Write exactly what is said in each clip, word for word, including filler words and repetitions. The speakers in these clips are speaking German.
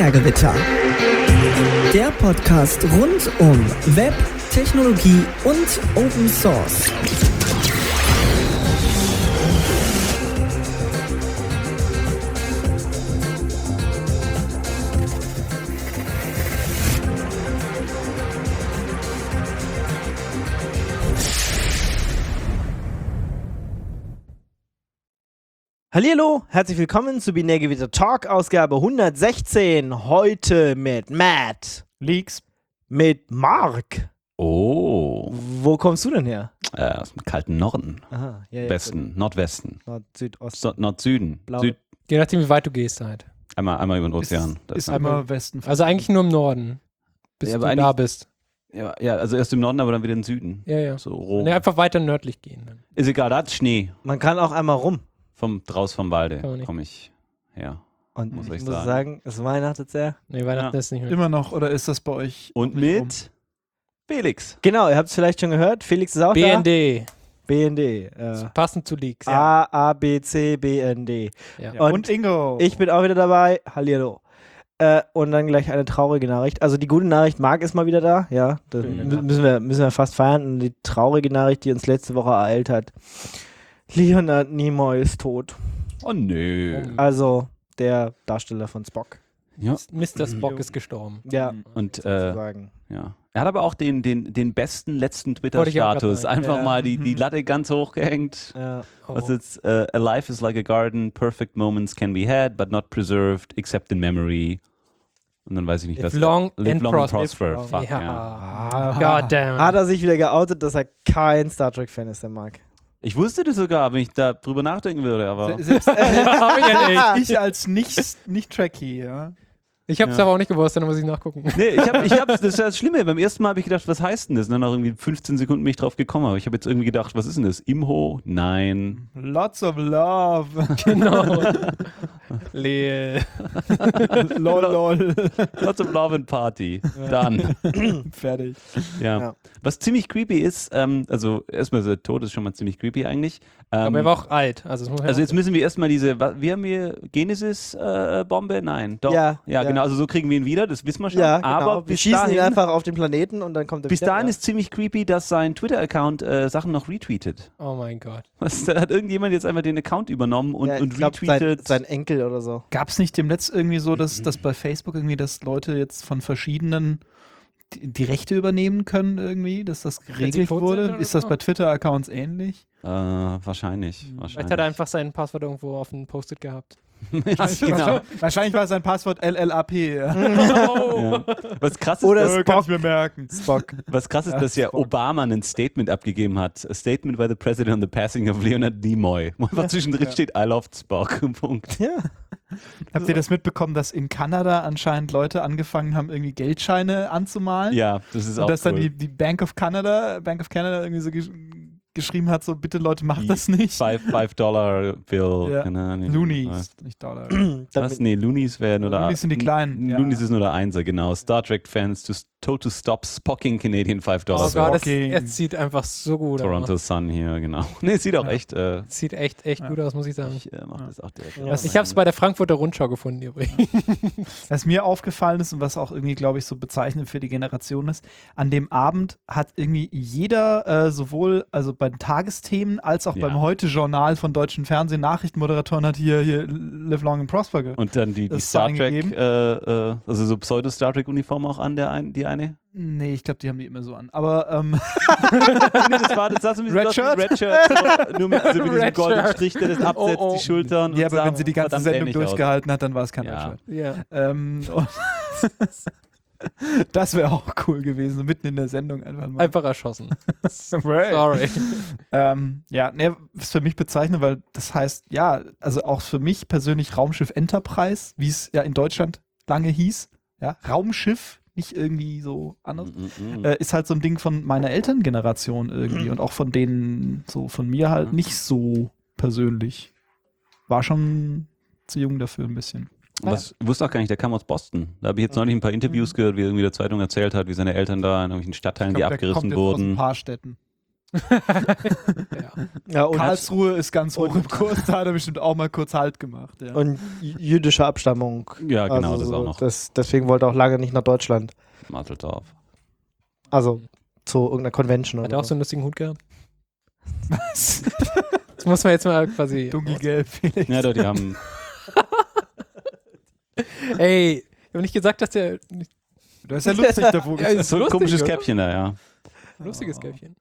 Binärgewitter. Der Podcast rund um Web, Technologie und Open Source. Hallihallo, herzlich willkommen zu Binärgewitter Talk, Ausgabe hundertsechzehn. Heute mit Matt. Leaks. Mit Mark. Oh. Wo kommst du denn her? Äh, aus dem kalten Norden. Aha, ja, ja, Westen, Nordwesten. Nord, Südosten. So, Nord-Süden. Blau. Süd, Je nachdem, wie weit du gehst halt. einmal, einmal über den Ozean. Das Ist ist einmal Westen. Also eigentlich nur im Norden, bis Ja, du aber da eigentlich- bist. ja, ja, also erst im Norden, aber dann wieder im Süden. Ja, ja. So Rom. Ne, einfach weiter nördlich gehen. Dann. Ist egal, da hat Schnee. Man kann auch einmal rum. Vom, draus vom Walde Kann man nicht. komme ich her. Und Muss ich ich muss sagen. sagen, es weihnachtet sehr. Ne, Weihnachten Ja. ist nicht mehr. Immer noch, oder ist das bei euch? Und nicht mit Felix. Genau, ihr habt es vielleicht schon gehört. Felix ist auch B N D, da. B N D. Äh, passend zu Leaks. A, A, B, C, B, N, D. Ja. Ja. Und Und, Ingo. Ich bin auch wieder dabei. Hallihallo. Äh, und dann gleich eine traurige Nachricht. Also die gute Nachricht, Marc ist mal wieder da. Ja, das Mhm. mü- müssen wir, müssen wir fast feiern. Und die traurige Nachricht, die uns letzte Woche ereilt hat. Leonard Nimoy ist tot. Oh nö. Oh. Also der Darsteller von Spock. Ja. Mister Spock ist gestorben. Ja, Und äh, sozusagen. ja. Er hat aber auch den, den, den besten letzten Wollte ich auch grad Twitter-Status. sagen. Einfach Ja. mal die, die Latte ganz hoch gehängt. Ja. Oh. Was jetzt, äh, a life is like a garden, perfect moments can be had, but not preserved, except in memory. Und dann weiß ich nicht, Live was. long Live and long and prosper. prosper. Fuck, ja. ja. God damn. Hat er sich wieder geoutet, dass er kein Star Trek-Fan ist, der Marc. Ich wusste das sogar, wenn ich da drüber nachdenken würde, aber. Se- Selbst Hab ich ja nicht. ich als nicht, nicht Trekkie, ja. Ich hab's Ja. aber auch nicht gewusst, dann muss ich nachgucken. Nee, ich hab, ich hab, das ist ja das Schlimme. Beim ersten Mal habe ich gedacht, was heißt denn das? Und dann nach irgendwie fünfzehn Sekunden bin ich drauf gekommen. Aber ich habe jetzt irgendwie gedacht, was ist denn das? Imho? Nein. Lots of love. Genau. Leel. lol, lol. Lots of love and party. Dann. Fertig. Ja. Ja. Was ziemlich creepy ist, ähm, also erstmal der Tod ist schon mal ziemlich creepy eigentlich. Ähm, Aber er war auch alt. Also, das muss man Also auch- jetzt müssen wir erstmal diese, wa- wir haben hier Genesis-Bombe? Nein, doch. Ja, ja, ja. genau, also so kriegen wir ihn wieder, das wissen wir schon. Ja, genau. Aber wir bis schießen dahin, ihn einfach auf den Planeten und dann kommt er bis wieder. dahin ja. ist ziemlich creepy, dass sein Twitter-Account äh, Sachen noch retweetet. Oh mein Gott. Was, da hat irgendjemand jetzt einfach den Account übernommen und, ja, ich und glaub, sein, retweetet. sein Enkel oder so. Gab es nicht demnächst irgendwie so, dass, dass bei Facebook irgendwie, dass Leute jetzt von verschiedenen die, die Rechte übernehmen können irgendwie, dass das geregelt tot sind wurde? oder Ist das so? bei Twitter-Accounts ähnlich? äh, wahrscheinlich. Vielleicht wahrscheinlich. hat er einfach sein Passwort irgendwo auf ein Post-it gehabt. ja, genau. Wahrscheinlich war sein Passwort L L A P. Ja. Ja. Was krass ist, Oder dass, Äh, kann ich mir merken. Spock. was krass ist, Ja, dass ja Spock. Obama ein Statement abgegeben hat. A statement by the president on the passing of Leonard Nimoy. Wo einfach zwischendrin Ja. steht, I love Spock. Punkt. Ja. Habt ihr das mitbekommen, dass in Kanada anscheinend Leute angefangen haben, irgendwie Geldscheine anzumalen? Ja, das ist Und auch dass dann cool. die, die Bank of Canada, Bank of Canada irgendwie so gesch geschrieben hat, so bitte Leute, macht Die das nicht. Five, five Dollar Bill. Ja. Keine Ahnung. Loonies, nicht Dollar. Was? Damit, Nee, Loonies wären oder. Loonies sind die kleinen, ja. Loonies ist nur der Einser, genau. Star Trek Fans to, told to stop spocking Canadian five Dollar Oh Bill. Gott, es, Okay. es sieht einfach so gut Toronto aus. Sun hier, genau. Nee, sieht auch Ja. echt. Äh, Es sieht echt, echt Ja. gut aus, muss ich sagen. ich äh, mach das auch direkt. Ja. auf Ich habe es meinen- bei der Frankfurter Rundschau gefunden übrigens. Was mir aufgefallen ist und was auch irgendwie, glaube ich, so bezeichnend für die Generation ist, an dem Abend hat irgendwie jeder, äh, sowohl also bei den Tagesthemen als auch Ja. beim Heute-Journal von deutschen Fernsehen, Nachrichtenmoderatoren hat hier, hier Live Long and Prosper ge Und dann die, die Das ist so Star Trek, eingegeben. äh, äh, also so Pseudo-Star Trek-Uniform auch an, der ein, die eine? Nee, ich glaube, die haben die immer so an. Aber ähm, nee, das war, das sah so ein bisschen Red aus wie Shirt? Red Shirt, so, nur mit, so mit diesem Red goldenen Shirt. Strich, der das absetzt, Oh, oh. die Schultern. ja, und aber sah wenn sie die ganze verdammt Sendung ähnlich aus. durchgehalten hat, dann war es kein Ja. Red Shirt. Ja. Ähm, und das wäre auch cool gewesen, so mitten in der Sendung einfach mal. Einfach erschossen. Right. Sorry. Ähm, ja, ne, ist für mich bezeichnend, weil das heißt, ja, also auch für mich persönlich Raumschiff Enterprise, wie es ja in Deutschland lange hieß, ja, Raumschiff, nicht irgendwie so anders, Mm, mm, mm. äh, ist halt so ein Ding von meiner Elterngeneration irgendwie und auch von denen, so von mir halt nicht so persönlich. War schon zu jung dafür ein bisschen. Was, ich wusste auch gar nicht, der kam aus Boston. Da habe ich jetzt neulich ein paar Interviews gehört, wie er irgendwie der Zeitung erzählt hat, wie seine Eltern da in irgendwelchen Stadtteilen, Ich die glaub, der abgerissen kommt jetzt aus ein wurden. paar Städten. Ja. Ja, und, Karlsruhe ist ganz hoch im Kurs, da hat er bestimmt auch mal kurz Halt gemacht. Ja. und j- jüdische Abstammung. Ja, genau, also das so, auch noch. Das, deswegen wollte er auch lange nicht nach Deutschland. Matteldorf. Also zu irgendeiner Convention Hat oder er auch so so. einen lustigen Hut gehabt? Was? Das muss man jetzt mal quasi. Dunkelgelb, Felix. Ja, doch, die haben. Ey, ich habe nicht gesagt, dass der. Du hast ja lustig davor Ja, gesagt. ist So ein lustig, komisches oder? Käppchen da, ja. Lustiges Käppchen.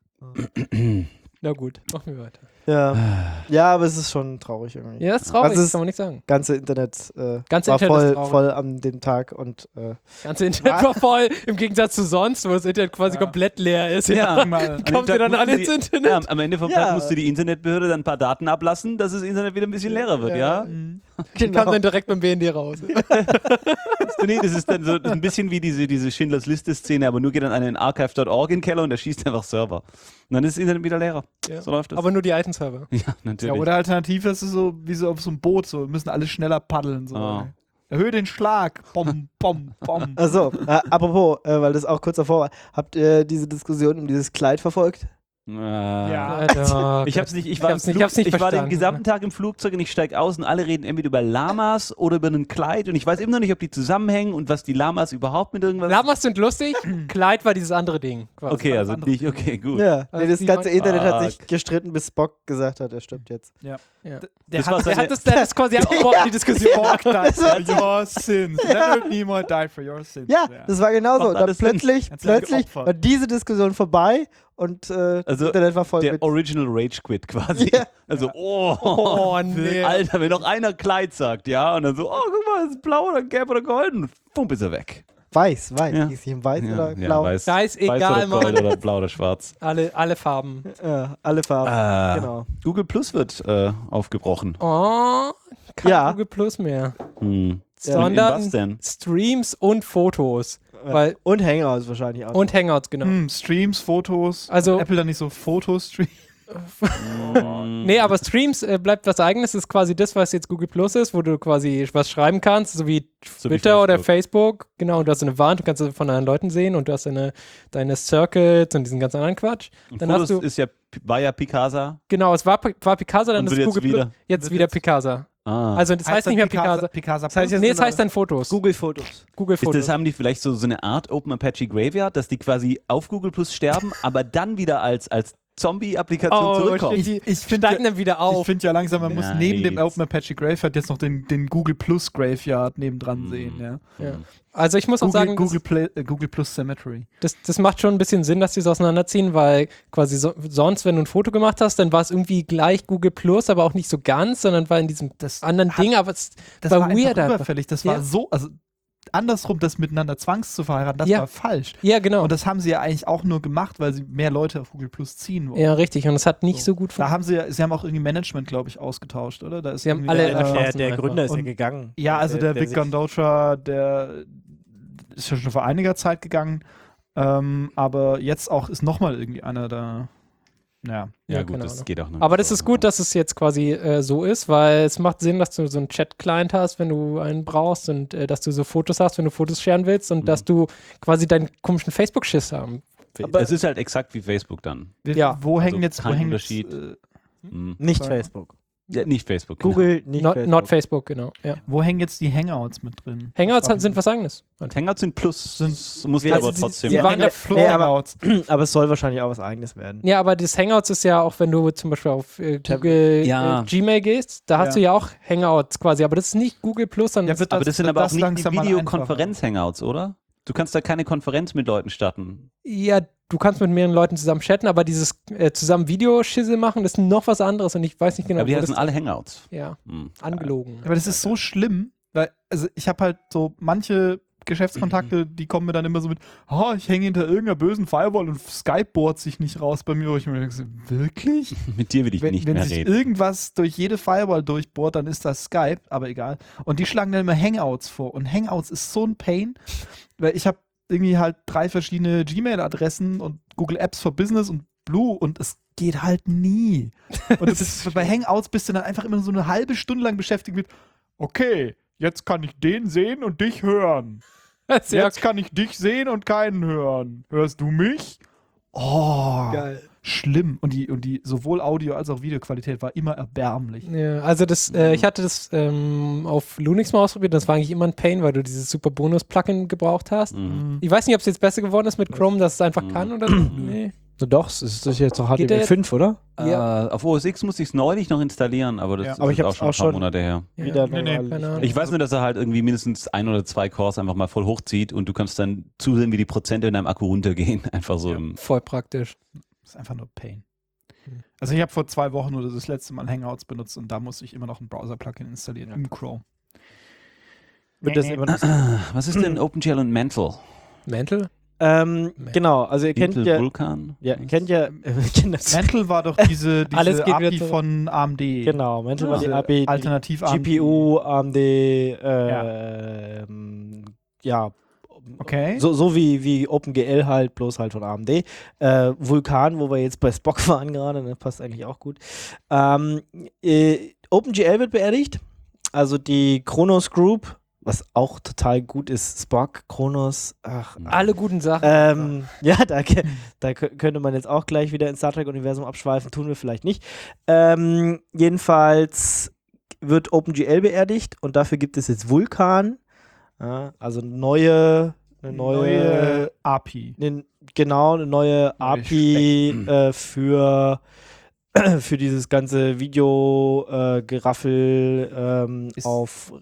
Na gut, machen wir weiter. Ja. ja, aber es ist schon traurig irgendwie. Ja, das ist traurig, Also es- das kann man nicht sagen. Ganze Internet äh, Ganze war Internet ist voll, traurig. voll an dem Tag und äh, Das ganze Internet war voll, im Gegensatz zu sonst, wo das Internet quasi Ja. komplett leer ist. Ja. Mal, An dem Kommt ihr Tag dann alle mussten ins die- Internet? Ja, am Ende vom Ja. Tag musste die Internetbehörde dann ein paar Daten ablassen, dass das Internet wieder ein bisschen leerer wird, ja? Mhm. Die kam dann direkt beim B N D raus. Nee, das ist dann so ein bisschen wie diese, diese Schindlers Liste-Szene, aber nur geht dann einer in archive Punkt org in den Keller und der schießt einfach Server. Und dann ist das Internet wieder leerer. Ja. So läuft das. Aber nur die alten Server. ja, Ja, natürlich. oder alternativ ist es so wie so auf so einem Boot, so müssen alle schneller paddeln. So. Ah. Erhöhe den Schlag. Bom, bom, bom. also, äh, apropos, äh, weil das auch kurz davor war, habt ihr diese Diskussion um dieses Kleid verfolgt? Ja. Alter, Ich hab's nicht, ich Ich war, hab's im nicht- Flug, ich hab's nicht ich war den verstanden. gesamten Tag im Flugzeug und ich steig aus und alle reden entweder über Lamas oder über ein Kleid und ich weiß immer noch nicht, ob die zusammenhängen und was die Lamas überhaupt mit irgendwas. Lamas sind lustig, Kleid war dieses andere Ding. Quasi. Okay, also andere nicht, okay, gut. Ja, Also nee, das die ganze waren- Internet hat sich Fuck. gestritten, bis Spock gesagt hat, er stirbt jetzt. Ja. Der Das hat war Der seine- hat das, der hat das quasi abgebrochen, die Diskussion. Spock died for your sins. Leonard Nimoy died for your sins. Ja, das war genauso. Macht Und dann alles Sinn. plötzlich, Hat's ja plötzlich geopfert. war diese Diskussion vorbei und äh, das Also, Internet war voll Der mit. Original Rage Quit quasi. Ja. Also, oh, Oh, nee. Alter, wenn noch einer Kleid sagt, ja, und dann so, oh, guck mal, ist blau oder gelb oder golden, pump ist er weg. Weiß, weiß. Ja. Ist ihm weiß Ja, oder ja, blau? weiß, Da ist weiß egal, oder gold Mann. oder blau oder schwarz. Alle, alle Farben. Ja, alle Farben. Ah, Genau. Google Plus wird äh, aufgebrochen. Oh, kein Ja. Google Plus mehr. Hm. Ja. In Sondern was denn? Streams und Fotos. Ja. Weil, Und Hangouts wahrscheinlich auch. und Hangouts, genau. Hm, Streams, Fotos. Also- Apple dann nicht so Fotostream. Hm. Nee, aber Streams äh, bleibt was Eigenes, ist quasi das, was jetzt Google Plus ist, wo du quasi was schreiben kannst, so wie So wie Twitter oder Facebook. Facebook. Genau, und du hast eine Wand, du kannst von anderen Leuten sehen und du hast deine, deine Circuits und diesen ganzen anderen Quatsch. Und Dann Fotos hast du, ist ja, war ja Picasa. genau, es war, war Picasa, dann Und ist wird jetzt Google wieder- Plus. Jetzt wird wieder jetzt- Picasa. Ah. Also das heißt, nicht mehr Picasa. Picasa Das heißt jetzt- Nee, es heißt dann Fotos. Google Fotos. Google ist Fotos. das, haben die vielleicht so, so eine Art Open Apache Graveyard, dass die quasi auf Google Plus sterben, aber dann wieder als, als Zombie-Applikation Oh, zurückkommen? stimmt. Ich, ich finde Steigen ja, dann wieder ich auf. find ja langsam, man muss Nice. neben dem Open Apache Graveyard jetzt noch den, den Google Plus Graveyard nebendran Mhm. sehen. Ja. Ja. Also ich muss auch Google, sagen, Google, Play, äh, Google Plus Cemetery. das, das, das macht schon ein bisschen Sinn, dass die es auseinanderziehen, weil quasi so, sonst, wenn du ein Foto gemacht hast, dann war es irgendwie gleich Google Plus, aber auch nicht so ganz, sondern war in diesem Das anderen hat- Ding, aber es Das war war, weird einfach einfach. überfällig. Das Ja. war so, also andersrum, das miteinander zwangs zu verheiraten, das Ja. war falsch. Ja, genau. Und das haben sie ja eigentlich auch nur gemacht, weil sie mehr Leute auf Google Plus ziehen wollen. Ja, richtig. Und es hat nicht so, So. gut Da funktioniert. haben sie ja, sie haben auch irgendwie Management, glaube ich, ausgetauscht, oder? Da ist Sie haben irgendwie alle der- erschossen. Der, der einfach. Gründer ist ja Und- gegangen. Ja, also der, Vic sich- Gandotra, der ist ja schon vor einiger Zeit gegangen, ähm, aber jetzt auch ist nochmal irgendwie einer da. Ja. Ja, Ja, gut, keine das Ahnung. geht auch noch. Aber das ist gut, dass es jetzt quasi äh, so ist, weil es macht Sinn, dass du so einen Chat-Client hast, wenn du einen brauchst und äh, dass du so Fotos hast, wenn du Fotos scheren willst und Mhm. dass du quasi deinen komischen Facebook-Schiss haben. Aber- es ist halt exakt wie Facebook dann. Wir, Ja. Wo Also hängen jetzt, wo kein hängen jetzt, Unterschied. äh, Hm. Nicht Sorry. Facebook. Ja, nicht Facebook. genau. Google, nicht Not, Facebook. not Facebook, genau. Ja. wo hängen jetzt die Hangouts mit drin? Hangouts Frag hat- sind mich. was Eigenes. Hangouts sind Plus, Sind- musst du wir- aber also sie- trotzdem. sie Ja, waren Hang- der nee, aber, Hangouts. aber es soll wahrscheinlich auch was Eigenes werden. Ja, aber das Hangouts ist ja auch, wenn du zum Beispiel auf äh, Google Ja. äh, Gmail gehst, da hast Ja. du ja auch Hangouts quasi, aber das ist nicht Google Plus, sondern Ja, wird aber das- das sind wird aber auch das nicht die langsam mal Videokonferenz-Hangouts, oder? Du kannst da keine Konferenz mit Leuten starten. ja, du kannst mit mehreren Leuten zusammen chatten, aber dieses äh, zusammen Videoschissel machen, das ist noch was anderes und ich weiß nicht genau, aber die wo heißen das alle Hangouts. ja, Hm. angelogen. Aber das ist so schlimm, weil, also ich habe halt so manche Geschäftskontakte, die kommen mir dann immer so mit, oh, ich hänge hinter irgendeiner bösen Firewall und Skype bohrt sich nicht raus bei mir. Wo ich mir denke, so, wirklich? Mit dir will ich Wenn, nicht wenn mehr sich reden. irgendwas durch jede Firewall durchbohrt, dann ist das Skype, aber egal. Und die schlagen dann immer Hangouts vor. Und Hangouts ist so ein Pain, weil ich habe irgendwie halt drei verschiedene Gmail-Adressen und Google Apps for Business und Blue und es geht halt nie. Und das ist, bei Hangouts bist du dann einfach immer so eine halbe Stunde lang beschäftigt mit, okay, jetzt kann ich den sehen und dich hören. Sehr Jetzt kann ich dich sehen und keinen hören. Hörst du mich? Oh. Geil. schlimm. Und die, und die sowohl Audio- als auch Videoqualität war immer erbärmlich. Ja, also das, äh, ich hatte das ähm, auf Lunix mal ausprobiert, das war eigentlich immer ein Pain, weil du dieses super Bonus-Plugin gebraucht hast. Mhm. Ich weiß nicht, ob es jetzt besser geworden ist mit Chrome, dass es einfach kann oder so. Nee. So, doch, es ist das jetzt doch Geht der H T M L fünf, oder? Ja. Äh, auf O S X musste ich es neulich noch installieren, aber das Ja. ist Aber ich jetzt hab's auch schon ein auch paar schon- Monate her. Ja. Wieder Nee, nee, normal. keine Ahnung. Ich weiß nur, dass er halt irgendwie mindestens ein oder zwei Cores einfach mal voll hochzieht und du kannst dann zusehen, wie die Prozente in deinem Akku runtergehen. Einfach so Ja. im Voll praktisch. Das ist einfach nur Pain. Hm. Also ich habe vor zwei Wochen oder das letzte Mal Hangouts benutzt und da musste ich immer noch ein Browser-Plugin installieren im Chrome. Wird das immer noch Was ist denn OpenGL und Mantle? Mantle? ähm, genau, also ihr kennt Intel ja, Vulkan? ja, ihr kennt ja, äh, kennt das, Mantle war doch diese, Alles diese geht A P I wieder zurück. von A M D. genau, Mantle war die Diese A P I, die Alternativ G P U, A M D, äh, ähm, ja, Okay. so, so wie, wie OpenGL halt, bloß halt von A M D. Äh, Vulkan, wo wir jetzt bei Spock waren gerade, ne, passt eigentlich auch gut. Ähm, äh, OpenGL wird beerdigt, also die Kronos Group, was auch total gut ist, Spock, Kronos, ach, Alle guten Sachen. ähm, ja, da, ke- da kö- könnte man jetzt auch gleich wieder ins Star Trek-Universum abschweifen, tun wir vielleicht nicht. Ähm, jedenfalls wird OpenGL beerdigt und dafür gibt es jetzt Vulkan, ja, also neue, eine neue, Neue A P I. ne, genau, eine neue A P I äh, für, für dieses ganze Video-Geraffel ähm, Ist- auf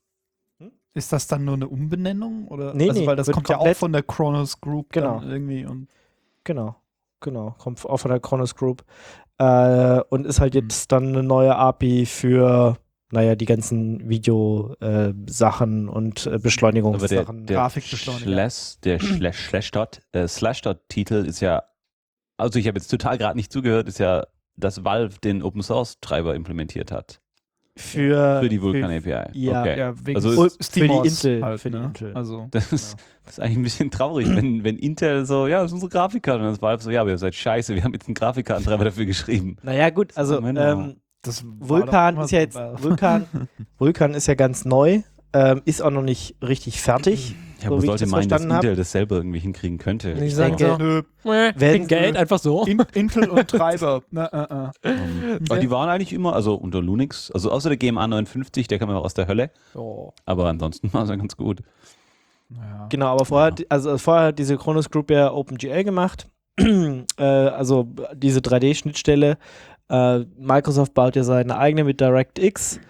Ist das dann nur eine Umbenennung? Oder? Nee, also, nee, weil das wird kommt ja auch komplett- von der Kronos Group Genau. dann irgendwie. Und Genau, genau. Kommt auch von der Kronos Group. Äh, und ist halt Hm. jetzt dann eine neue A P I für, naja, die ganzen Video-Sachen und äh, Aber der, Beschleunigungssachen. der Grafikbeschleuniger. Slash, der Slash, Slashdot, äh, Slashdot-Titel ist ja, also ich habe jetzt total gerade nicht zugehört, ist ja, dass Valve den Open-Source-Treiber implementiert hat. für, Für die Vulkan-A P I. ja. Okay. ja, wegen Also Ul- S- für die SteamOS Intel, Halt, für die ne? Intel. Also, Das ist, das ist eigentlich ein bisschen traurig, wenn, wenn Intel so, ja, das ist unsere Grafikkarte. Und dann ist Valve so, ja, aber ihr seid scheiße, wir haben jetzt einen Grafikkartentreiber dafür geschrieben. Naja, gut, also So, Männer. ähm, das war doch Vulkan immer ist ja so jetzt, bei- Vulkan, Vulkan ist ja ganz neu, ähm, ist auch noch nicht richtig fertig. Ja, so aber wie ich sollte das meinen, dass verstanden hab. Intel das selber irgendwie hinkriegen könnte. Ich sag denke, so, Nö, äh, werden kriegen Geld sie- einfach so. In, Intel und Treiber. Na, äh, äh. Ähm, aber die waren eigentlich immer, also unter Linux, also außer der G M A neunundfünfzig, der kam immer aus der Hölle, Oh. aber ansonsten war es ja ganz gut. Naja. Genau, aber vorher, hat- also vorher hat diese Kronos Group ja OpenGL gemacht. äh, also diese drei D-Schnittstelle. Äh, Microsoft baut ja seine eigene mit DirectX.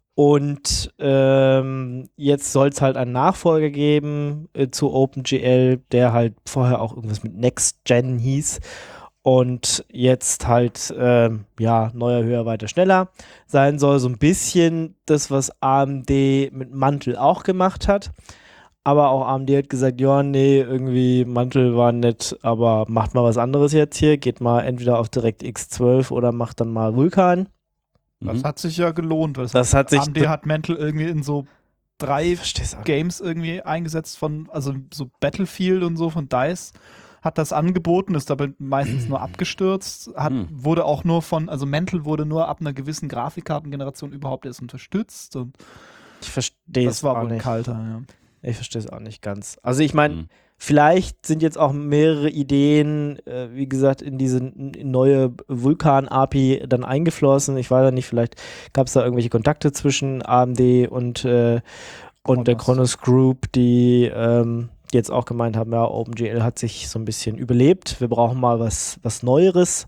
Und ähm, jetzt soll es halt einen Nachfolger geben äh, zu OpenGL, der halt vorher auch irgendwas mit NextGen hieß. Und jetzt halt, ähm, ja, neuer, höher, weiter, schneller sein soll. So ein bisschen das, was A M D mit Mantle auch gemacht hat. Aber auch A M D hat gesagt, ja, nee, irgendwie Mantle war nett, aber macht mal was anderes jetzt hier. Geht mal entweder auf DirectX zwölf oder macht dann mal Vulkan. Das Mhm. hat sich ja gelohnt. Weil es Das hat sich... A M D hat Mantle irgendwie in so drei Ich versteh's auch nicht. Games irgendwie eingesetzt von, also so Battlefield und so von DICE hat das angeboten, ist aber meistens nur abgestürzt, hat, Hm. wurde auch nur von, also Mantle wurde nur ab einer gewissen Grafikkartengeneration überhaupt erst unterstützt und Ich verstehe das es war auch wohl ein nicht. kalter, ja. Ich verstehe es auch nicht ganz. Also ich meine, Mhm. vielleicht sind jetzt auch mehrere Ideen, äh, wie gesagt, in diese n- neue Vulkan-A P I dann eingeflossen. Ich weiß ja nicht, vielleicht gab es da irgendwelche Kontakte zwischen A M D und, äh, und der Kronos. Kronos Group, die ähm, jetzt auch gemeint haben, ja, OpenGL hat sich so ein bisschen überlebt. Wir brauchen mal was, was Neueres.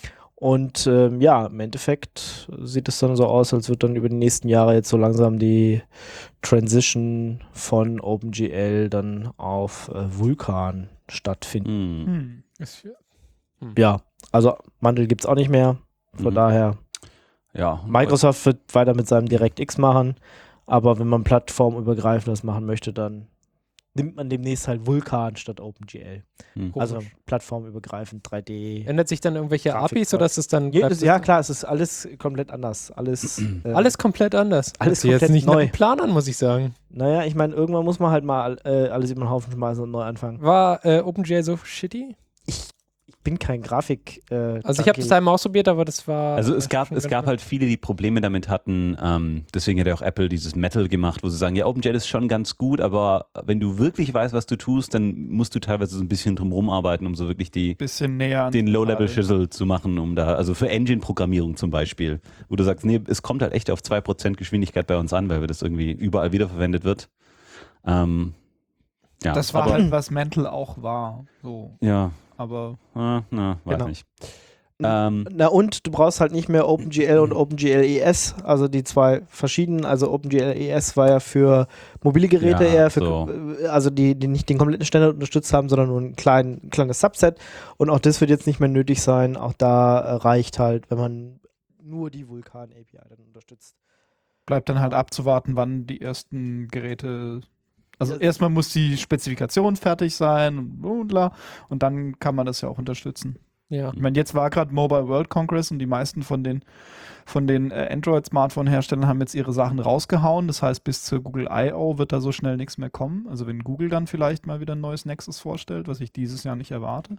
Und ähm, ja, im Endeffekt sieht es dann so aus, als wird dann über die nächsten Jahre jetzt so langsam die Transition von OpenGL dann auf äh, Vulkan stattfinden. Mhm. Hm. Ist für- Ja, also Mantle gibt es auch nicht mehr. Von Mhm. daher, Ja. Microsoft wird weiter mit seinem DirectX machen, aber wenn man plattformübergreifend das machen möchte, dann nimmt man demnächst halt Vulkan statt OpenGL. Mhm. Also plattformübergreifend drei D. Ändert sich dann irgendwelche A P Is, Grafik- sodass es dann. Jedes, bleibt ja es- klar, es ist alles komplett anders. Alles, äh, Alles komplett anders. Alles Hört sich jetzt komplett nicht nach neu. einem Plan an, muss ich sagen. Naja, ich meine, irgendwann muss man halt mal äh, alles über den Haufen schmeißen und neu anfangen. War äh, OpenGL so shitty? Ich bin kein Grafik. Äh, Also ich habe das einmal ausprobiert, aber das war... Also es gab, schon es ganz gab gut. halt viele, die Probleme damit hatten. Ähm, deswegen hat ja auch Apple dieses Metal gemacht, wo sie sagen, ja, OpenGL ist schon ganz gut, aber wenn du wirklich weißt, was du tust, dann musst du teilweise so ein bisschen drumherum arbeiten, um so wirklich die, Bisschen näher an den die Low-Level-Shizzle zu machen, um da, also für Engine-Programmierung zum Beispiel, wo du sagst, nee, es kommt halt echt auf zwei Prozent Geschwindigkeit bei uns an, weil wir das irgendwie überall wiederverwendet wird. Ähm, ja, Das war aber, halt, was Mental auch war. So. ja, Aber äh, na, weiß Genau. nicht. Ähm, Na und du brauchst halt nicht mehr OpenGL und OpenGL E S, also die zwei verschiedenen. Also OpenGL E S war ja für mobile Geräte Ja, eher, für, so. also die, die nicht den kompletten Standard unterstützt haben, sondern nur ein klein, kleines Subset. Und auch das wird jetzt nicht mehr nötig sein. Auch da äh, reicht halt, wenn man nur die Vulkan-A P I dann unterstützt. bleibt dann halt abzuwarten, wann die ersten Geräte. Also Ja. erstmal muss die Spezifikation fertig sein und bla bla, und dann kann man das ja auch unterstützen. Ja. Ich meine, jetzt war gerade Mobile World Congress und die meisten von den von den äh, Android-Smartphone-Herstellern haben jetzt ihre Sachen rausgehauen. Das heißt, bis zur Google I O wird da so schnell nichts mehr kommen. Also wenn Google dann vielleicht mal wieder ein neues Nexus vorstellt, was ich dieses Jahr nicht erwarte.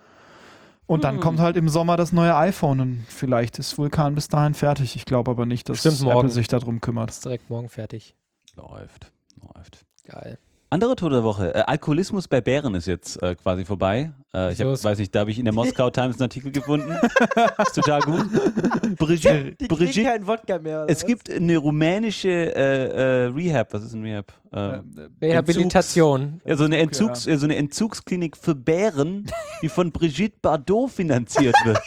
Und dann Hm. kommt halt im Sommer das neue iPhone und vielleicht ist Vulkan bis dahin fertig. Ich glaube aber nicht, dass Stimmt, morgen. Apple sich darum kümmert. Ist direkt morgen fertig. läuft, läuft. Geil. Andere Tod der Woche. Äh, Alkoholismus bei Bären ist jetzt äh, quasi vorbei. Äh, ich hab, Wieso ist- weiß nicht, da habe ich in der Moskau Times einen Artikel gefunden. Ist total gut. Brigitte, Die kriegen Brigitte, keinen Wodka mehr. Oder es was? gibt eine rumänische äh, äh, Rehab. Was ist ein Rehab? Äh, Rehabilitation. ja, so eine, Entzug, Entzugs, ja. so eine Entzugsklinik für Bären, die von Brigitte Bardot finanziert wird.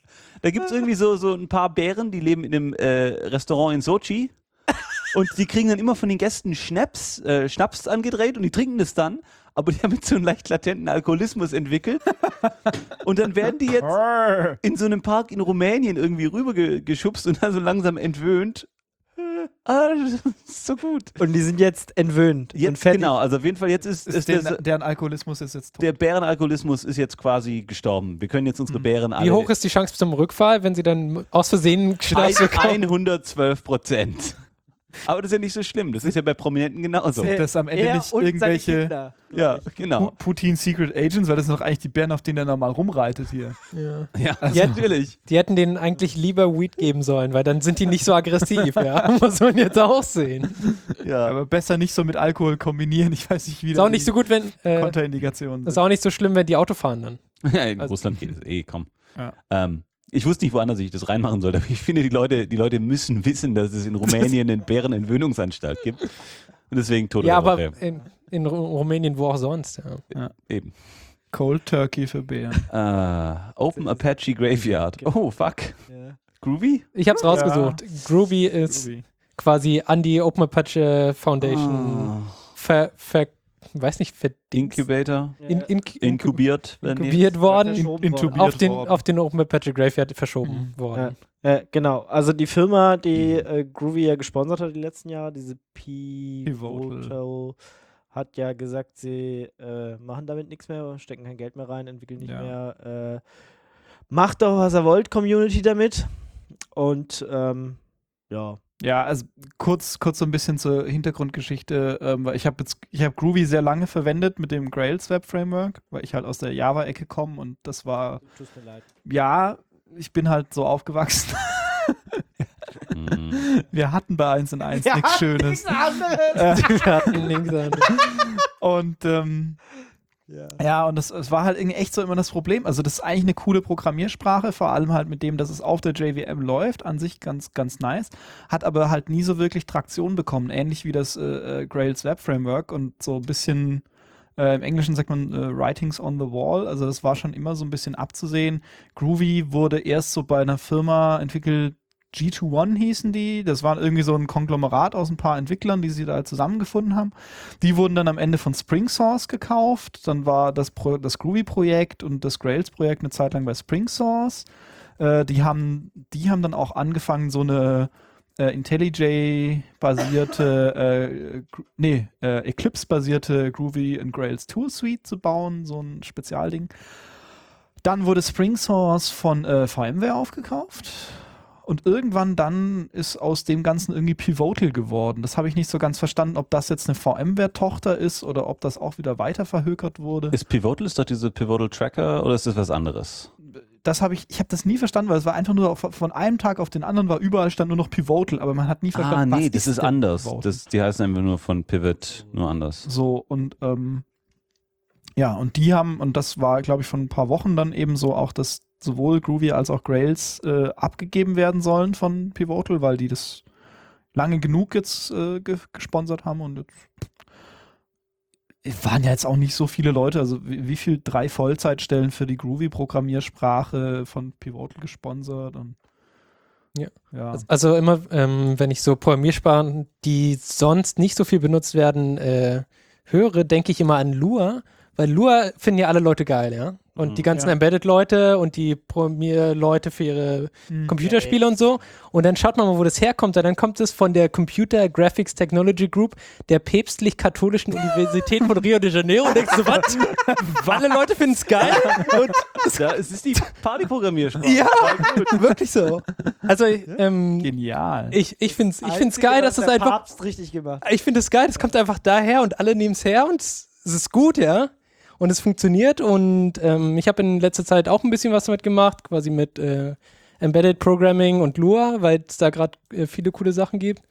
Da gibt es irgendwie so, so ein paar Bären, die leben in einem äh, Restaurant in Sochi. Und die kriegen dann immer von den Gästen Schnaps, äh, Schnaps angedreht und die trinken das dann, aber die haben jetzt so einen leicht latenten Alkoholismus entwickelt. Und dann werden die jetzt in so einem Park in Rumänien irgendwie rübergeschubst und dann so langsam entwöhnt. Ah, das ist so gut. Und die sind jetzt entwöhnt. und Jetzt, fertig. genau, also auf jeden Fall jetzt ist, Ist ist den, der, deren Alkoholismus ist jetzt tot. der Bärenalkoholismus ist jetzt quasi gestorben. Wir können jetzt unsere Bären alle... Wie hoch ist die Chance zum Rückfall, wenn sie dann aus Versehen Schnaps bekommen? hundertzwölf Prozent. Aber das ist ja nicht so schlimm. Das ist ja bei Prominenten genauso. Sehr- dass am Ende Er nicht und seine irgendwelche Kinder. Ja, genau. Pu- Putin Secret Agents, weil das sind doch eigentlich die Bären, auf denen er normal rumreitet hier. Ja. Ja, Ja, natürlich. Die hätten denen eigentlich lieber Weed geben sollen, weil dann sind die nicht so aggressiv, ja. Muss man jetzt auch sehen. Ja. Aber besser nicht so mit Alkohol kombinieren. Ich weiß nicht, wie Ist auch nicht so gut, wenn. Äh, Kontraindikationen ist sind. auch nicht so schlimm, wenn die Auto fahren dann. Ja, in Also- Russland geht es eh, komm. Ja. Ähm, ich wusste nicht, woanders ich das reinmachen sollte, aber ich finde, die Leute, die Leute müssen wissen, dass es in Rumänien eine Bärenentwöhnungsanstalt gibt. Und deswegen Tod Ja, der aber Woche. in, in Ru- Rumänien, wo auch sonst. Ja. Eben. Cold Turkey für Bären. Äh, Open Apache Graveyard. Oh, fuck. Ja. Groovy? Ich hab's rausgesucht. Groovy ist Groovy. quasi an die Open Apache Foundation Ah, ver, ver, weiß nicht, verdings- Incubator. in, in, Inkubiert. werden die. inkubiert worden, Verschoben worden. intubiert auf den, worden. auf den Open Apache Graveyard verschoben worden. Äh, genau, also die Firma, die äh, Groovy ja gesponsert hat die letzten Jahre, diese Pivotal, Pivotal. hat ja gesagt, sie äh, machen damit nichts mehr, stecken kein Geld mehr rein, entwickeln nicht Ja. mehr. Äh, macht doch, was ihr wollt, Community damit. Und ähm, ja. Ja, also kurz, kurz so ein bisschen zur Hintergrundgeschichte, ähm, weil ich habe jetzt, ich habe Groovy sehr lange verwendet mit dem Grails Web Framework, weil ich halt aus der Java-Ecke komme und das war, Tut mir leid. ja, ich bin halt so aufgewachsen. Mhm. Wir hatten bei eins und eins nichts Schönes. Wir hatten nichts anderes. Und ähm, Ja. ja, und das, es war halt irgendwie echt so immer das Problem. Also das ist eigentlich eine coole Programmiersprache, vor allem halt mit dem, dass es auf der J V M läuft, an sich ganz, ganz nice. Hat aber halt nie so wirklich Traktion bekommen, ähnlich wie das äh, äh, Grails Web Framework und so ein bisschen, äh, im Englischen sagt man äh, Writings on the Wall, also das war schon immer so ein bisschen abzusehen. Groovy wurde erst so bei einer Firma entwickelt, G einundzwanzig hießen die, das war irgendwie so ein Konglomerat aus ein paar Entwicklern, die sie da zusammengefunden haben. Die wurden dann am Ende von Spring Source gekauft, dann war das, Pro das Groovy-Projekt und das Grails-Projekt eine Zeit lang bei Spring Source. Äh, die, haben, die haben dann auch angefangen, so eine äh, IntelliJ-basierte, äh, Gr- nee, äh, Eclipse-basierte Groovy und Grails Tool Suite zu bauen, so ein Spezialding. Dann wurde Spring Source von äh, VMware aufgekauft. Und irgendwann dann ist aus dem Ganzen irgendwie Pivotal geworden. Das habe ich nicht so ganz verstanden, ob das jetzt eine VMware-Tochter ist oder ob das auch wieder weiter verhökert wurde. Ist Pivotal, ist doch diese Pivotal Tracker oder ist das was anderes? Das habe ich, ich habe das nie verstanden, weil es war einfach nur auf, von einem Tag auf den anderen war überall stand nur noch Pivotal, aber man hat nie Ah, verstanden, nee, was das ist denn anders. Pivotal? Das, die heißen einfach nur von Pivot, nur anders. So, und ähm, ja, und die haben, und das war, glaube ich, von ein paar Wochen dann eben so auch, dass sowohl Groovy als auch Grails äh, abgegeben werden sollen von Pivotal, weil die das lange genug jetzt äh, ge gesponsert haben und jetzt waren ja jetzt auch nicht so viele Leute, also wie, wie viel drei Vollzeitstellen für die Groovy-Programmiersprache von Pivotal gesponsert und Ja. ja. Also immer, ähm, wenn ich so Programmiersprachen, die sonst nicht so viel benutzt werden, äh, höre, denke ich immer an Lua, weil Lua finden ja alle Leute geil, ja. Und Mhm. die ganzen Ja. Embedded-Leute und die Programmierleute für ihre Hm. Computerspiele und so. Und dann schaut man mal, wo das herkommt. Und dann kommt es von der Computer Graphics Technology Group der päpstlich-katholischen Universität von Rio de Janeiro. Und denkst du, was? Alle Leute finden es geil. Und Ja, es ist die Partyprogrammiersprache. ja, wirklich so. Also, ähm, Genial. ich, ich finde es ich find's Einzige, geil, was dass es der einfach. Papst richtig gemacht. Ich finde es geil, das kommt einfach daher und alle nehmen es her und es es ist gut, ja. Und es funktioniert und ähm, ich habe in letzter Zeit auch ein bisschen was damit gemacht, quasi mit äh, Embedded Programming und Lua, weil es da gerade äh, viele coole Sachen gibt.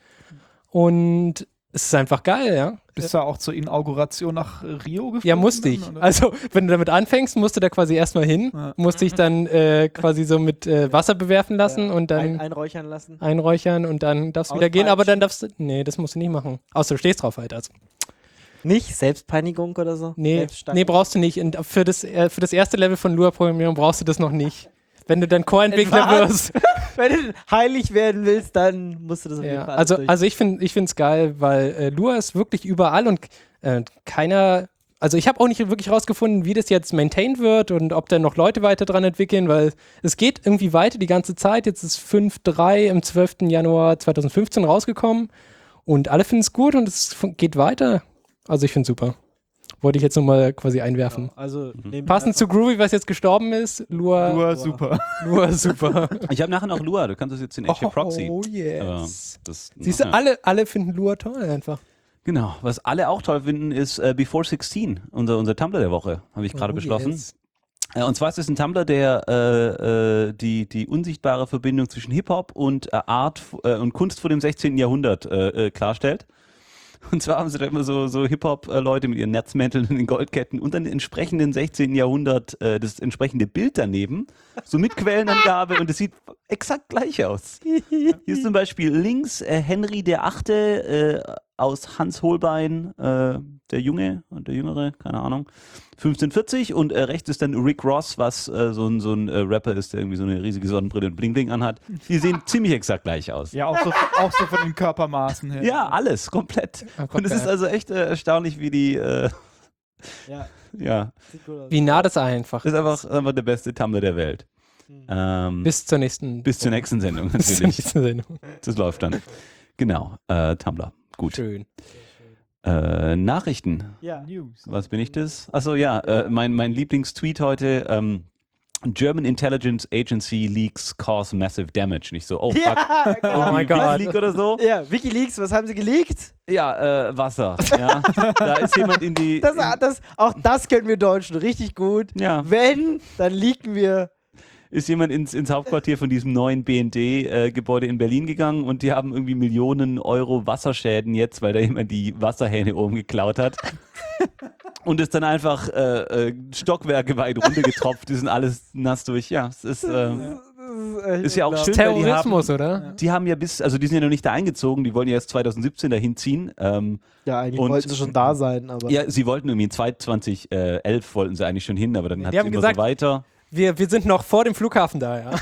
Und es ist einfach geil, ja. Bist du auch zur Inauguration nach äh, Rio geflogen? Ja, musste ich. dann, oder? Also, wenn du damit anfängst, musst du da quasi erstmal hin, Ja. musste ich dann äh, quasi so mit äh, Wasser bewerfen lassen Ja, und dann ein, einräuchern lassen. einräuchern und dann darfst du wieder gehen, Auspeitschen. aber dann darfst du, nee, das musst du nicht machen. Außer du stehst drauf halt, also. Nicht? Selbstpeinigung oder so? Nee, Selbststeinigung? nee, brauchst du nicht. Und für das, äh, für das erste Level von Lua-Programmierung brauchst du das noch nicht. Wenn du dann Core-Entwickler Was? wirst. Wenn du heilig werden willst, dann musst du das auf jeden Ja, Fall also, durch. also ich finde ich es geil, weil äh, Lua ist wirklich überall und äh, keiner, also ich habe auch nicht wirklich rausgefunden, wie das jetzt maintained wird und ob da noch Leute weiter dran entwickeln, weil es geht irgendwie weiter die ganze Zeit. Jetzt ist fünf Punkt drei im zwölften Januar zweitausendfünfzehn rausgekommen und alle finden es gut und es fun- geht weiter. Also ich finde es super. Wollte ich jetzt nochmal quasi einwerfen. Genau, also nehmt Passend zu einfach- Groovy, was jetzt gestorben ist, Lua, Lua, super. Lua super. Ich habe nachher noch Lua, du kannst das jetzt in H P Proxy. Oh Aber yes. das, Siehst du, ja. alle, alle finden Lua toll einfach. Genau, was alle auch toll finden, ist äh, Before sixteen, unser, unser Tumblr der Woche, habe ich gerade Oh beschlossen. yes. Äh, und zwar ist es ein Tumblr, der äh, äh, die, die unsichtbare Verbindung zwischen Hip-Hop und äh, Art äh, und Kunst vor dem sechzehnten Jahrhundert äh, äh, klarstellt. Und zwar haben sie da immer so, so Hip-Hop-Leute mit ihren Netzmänteln und den Goldketten und dann den entsprechenden sechzehnten Jahrhundert, äh, das entsprechende Bild daneben, so mit Quellenangabe und es sieht exakt gleich aus. Hier ist zum Beispiel links äh, Henry der Achte äh, aus Hans Holbein, äh, der Junge und der Jüngere, keine Ahnung, fünfzehnhundertvierzig und äh, rechts ist dann Rick Ross, was äh, so ein, so ein äh, Rapper ist, der irgendwie so eine riesige Sonnenbrille und Bling-Bling anhat. Die sehen ziemlich exakt gleich aus. Ja, auch so, auch so von den Körpermaßen her. Ja, alles, komplett. Einfach Und es ist geil. also echt äh, erstaunlich, wie die, äh, Ja, ja, sieht gut aus. Wie nah das einfach das ist einfach, einfach der beste Tumblr der Welt. Ähm, bis, Bis zur nächsten. bis zur nächsten Sendung Bis zur natürlich. nächsten Sendung. Das läuft dann. Genau, äh, Tumblr. Gut. Schön. Äh, Nachrichten. Ja. News. Was bin ich das? Achso, ja, äh, mein, mein Lieblingstweet heute, ähm, German Intelligence Agency leaks cause massive damage. Nicht so, oh fuck, Ja, Oh mein Gott. Leak oder so. ja, Wikileaks, was haben sie geleakt? Ja, äh, Wasser. Ja. Da ist jemand in die... Das, in, das, auch das können wir Deutschen richtig gut. ja. Wenn, dann leaken wir. ist jemand ins, ins Hauptquartier von diesem neuen B N D-Gebäude in Berlin gegangen und die haben irgendwie Millionen Euro Wasserschäden jetzt, weil da jemand die Wasserhähne oben geklaut hat. Und ist dann einfach äh, äh, Stockwerke weit runtergetropft, die sind alles nass durch. Ja, es ist, äh, ist ja auch schön, weil die haben, Terrorismus, oder? die haben ja bis, also die sind ja noch nicht da eingezogen, die wollen ja erst zweitausendsiebzehn dahin ziehen. Ähm, Ja, eigentlich Und- wollten sie schon da sein, aber. ja, sie wollten irgendwie in zwanzig elf wollten sie eigentlich schon hin, aber dann hat Die es haben immer gesagt, so weiter. Wir, wir sind noch vor dem Flughafen da, ja.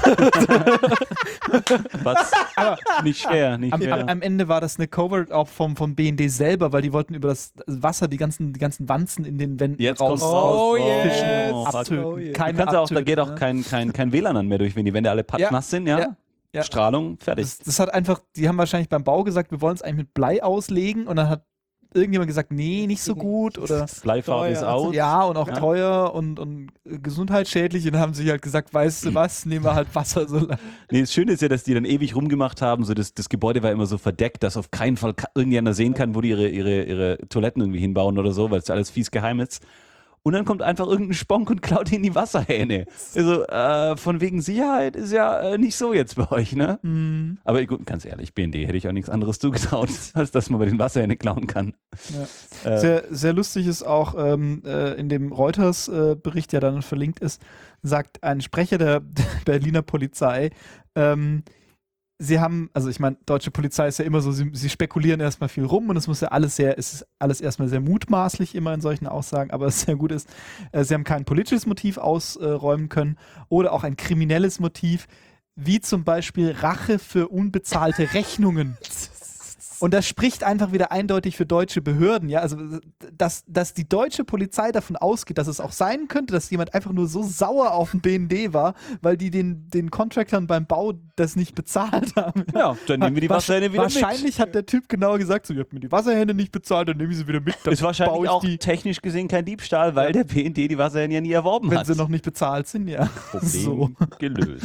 Was? Nicht schwer, nicht Am, schwer. am, am Ende war das eine Covert auch vom, vom B N D selber, weil die wollten über das Wasser die ganzen, die ganzen Wanzen in den Wänden Jetzt raus, kommt's Oh, raus yes. fischen, Oh, fuck. abtöten. Oh, yeah. Keine Du kannst auch, da abtöten, geht auch ne? kein, kein, kein W L A N an mehr durch, wenn die Wände alle Ja. nass sind, ja? Ja. Ja. Strahlung, fertig. Das, das hat einfach, die haben wahrscheinlich beim Bau gesagt, wir wollen es eigentlich mit Blei auslegen und dann hat irgendjemand gesagt, nee, nicht so gut oder Bleifarbe ist out. ja, und auch Ja. teuer und, und gesundheitsschädlich und dann haben sie halt gesagt, weißt du was, nehmen wir halt Wasser so lange. Nee, das Schöne ist ja, dass die dann ewig rumgemacht haben. So das, das Gebäude war immer so verdeckt, dass auf keinen Fall ka- irgendjemand sehen kann, wo die ihre, ihre, ihre Toiletten irgendwie hinbauen oder so, weil es alles fies geheim ist. Und dann kommt einfach irgendein Sponk und klaut ihnen die Wasserhähne. Also äh, von wegen Sicherheit ist ja äh, nicht so jetzt bei euch, ne? Mhm. Aber gut, ganz ehrlich, B N D hätte ich auch nichts anderes zugetraut, als dass man bei den Wasserhähne klauen kann. Ja. Äh, Sehr, sehr lustig ist auch, ähm, äh, in dem Reuters-Bericht, der dann verlinkt ist, sagt ein Sprecher der Berliner Polizei, ähm, sie haben, also ich meine, deutsche Polizei ist ja immer so, sie, sie spekulieren erstmal viel rum und es muss ja alles sehr, es ist alles erstmal sehr mutmaßlich immer in solchen Aussagen, aber es sehr gut ist, äh, sie haben kein politisches Motiv ausräumen können oder auch ein kriminelles Motiv, wie zum Beispiel Rache für unbezahlte Rechnungen. Und das spricht einfach wieder eindeutig für deutsche Behörden, ja, also dass, dass die deutsche Polizei davon ausgeht, dass es auch sein könnte, dass jemand einfach nur so sauer auf den B N D war, weil die den, den Contractern beim Bau das nicht bezahlt haben. ja, dann nehmen wir die Wasserhähne wieder mit. Wahrscheinlich hat der Typ genau gesagt, so, ihr habt mir die Wasserhähne nicht bezahlt, dann nehme ich sie wieder mit. Dann Ist wahrscheinlich baue ich auch die, technisch gesehen kein Diebstahl, weil der B N D die Wasserhähne ja nie erworben wenn hat. sie noch nicht bezahlt sind, ja. Problem So. gelöst.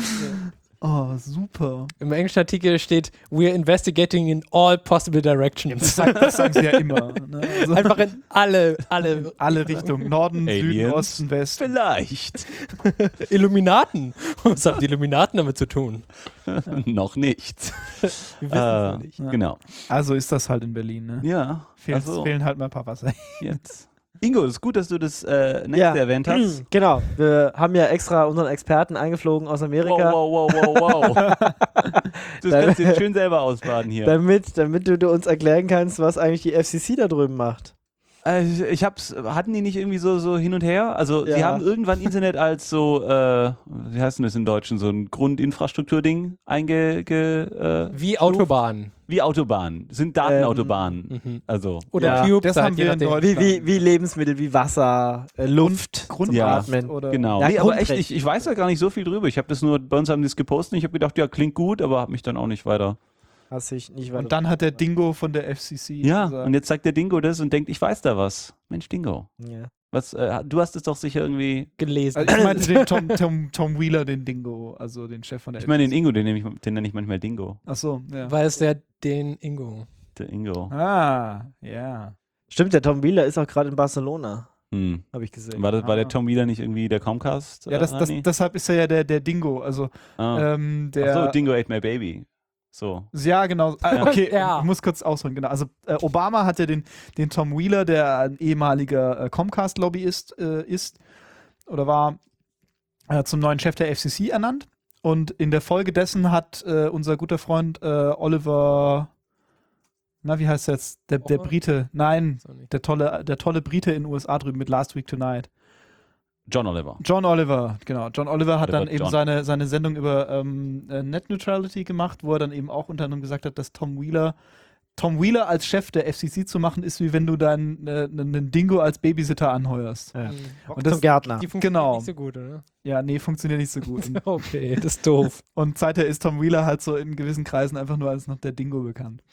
Oh, super. Im englischen Artikel steht, we're investigating in all possible directions. Das sagen, das sagen sie ja immer. Ne? Also Einfach in alle, alle alle Richtungen. Norden, Süden, Aliens? Osten, Westen. Vielleicht. Illuminaten. Was haben die Illuminaten damit zu tun? Noch nicht. Wir wissen Äh, es nicht. Ja. Genau. Also ist das halt in Berlin, ne? Ja. Fehlen, also, fehlen halt mal ein paar Wasser. jetzt. Ingo, es ist gut, dass du das äh, nächste Ja. erwähnt hast. Genau, wir haben ja extra unseren Experten eingeflogen aus Amerika, Wow, wow, wow, wow, wow. Das kannst du jetzt schön selber ausbaden hier. damit, damit du, du uns erklären kannst, was eigentlich die F C C da drüben macht. Äh, ich- ich hab's, hatten die nicht irgendwie so, so hin und her? Also sie Ja. haben irgendwann Internet als so, äh, wie heißt denn das im Deutschen, so ein Grundinfrastrukturding einge, ge, äh, Wie Autobahnen. wie Autobahnen, sind Datenautobahnen. Mhm. Also, Oder Ja, Cubes, das halt, haben je wir in nachdem. Deutschland. Wie, wie, wie Lebensmittel, wie Wasser, äh, Luft, Grund Ja, Atmen. oder genau. Ja, nee, aber echt, Grundrecht. ich, ich weiß da gar nicht so viel drüber. Ich habe das nur, bei uns haben die es gepostet und ich habe gedacht, ja, klingt gut, aber habe mich dann auch nicht weiter. Hast dich nicht weiter. Und dann hat der Dingo von der F C C Ja, gesagt, und jetzt sagt der Dingo das und denkt, ich weiß da was. Mensch, Dingo. Ja. Was, äh, du hast es doch sicher irgendwie. gelesen. also ich meinte den Tom, Tom, Tom Wheeler, den Dingo, also den Chef von der Ich meine den F C C. Ingo, den nenne ich, den nenne ich manchmal Dingo. Achso, ja. Weil es der den Ingo. Der Ingo. Ah, ja. Stimmt, der Tom Wheeler ist auch gerade in Barcelona, Hm. habe ich gesehen. War, das, war der Ah. Tom Wheeler nicht irgendwie der Comcast? Ja, das, das, Rani? deshalb ist er ja der, der Dingo, also ah. ähm, der... Ach so, Dingo ate my baby. So. Ja, genau. Ah, okay, Ja. ich muss kurz ausholen. Genau. Also äh, Obama hatte den, den Tom Wheeler, der ein ehemaliger äh, Comcast-Lobbyist äh, ist oder war, äh, zum neuen Chef der F C C ernannt. Und in der Folge dessen hat äh, unser guter Freund äh, Oliver, na, wie heißt er jetzt? Der, der Oliver? Brite. Nein, So nicht. der tolle, der tolle Brite in den U S A drüben mit Last Week Tonight. John Oliver. John Oliver, genau. John Oliver hat Oliver dann eben John. seine, seine Sendung über ähm, äh, Net Neutrality gemacht, wo er dann eben auch unter anderem gesagt hat, dass Tom Wheeler, Tom Wheeler als Chef der F C C zu machen, ist wie wenn du deinen äh, einen Dingo als Babysitter anheuerst. Ja. Mhm. Und das, Zum Gärtner. Die funktioniert Genau. nicht so gut, oder? ja, nee, funktioniert nicht so gut. Und, Okay, das ist doof. und seither ist Tom Wheeler halt so in gewissen Kreisen einfach nur als noch der Dingo bekannt.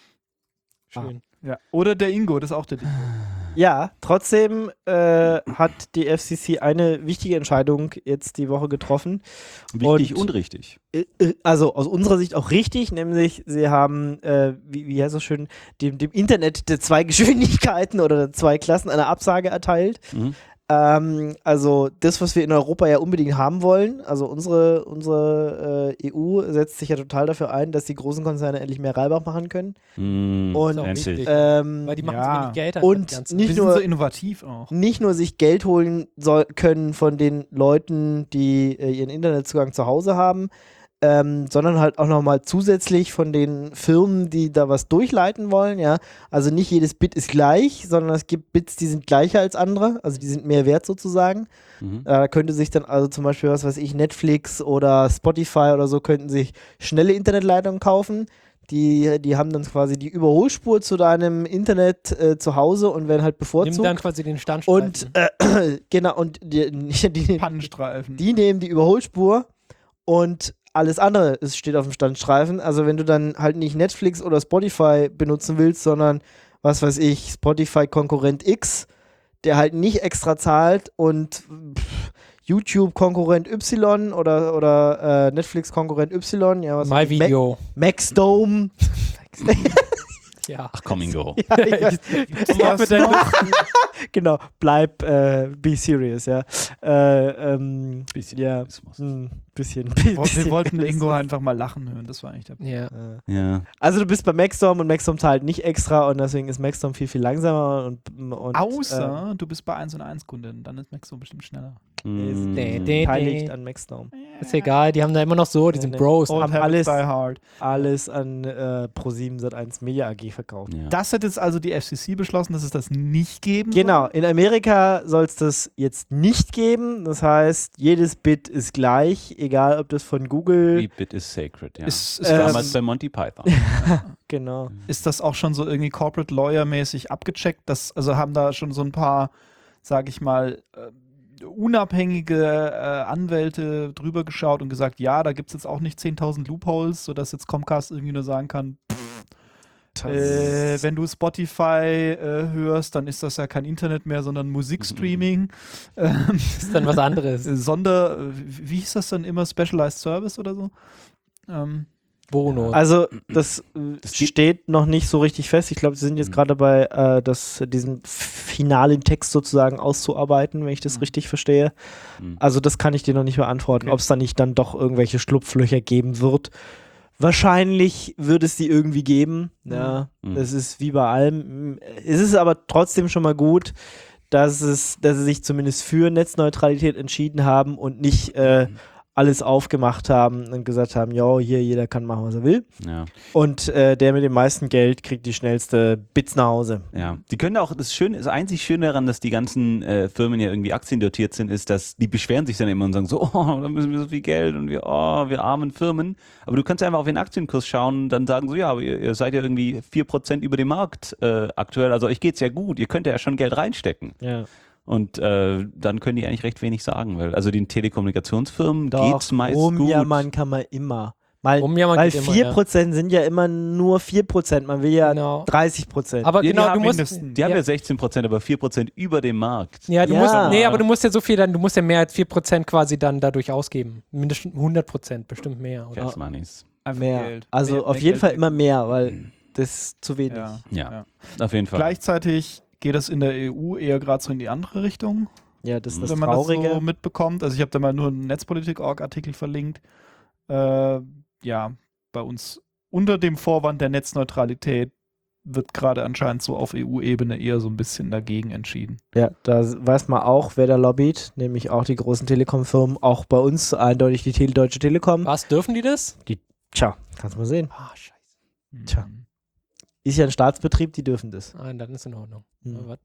Schön. Ja. Oder der Ingo, das ist auch der Dingo. Ja, trotzdem äh, hat die F C C eine wichtige Entscheidung jetzt die Woche getroffen. Wichtig Und- und, richtig. Äh, äh, Also aus unserer Sicht auch richtig, nämlich sie haben, äh, wie, wie heißt das schön, dem, dem Internet der zwei Geschwindigkeiten oder der zwei Klassen eine Absage erteilt. Mhm. Ähm, also das, was wir in Europa ja unbedingt haben wollen, also unsere, unsere äh, E U setzt sich ja total dafür ein, dass die großen Konzerne endlich mehr Reibach machen können. Mm, Und- Ist auch fancy. wichtig. Ähm, Weil die machen Ja. so wenig Geld. Und an nicht Wir sind nur- so innovativ auch. nicht nur sich Geld holen soll, können von den Leuten, die äh, ihren Internetzugang zu Hause haben, ähm, sondern halt auch nochmal zusätzlich von den Firmen, die da was durchleiten wollen, ja. Also nicht jedes Bit ist gleich, sondern es gibt Bits, die sind gleicher als andere, also die sind mehr wert sozusagen. Mhm. Äh, Da könnte sich dann also zum Beispiel, was weiß ich, Netflix oder Spotify oder so, könnten sich schnelle Internetleitungen kaufen. Die, die haben dann quasi die Überholspur zu deinem Internet äh, zu Hause und werden halt Nimm bevorzugt. dann quasi den Stand. Und äh, genau, und die, die, Pannenstreifen. die nehmen die Überholspur und alles andere es steht auf dem Standstreifen. Also wenn du dann halt nicht Netflix oder Spotify benutzen willst, sondern was weiß ich, Spotify-Konkurrent X, der halt nicht extra zahlt und pff, YouTube-Konkurrent Y oder, oder äh, Netflix-Konkurrent Y, ja, was My Video. Maxdome. Ja. Ach komm, Ingo. ja, ja, Ja, mit der genau, bleib, äh, be serious, ja. Äh, ähm, Bisschen ja, Realismus. ein bisschen. Wir bisschen wollten Ingo einfach mal lachen hören, das war eigentlich der ja. Äh, Ja. Also du bist bei Maxdome und Maxdome zahlt nicht extra und deswegen ist Maxdome viel, viel langsamer und, und Außer du bist bei eins und eins Kundin, dann ist Max so bestimmt schneller. Mm. Nee, ähm, nee. beteiligt an Maxdome. Ist egal, die haben da immer noch so, die Nee, sind nee. Bros. Und- Old haben Habits alles- Die Hard. Alles an äh, ProSieben Sat eins Media A G verkauft. Ja. Das hat jetzt also die F C C beschlossen, dass es das nicht geben Genau, soll? in Amerika soll es das jetzt nicht geben. Das heißt, jedes Bit ist gleich, egal ob das von Google. Every bit is sacred, ja. Ist, ist, Ähm, das, Damals bei Monty Python. Genau. ist das auch schon so irgendwie Corporate Lawyer-mäßig abgecheckt? Das, also haben da schon so ein paar, sag ich mal, äh, unabhängige äh, Anwälte drüber geschaut und gesagt, ja, da gibt es jetzt auch nicht zehntausend Loopholes, sodass jetzt Comcast irgendwie nur sagen kann, pff, äh, wenn du Spotify äh, hörst, dann ist das ja kein Internet mehr, sondern Musikstreaming. Ähm, Das ist dann was anderes. Sonder, äh, wie hieß das dann immer, Specialized Service oder so? Ähm, Bonus. Also das, äh, Das geht- steht noch nicht so richtig fest. Ich glaube, sie sind jetzt Mhm. gerade dabei, äh, das, diesen finalen Text sozusagen auszuarbeiten, wenn ich das Mhm. richtig verstehe. Mhm. Also das kann ich dir noch nicht beantworten, Okay. ob es da nicht dann doch irgendwelche Schlupflöcher geben wird. Wahrscheinlich wird es die irgendwie geben. Ja, Mhm. das ist wie bei allem. Es ist aber trotzdem schon mal gut, dass es, dass sie sich zumindest für Netzneutralität entschieden haben und nicht äh, alles aufgemacht haben und gesagt haben, ja, hier jeder kann machen, was er will. Ja. Und äh, der mit dem meisten Geld kriegt die schnellste Bits nach Hause. Ja, die können auch, das Schöne, das einzig Schöne daran, dass die ganzen äh, Firmen ja irgendwie aktiendotiert sind, ist, dass die beschweren sich dann immer und sagen so, oh, da müssen wir so viel Geld und wir, oh, wir armen Firmen. Aber du kannst einfach auf den Aktienkurs schauen und dann sagen so, ja, aber ihr, ihr seid ja irgendwie vier Prozent über dem Markt äh, aktuell, also euch geht's ja gut, ihr könnt ja schon Geld reinstecken. Ja. Und äh, dann können die eigentlich recht wenig sagen, weil also den Telekommunikationsfirmen Doch, geht's meist rumjammern gut. kann man immer. Mal, Rumjammern weil geht immer, vier Prozent sind ja immer nur vier Prozent. Man will ja Genau. dreißig Prozent. Aber Ja, die genau, du haben musst. mindestens- Die haben ja. ja sechzehn Prozent, aber vier Prozent über dem Markt. Ja, du Ja. musst, nee, aber du musst ja so viel dann, du musst ja mehr als vier Prozent quasi dann dadurch ausgeben. Mindestens hundert Prozent, bestimmt mehr. Oder? Cash Moneys. einfach mehr. Geld. Also Mehr- auf mehr jeden Geld Fall weg. immer mehr, weil das ist zu wenig. Ja. Ja, Ja. auf jeden Fall. Gleichzeitig geht das in der E U eher gerade so in die andere Richtung, Ja, das ist das wenn man Traurige. das so mitbekommt. Also ich habe da mal nur einen Netzpolitik Punkt org Artikel verlinkt. Äh, ja, bei uns unter dem Vorwand der Netzneutralität wird gerade anscheinend so auf E U-Ebene eher so ein bisschen dagegen entschieden. Ja, da weiß man auch, wer da lobbyt, nämlich auch die großen Telekom-Firmen, auch bei uns eindeutig die Tele Deutsche Telekom. Was, dürfen die das? Tja, kannst du mal sehen. Ah, scheiße. Tja. Ist ja ein Staatsbetrieb, die dürfen das. Ah, dann ist in Ordnung. Hm. Was?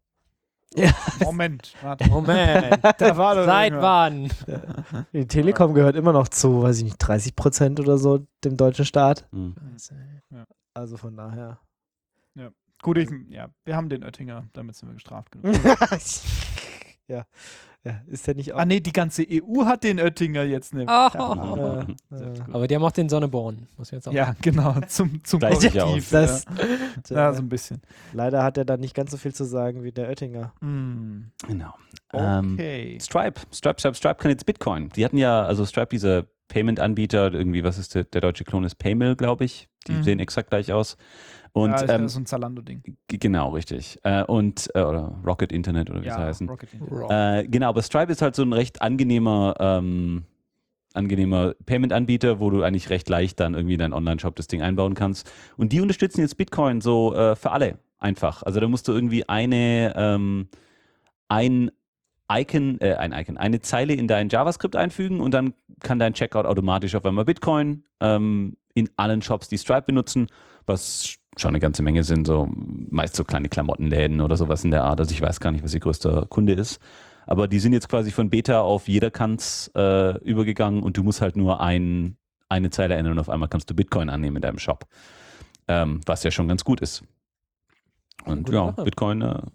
Moment, warte. Moment. Da war doch Seit irgendwas. wann? Die Telekom gehört immer noch zu, weiß ich nicht, dreißig Prozent oder so dem deutschen Staat. Hm. Also von daher. Gut, ich, ja, wir haben den Oettinger, damit sind wir gestraft genug. ja. ja. Ist der nicht auch. Ah nee, die ganze E U hat den Oettinger jetzt nämlich. Oh. Äh, äh, Aber die haben auch den Sonneborn. Muss ich jetzt auch Ja, genau, zum, zum Gleich sich Korrektiv. das, ja. ja, so ein bisschen. leider hat er da nicht ganz so viel zu sagen wie der Oettinger. Hm. Genau. Ähm, Okay. Stripe, Stripe, Stripe, Stripe kann jetzt Bitcoin. Die hatten ja, also Stripe, dieser Payment-Anbieter, irgendwie, was ist der, der deutsche Klon ist Paymill, glaube ich. Die Mhm. sehen exakt gleich aus. Und ja, ist ähm, ja so ein Zalando-Ding. g- genau, richtig. Äh, und, äh, oder Rocket Internet oder wie Ja, sie heißen. Rocket Internet. Raw. Äh, genau, aber Stripe ist halt so ein recht angenehmer, ähm, angenehmer Payment-Anbieter, wo du eigentlich recht leicht dann irgendwie in deinen Online-Shop das Ding einbauen kannst. Und die unterstützen jetzt Bitcoin so äh, für alle einfach. Also da musst du irgendwie eine, ähm, ein Icon, äh, ein Icon, eine Zeile in dein JavaScript einfügen und dann kann dein Checkout automatisch auf einmal Bitcoin ähm, in allen Shops, die Stripe benutzen, was schon eine ganze Menge sind, so meist so kleine Klamottenläden oder sowas in der Art. Also ich weiß gar nicht, was ihr größter Kunde ist. Aber die sind jetzt quasi von Beta auf jeder kann's äh, übergegangen und du musst halt nur ein, eine Zeile ändern und auf einmal kannst du Bitcoin annehmen in deinem Shop. Ähm, was ja schon ganz gut ist. Und Gute ja, Sache. Bitcoin äh,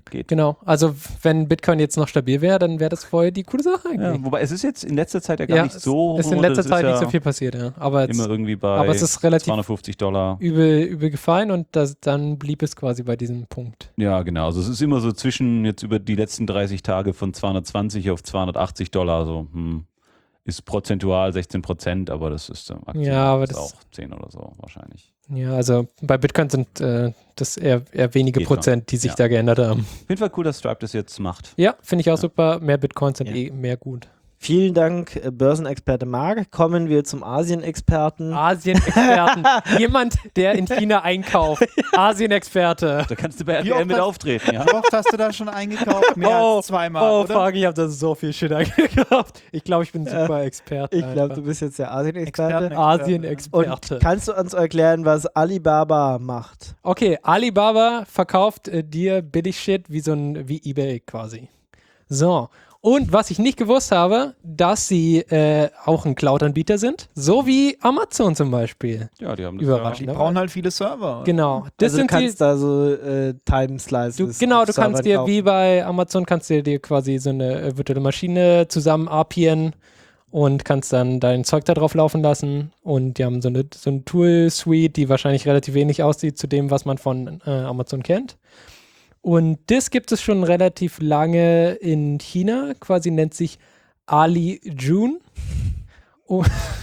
geht. Genau, also wenn Bitcoin jetzt noch stabil wäre, dann wäre das voll die coole Sache eigentlich. Ja, wobei es ist jetzt in letzter Zeit ja gar Ja, nicht so es ist in hoch, letzter das Zeit ist nicht ja so viel passiert, ja. Aber, jetzt, immer irgendwie bei aber es ist relativ zweihundertfünfzig Dollar. übel, übel gefallen und das, dann blieb es quasi bei diesem Punkt. Ja, genau. Also es ist immer so zwischen jetzt über die letzten dreißig Tage von zweihundertzwanzig auf zweihundertachtzig Dollar. So, hm, ist prozentual sechzehn Prozent, aber das ist ähm, Aktien Ja, aber ist das- auch zehn oder so wahrscheinlich. Ja, also bei Bitcoin sind äh, das eher, eher wenige Geht schon. Prozent, die sich Ja. da geändert haben. Auf jeden Fall cool, dass Stripe das jetzt macht. Ja, finde ich auch Ja. super. Mehr Bitcoins sind Ja. eh mehr gut. Vielen Dank, äh, Börsenexperte Marc. Kommen wir zum Asien-Experten. Asien-Experten. Jemand, der in China einkauft. Asien-Experte. Da kannst du bei Wie R T L oft mit hast- auftreten, ja. Wie oft hast du da schon eingekauft? Mehr Oh, als zweimal, Oh, oder? fuck, ich habe da so viel Shit eingekauft. Ich glaube, ich bin Ja. super Experte. Ich glaube, einfach. du bist jetzt der Asien-Experte. Experten. Asien-Experte. Und kannst du uns erklären, was Alibaba macht? Okay, Alibaba verkauft äh, dir billig Shit wie so ein wie eBay quasi. So. Und was ich nicht gewusst habe, dass sie äh, auch ein Cloud-Anbieter sind, so wie Amazon zum Beispiel. Ja, die haben das Überraschend. Die brauchen halt viele Server. Genau. Das also du sind kannst die, da so äh, Time-Slices du, genau, auf du kannst Servern dir kaufen. wie bei Amazon kannst du dir quasi so eine äh, virtuelle Maschine zusammen A PIen und kannst dann dein Zeug da drauf laufen lassen. Und die haben so eine, so eine Tool-Suite, die wahrscheinlich relativ ähnlich aussieht zu dem, was man von äh, Amazon kennt. Und das gibt es schon relativ lange in China, quasi nennt sich Ali June. Oh.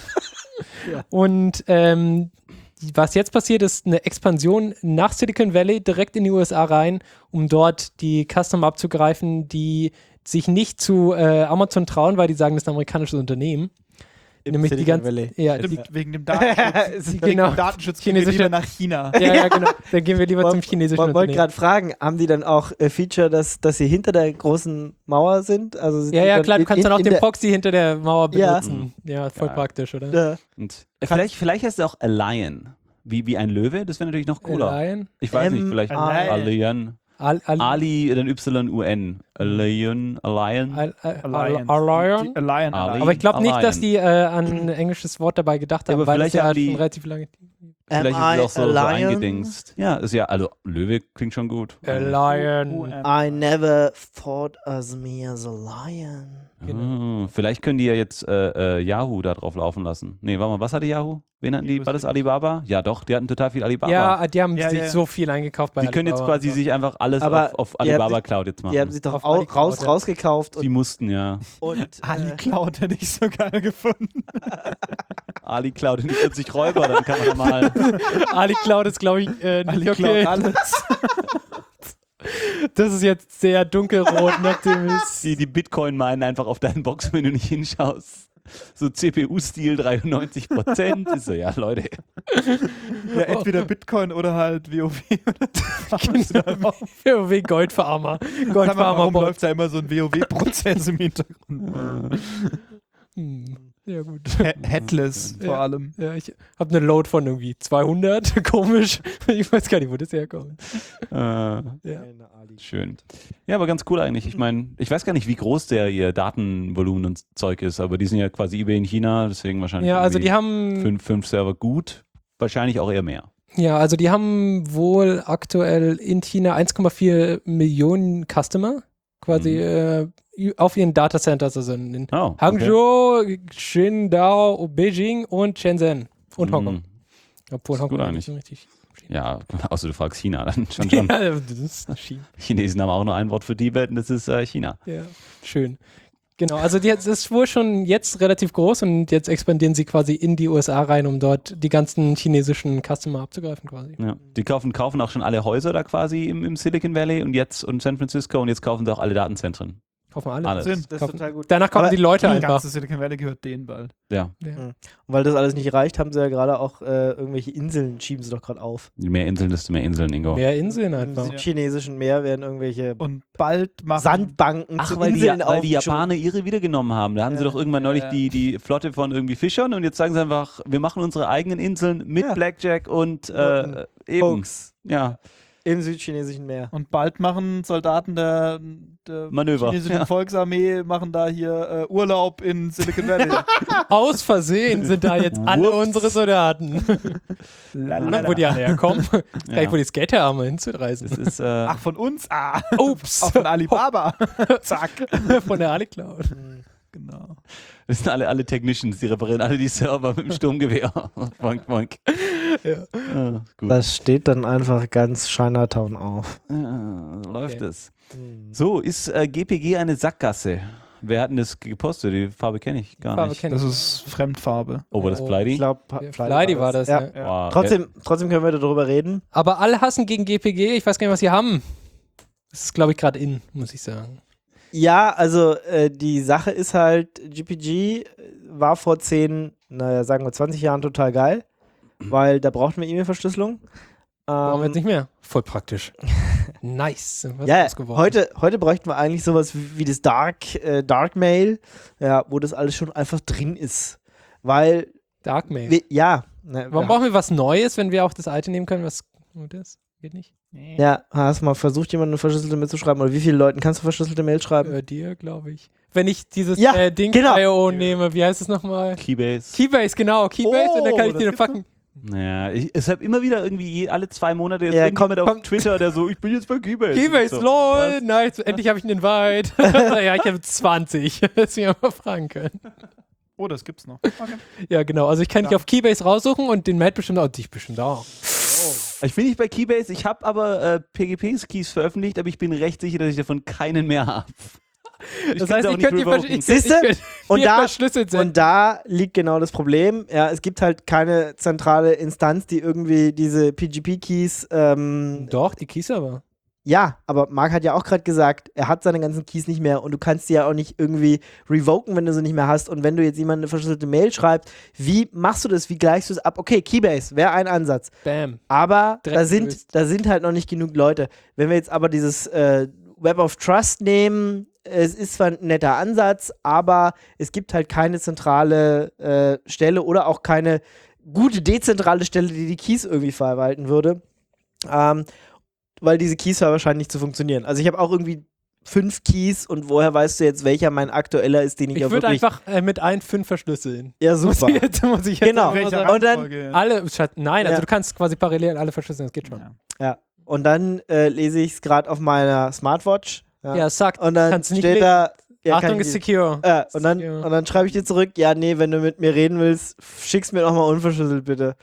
Ja. Und ähm, was jetzt passiert, ist eine Expansion nach Silicon Valley direkt in die U S A rein, um dort die Customer abzugreifen, die sich nicht zu äh, Amazon trauen, weil die sagen, das ist ein amerikanisches Unternehmen. Im Nämlich die Silicon ganze, Valley. ja, die, Stimmt, wegen dem Datenschutz. Sie- Wegen genau. dem Datenschutz gehen wir Chinesische- lieber nach China. ja, ja, genau. Dann gehen wir lieber zum chinesischen Wollte Unternehmen. gerade fragen, haben die dann auch äh, Feature, dass, dass sie hinter der großen Mauer sind? Also sind Ja, die ja, dann klar, du in- kannst dann auch in den der- Proxy hinter der Mauer Ja. benutzen. Ja, voll Geil. praktisch, oder? Ja. Und äh, vielleicht, vielleicht heißt es auch a Lion. Wie, wie ein Löwe, das wäre natürlich noch cooler. Lion? Ich weiß nicht, Ähm, vielleicht Lion. a Lion. Al, al, Ali, dann Y U N. A Lion, a Lion. al, al, al, Alliance. Allion? Die Alliance. Ali. Aber ich glaube nicht, dass Allion. die äh, an ein englisches Wort dabei gedacht Ja, haben, aber weil es vielleicht ja haben die- schon relativ lange. Vielleicht Am ist es auch I so, so a lion? eingedingst. Ja, ist ja, also Löwe klingt schon gut. A Lion. U M. I never thought of me as a lion. Genau. Ah, vielleicht können die ja jetzt äh, äh, Yahoo da drauf laufen lassen. Nee, warte mal, was hatte Yahoo? Wen hatten die? War das Alibaba? Ja, doch, die hatten total viel Alibaba. Ja, die haben Ja, sich ja. so viel eingekauft bei die können jetzt Alibaba. quasi sich einfach alles Aber auf, auf die haben Alibaba sich- Cloud jetzt machen. Die haben sich doch Auf au Ali raus, Cloud, ja. rausgekauft Die und, mussten, ja. und Ali äh, Cloud hätte ich so geil gefunden. Ali Cloud und vierzig Räuber, dann kann man da mal. Ali Cloud ist, glaube ich, äh, Ali nicht okay. Cloud alles. Das ist jetzt sehr dunkelrot, nachdem es. die, die Bitcoin meinen einfach auf deinen Box, wenn du nicht hinschaust. So C P U-Stil dreiundneunzig Prozent. Ist so, ja, Leute. Ja, entweder Bitcoin oder halt WoW. Genau. WoW Goldfarmer. Sag mal, Goldfarmer warum Bot. läuft da immer so ein WoW-Prozess im Hintergrund? Hm. Ja, gut. He- Headless vor Ja. allem. Ja, ich habe eine Load von irgendwie zweihundert. Komisch. Ich weiß gar nicht, wo das herkommt. Äh, Ja. Keine Ali. schön. Ja, aber ganz cool eigentlich. Ich meine, ich weiß gar nicht, wie groß der ihr Datenvolumen und Zeug ist, aber die sind ja quasi eBay in China, deswegen wahrscheinlich Ja, also irgendwie die haben. fünf, fünf Server gut. Wahrscheinlich auch eher mehr. Ja, also die haben wohl aktuell in China eins Komma vier Millionen Customer. Quasi äh, auf ihren Datacenters, also in, in Oh, okay. Hangzhou, Qingdao, Beijing und Shenzhen und Hongkong. Mhm. Obwohl Ist Hongkong gut nicht eigentlich. so richtig. Ja, außer du fragst China, dann schon schon. Ja, das ist China. Chinesen haben auch nur ein Wort für die Welt und das ist äh, China. Ja, schön. Genau, also die, das ist wohl schon jetzt relativ groß und jetzt expandieren sie quasi in die U S A rein, um dort die ganzen chinesischen Customer abzugreifen quasi. Ja. Die kaufen, kaufen auch schon alle Häuser da quasi im, im Silicon Valley und jetzt und San Francisco und jetzt kaufen sie auch alle Datenzentren. Kaufen alle. Alles. Sinn. Das ist Kaufen- total gut. Danach kaufen Aber die Leute Das einfach. ganze Silicon Valley gehört denen bald. Ja, Ja. Und weil das alles nicht reicht, haben sie ja gerade auch äh, irgendwelche Inseln, schieben sie doch gerade auf. je mehr Inseln, desto mehr Inseln, Ingo. Mehr Inseln Im einfach. südchinesischen Meer werden irgendwelche Und bald machen Sandbanken Ach, zu weil die, Inseln weil die aufgeschoben. Japaner ihre wiedergenommen haben. Da haben sie Ja. doch irgendwann neulich Ja. die, die Flotte von irgendwie Fischern und jetzt sagen sie einfach, wir machen unsere eigenen Inseln mit Ja. Blackjack und äh, eben. Hoax. Ja. im südchinesischen Meer. Und bald machen Soldaten der, der Manöver. chinesischen Ja. Volksarmee machen da hier äh, Urlaub in Silicon Valley. Aus Versehen sind da jetzt alle Whoops. unsere Soldaten. Lalala. Wo die alle herkommen. Ja. Gleich, wo die Skater haben, hinzureisen. Das ist, äh, Ach, von uns? Ah, Ups. auch von Alibaba. Zack. Von der AliCloud. Genau. das sind alle, alle Technicians, die reparieren alle die Server mit dem Sturmgewehr. Boink, boink. Ja. Ah, gut. Das steht dann einfach ganz Chinatown auf. Ja, so läuft Okay. es. So, ist äh, G P G eine Sackgasse? Wer hat denn das gepostet? Die Farbe kenne ich gar Farbe nicht. kenn Das ist Fremdfarbe. Oh, war das Oh, Ich Pleidi? glaube, Fleidy war das, ja. Wow. Trotzdem, trotzdem können wir darüber reden. Aber alle hassen gegen G P G. Ich weiß gar nicht, was sie haben. Das ist, glaube ich, gerade in, muss ich sagen. Ja, also äh, die Sache ist halt, G P G war vor zehn, naja, sagen wir zwanzig Jahren total geil, weil da brauchten wir E-Mail-Verschlüsselung. Warum Ähm, jetzt nicht mehr? Voll praktisch. Nice. Was ja, ist geworden? heute, heute bräuchten wir eigentlich sowas wie, wie das Dark, äh, Dark Mail, ja, wo das alles schon einfach drin ist. Weil, Darkmail. wir, ja. Ne, Warum wir, brauchen wir was Neues, wenn wir auch das alte nehmen können? Was gut ist? Geht nicht? ja, hast du mal versucht, jemanden eine verschlüsselte Mail zu schreiben? Oder wie viele Leuten kannst du verschlüsselte Mail schreiben? Bei dir, glaube ich. Wenn ich dieses Ja, äh, Ding genau. I O nehme, wie heißt es nochmal? Keybase. Keybase, genau. Keybase Oh, und dann kann ich das dir gibt's fucken. Ja, ich, es habe immer wieder irgendwie je, alle zwei Monate jetzt Ja, irgendjemand kommt- auf Twitter, der so, ich bin jetzt bei Keybase. Keybase, so, lol, nice. Endlich habe ich einen Invite. Ja, ich habe zwanzig. Das wir mal fragen können. Oh, das gibt's noch. Okay. Ja, genau. Also ich kann dich Ja. auf Keybase raussuchen und den Matt bestimmt auch. Dich bestimmt auch. Ich bin nicht bei Keybase, ich habe aber äh, P G P-Keys veröffentlicht, aber ich bin recht sicher, dass ich davon keinen mehr habe. Das heißt, ich könnte dir versch- ich- Siehste? ich könnte Und dir da- verschlüsselt senden. Und da liegt genau das Problem. Ja, es gibt halt keine zentrale Instanz, die irgendwie diese P G P-Keys. Ähm, Doch, die Keys aber. ja, aber Marc hat ja auch gerade gesagt, er hat seine ganzen Keys nicht mehr und du kannst die ja auch nicht irgendwie revoken, wenn du sie nicht mehr hast. Und wenn du jetzt jemandem eine verschlüsselte Mail schreibst, wie machst du das? Wie gleichst du es ab? Okay, Keybase wäre ein Ansatz. Bam. Aber Direkt da sind, gelöst. da sind halt noch nicht genug Leute. Wenn wir jetzt aber dieses äh, Web of Trust nehmen, es ist zwar ein netter Ansatz, aber es gibt halt keine zentrale äh, Stelle oder auch keine gute dezentrale Stelle, die die Keys irgendwie verwalten würde. Ähm, weil diese Keys ja wahrscheinlich nicht zu funktionieren. Also ich habe auch irgendwie fünf Keys und woher weißt du jetzt, welcher mein aktueller ist, den ich, Ich auch würde wirklich... einfach äh, mit ein fünf verschlüsseln. ja, Muss super. ich jetzt, muss ich jetzt Genau. einfach mal Welche sagen. Und dann- Reihenfolge? Alle, statt- nein, also Ja. du kannst quasi parallel alle verschlüsseln, das geht schon. Ja. Ja. Und dann äh, lese ich es gerade auf meiner Smartwatch. Ja. Ja, sagt, Und dann kannst du nicht steht lesen. da... Ja, kann Achtung, ich ist nicht- secure. Äh, und, dann, Secure. und dann schreibe ich dir zurück, ja, nee, wenn du mit mir reden willst, schick's mir nochmal unverschlüsselt, bitte.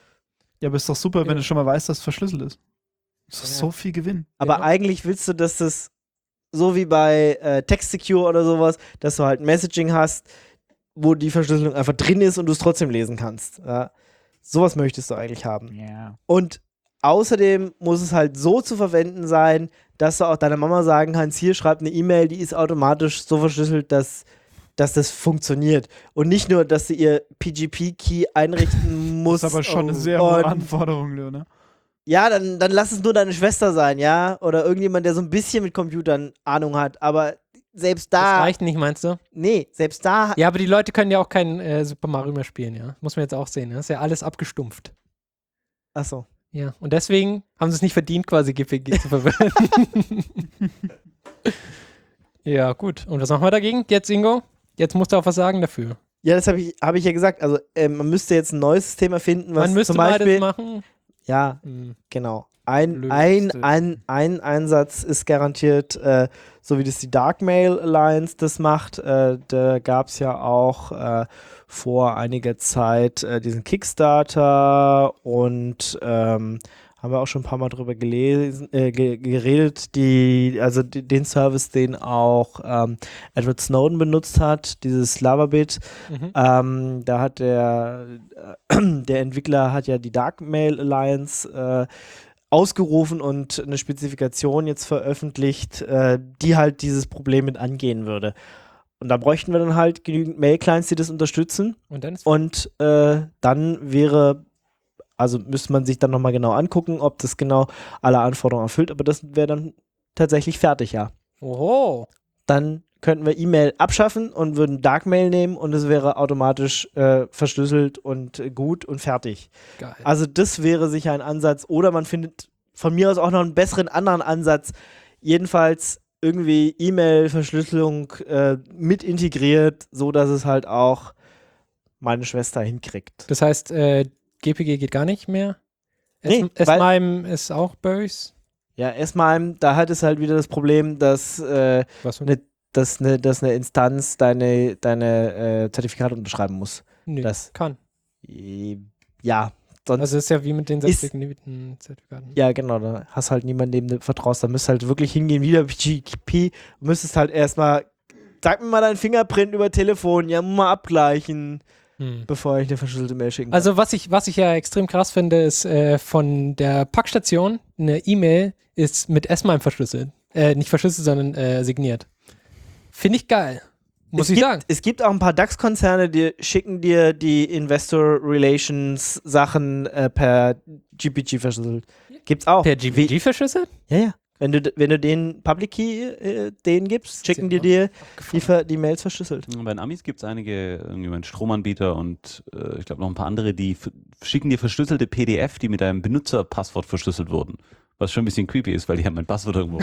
Ja, aber ist doch super, wenn Ja. du schon mal weißt, dass es verschlüsselt ist. Das ist Ja. so viel Gewinn. Aber Ja. eigentlich willst du, dass das so wie bei äh, Text Secure oder sowas, dass du halt Messaging hast, wo die Verschlüsselung einfach drin ist und du es trotzdem lesen kannst. Ja. Sowas möchtest du eigentlich haben. Ja. Und außerdem muss es halt so zu verwenden sein, dass du auch deiner Mama sagen kannst, hier schreib eine E-Mail, die ist automatisch so verschlüsselt, dass, dass das funktioniert. Und nicht nur, dass du ihr P G P-Key einrichten musst. Das ist aber schon eine und- sehr hohe und- Anforderung, Leone. Ja, dann, dann lass es nur deine Schwester sein, ja? Oder irgendjemand, der so ein bisschen mit Computern Ahnung hat. Aber selbst Das da. reicht nicht, meinst du? Nee, selbst da. Ja, aber die Leute können ja auch kein äh, Super Mario mehr spielen, ja. Muss man jetzt auch sehen, ja. Ist ja alles abgestumpft. Achso. Ja, und deswegen haben sie es nicht verdient, quasi G P G zu verwenden. Ja, gut. Und was machen wir dagegen? Jetzt, Ingo? Jetzt musst du auch was sagen dafür. Ja, das habe ich, hab ich ja gesagt. Also, äh, man müsste jetzt ein neues System erfinden, was Man müsste zum mal Beispiel. das machen. Ja, Hm. genau. Ein, Blöd. ein, ein, ein Einsatz ist garantiert, äh, so wie das die Dark Mail Alliance das macht. Äh, da gab es ja auch äh, vor einiger Zeit äh, diesen Kickstarter und ähm, haben wir auch schon ein paar Mal drüber gelesen, äh, ge geredet, die, also die, den Service, den auch ähm, Edward Snowden benutzt hat, dieses Lavabit. Mhm. Ähm, da hat der, äh, der Entwickler hat ja die Dark Mail Alliance äh, ausgerufen und eine Spezifikation jetzt veröffentlicht, äh, die halt dieses Problem mit angehen würde. Und da bräuchten wir dann halt genügend Mail-Clients, die das unterstützen. Und dann ist Und äh, dann wäre, also müsste man sich dann nochmal genau angucken, ob das genau alle Anforderungen erfüllt, aber das wäre dann tatsächlich fertig, ja. Oho. Dann könnten wir E-Mail abschaffen und würden Darkmail nehmen und es wäre automatisch äh, verschlüsselt und äh, gut und fertig. Geil. Also das wäre sicher ein Ansatz. Oder man findet von mir aus auch noch einen besseren anderen Ansatz. Jedenfalls irgendwie E-Mail-Verschlüsselung äh, mit integriert, so dass es halt auch meine Schwester hinkriegt. Das heißt, äh, G P G geht gar nicht mehr? Nee, S- weil- S-MIME ist auch böse? Ja, erstmal, da hat es halt wieder das Problem, dass, äh, Was für ne, dass, eine, dass eine Instanz deine, deine äh, Zertifikate unterschreiben muss. Nee, das- kann. Äh, Ja, sonst. Also es ist ja wie mit den Ist- selbstdefinierten Zertifikaten. Ja, genau, da hast halt niemanden, dem du vertraust. Da müsst halt wirklich hingehen, wieder G P, müsstest halt erstmal, sag mir mal deinen Fingerprint über Telefon, ja, mal abgleichen, Hm. bevor ich eine verschlüsselte Mail schicken kann. Also was ich, was ich ja extrem krass finde, ist äh, von der Packstation eine E-Mail ist mit S-MIME verschlüsselt. Äh, nicht verschlüsselt, sondern äh, signiert. Finde ich geil. Muss es ich gibt, sagen. Es gibt auch ein paar DAX-Konzerne, die schicken dir die Investor Relations Sachen äh, per G P G verschlüsselt. Gibt's auch. Per G P G verschlüsselt? Ja, ja. Wenn du, wenn du den Public Key äh, denen gibst, schicken die dir die, Ver- die Mails verschlüsselt. Bei den Amis gibt es einige, irgendwie einen Stromanbieter und äh, ich glaube noch ein paar andere, die f- schicken dir verschlüsselte P D F, die mit deinem Benutzerpasswort verschlüsselt wurden. Was schon ein bisschen creepy ist, weil die haben mein Passwort irgendwo.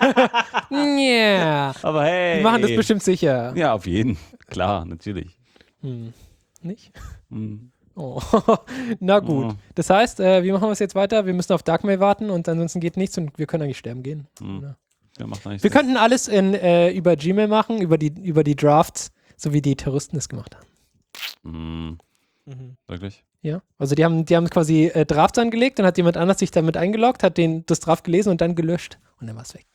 Ja. Aber hey. Die machen das bestimmt sicher. Ja, auf jeden. Klar, natürlich. Hm. Nicht? Hm. Oh. Na gut. Oh. Das heißt, äh, wie machen wir es jetzt weiter? Wir müssen auf Darkmail warten und ansonsten geht nichts und wir können eigentlich sterben gehen. Hm. Oder? Ja, macht eigentlich Wir Sinn. könnten alles in, äh, über Gmail machen, über die, über die Drafts, so wie die Terroristen es gemacht haben. Hm. Mhm. Wirklich? Ja, also die haben, die haben quasi äh, Drafts angelegt, dann hat jemand anders sich damit eingeloggt, hat den, das Draft gelesen und dann gelöscht und dann war es weg.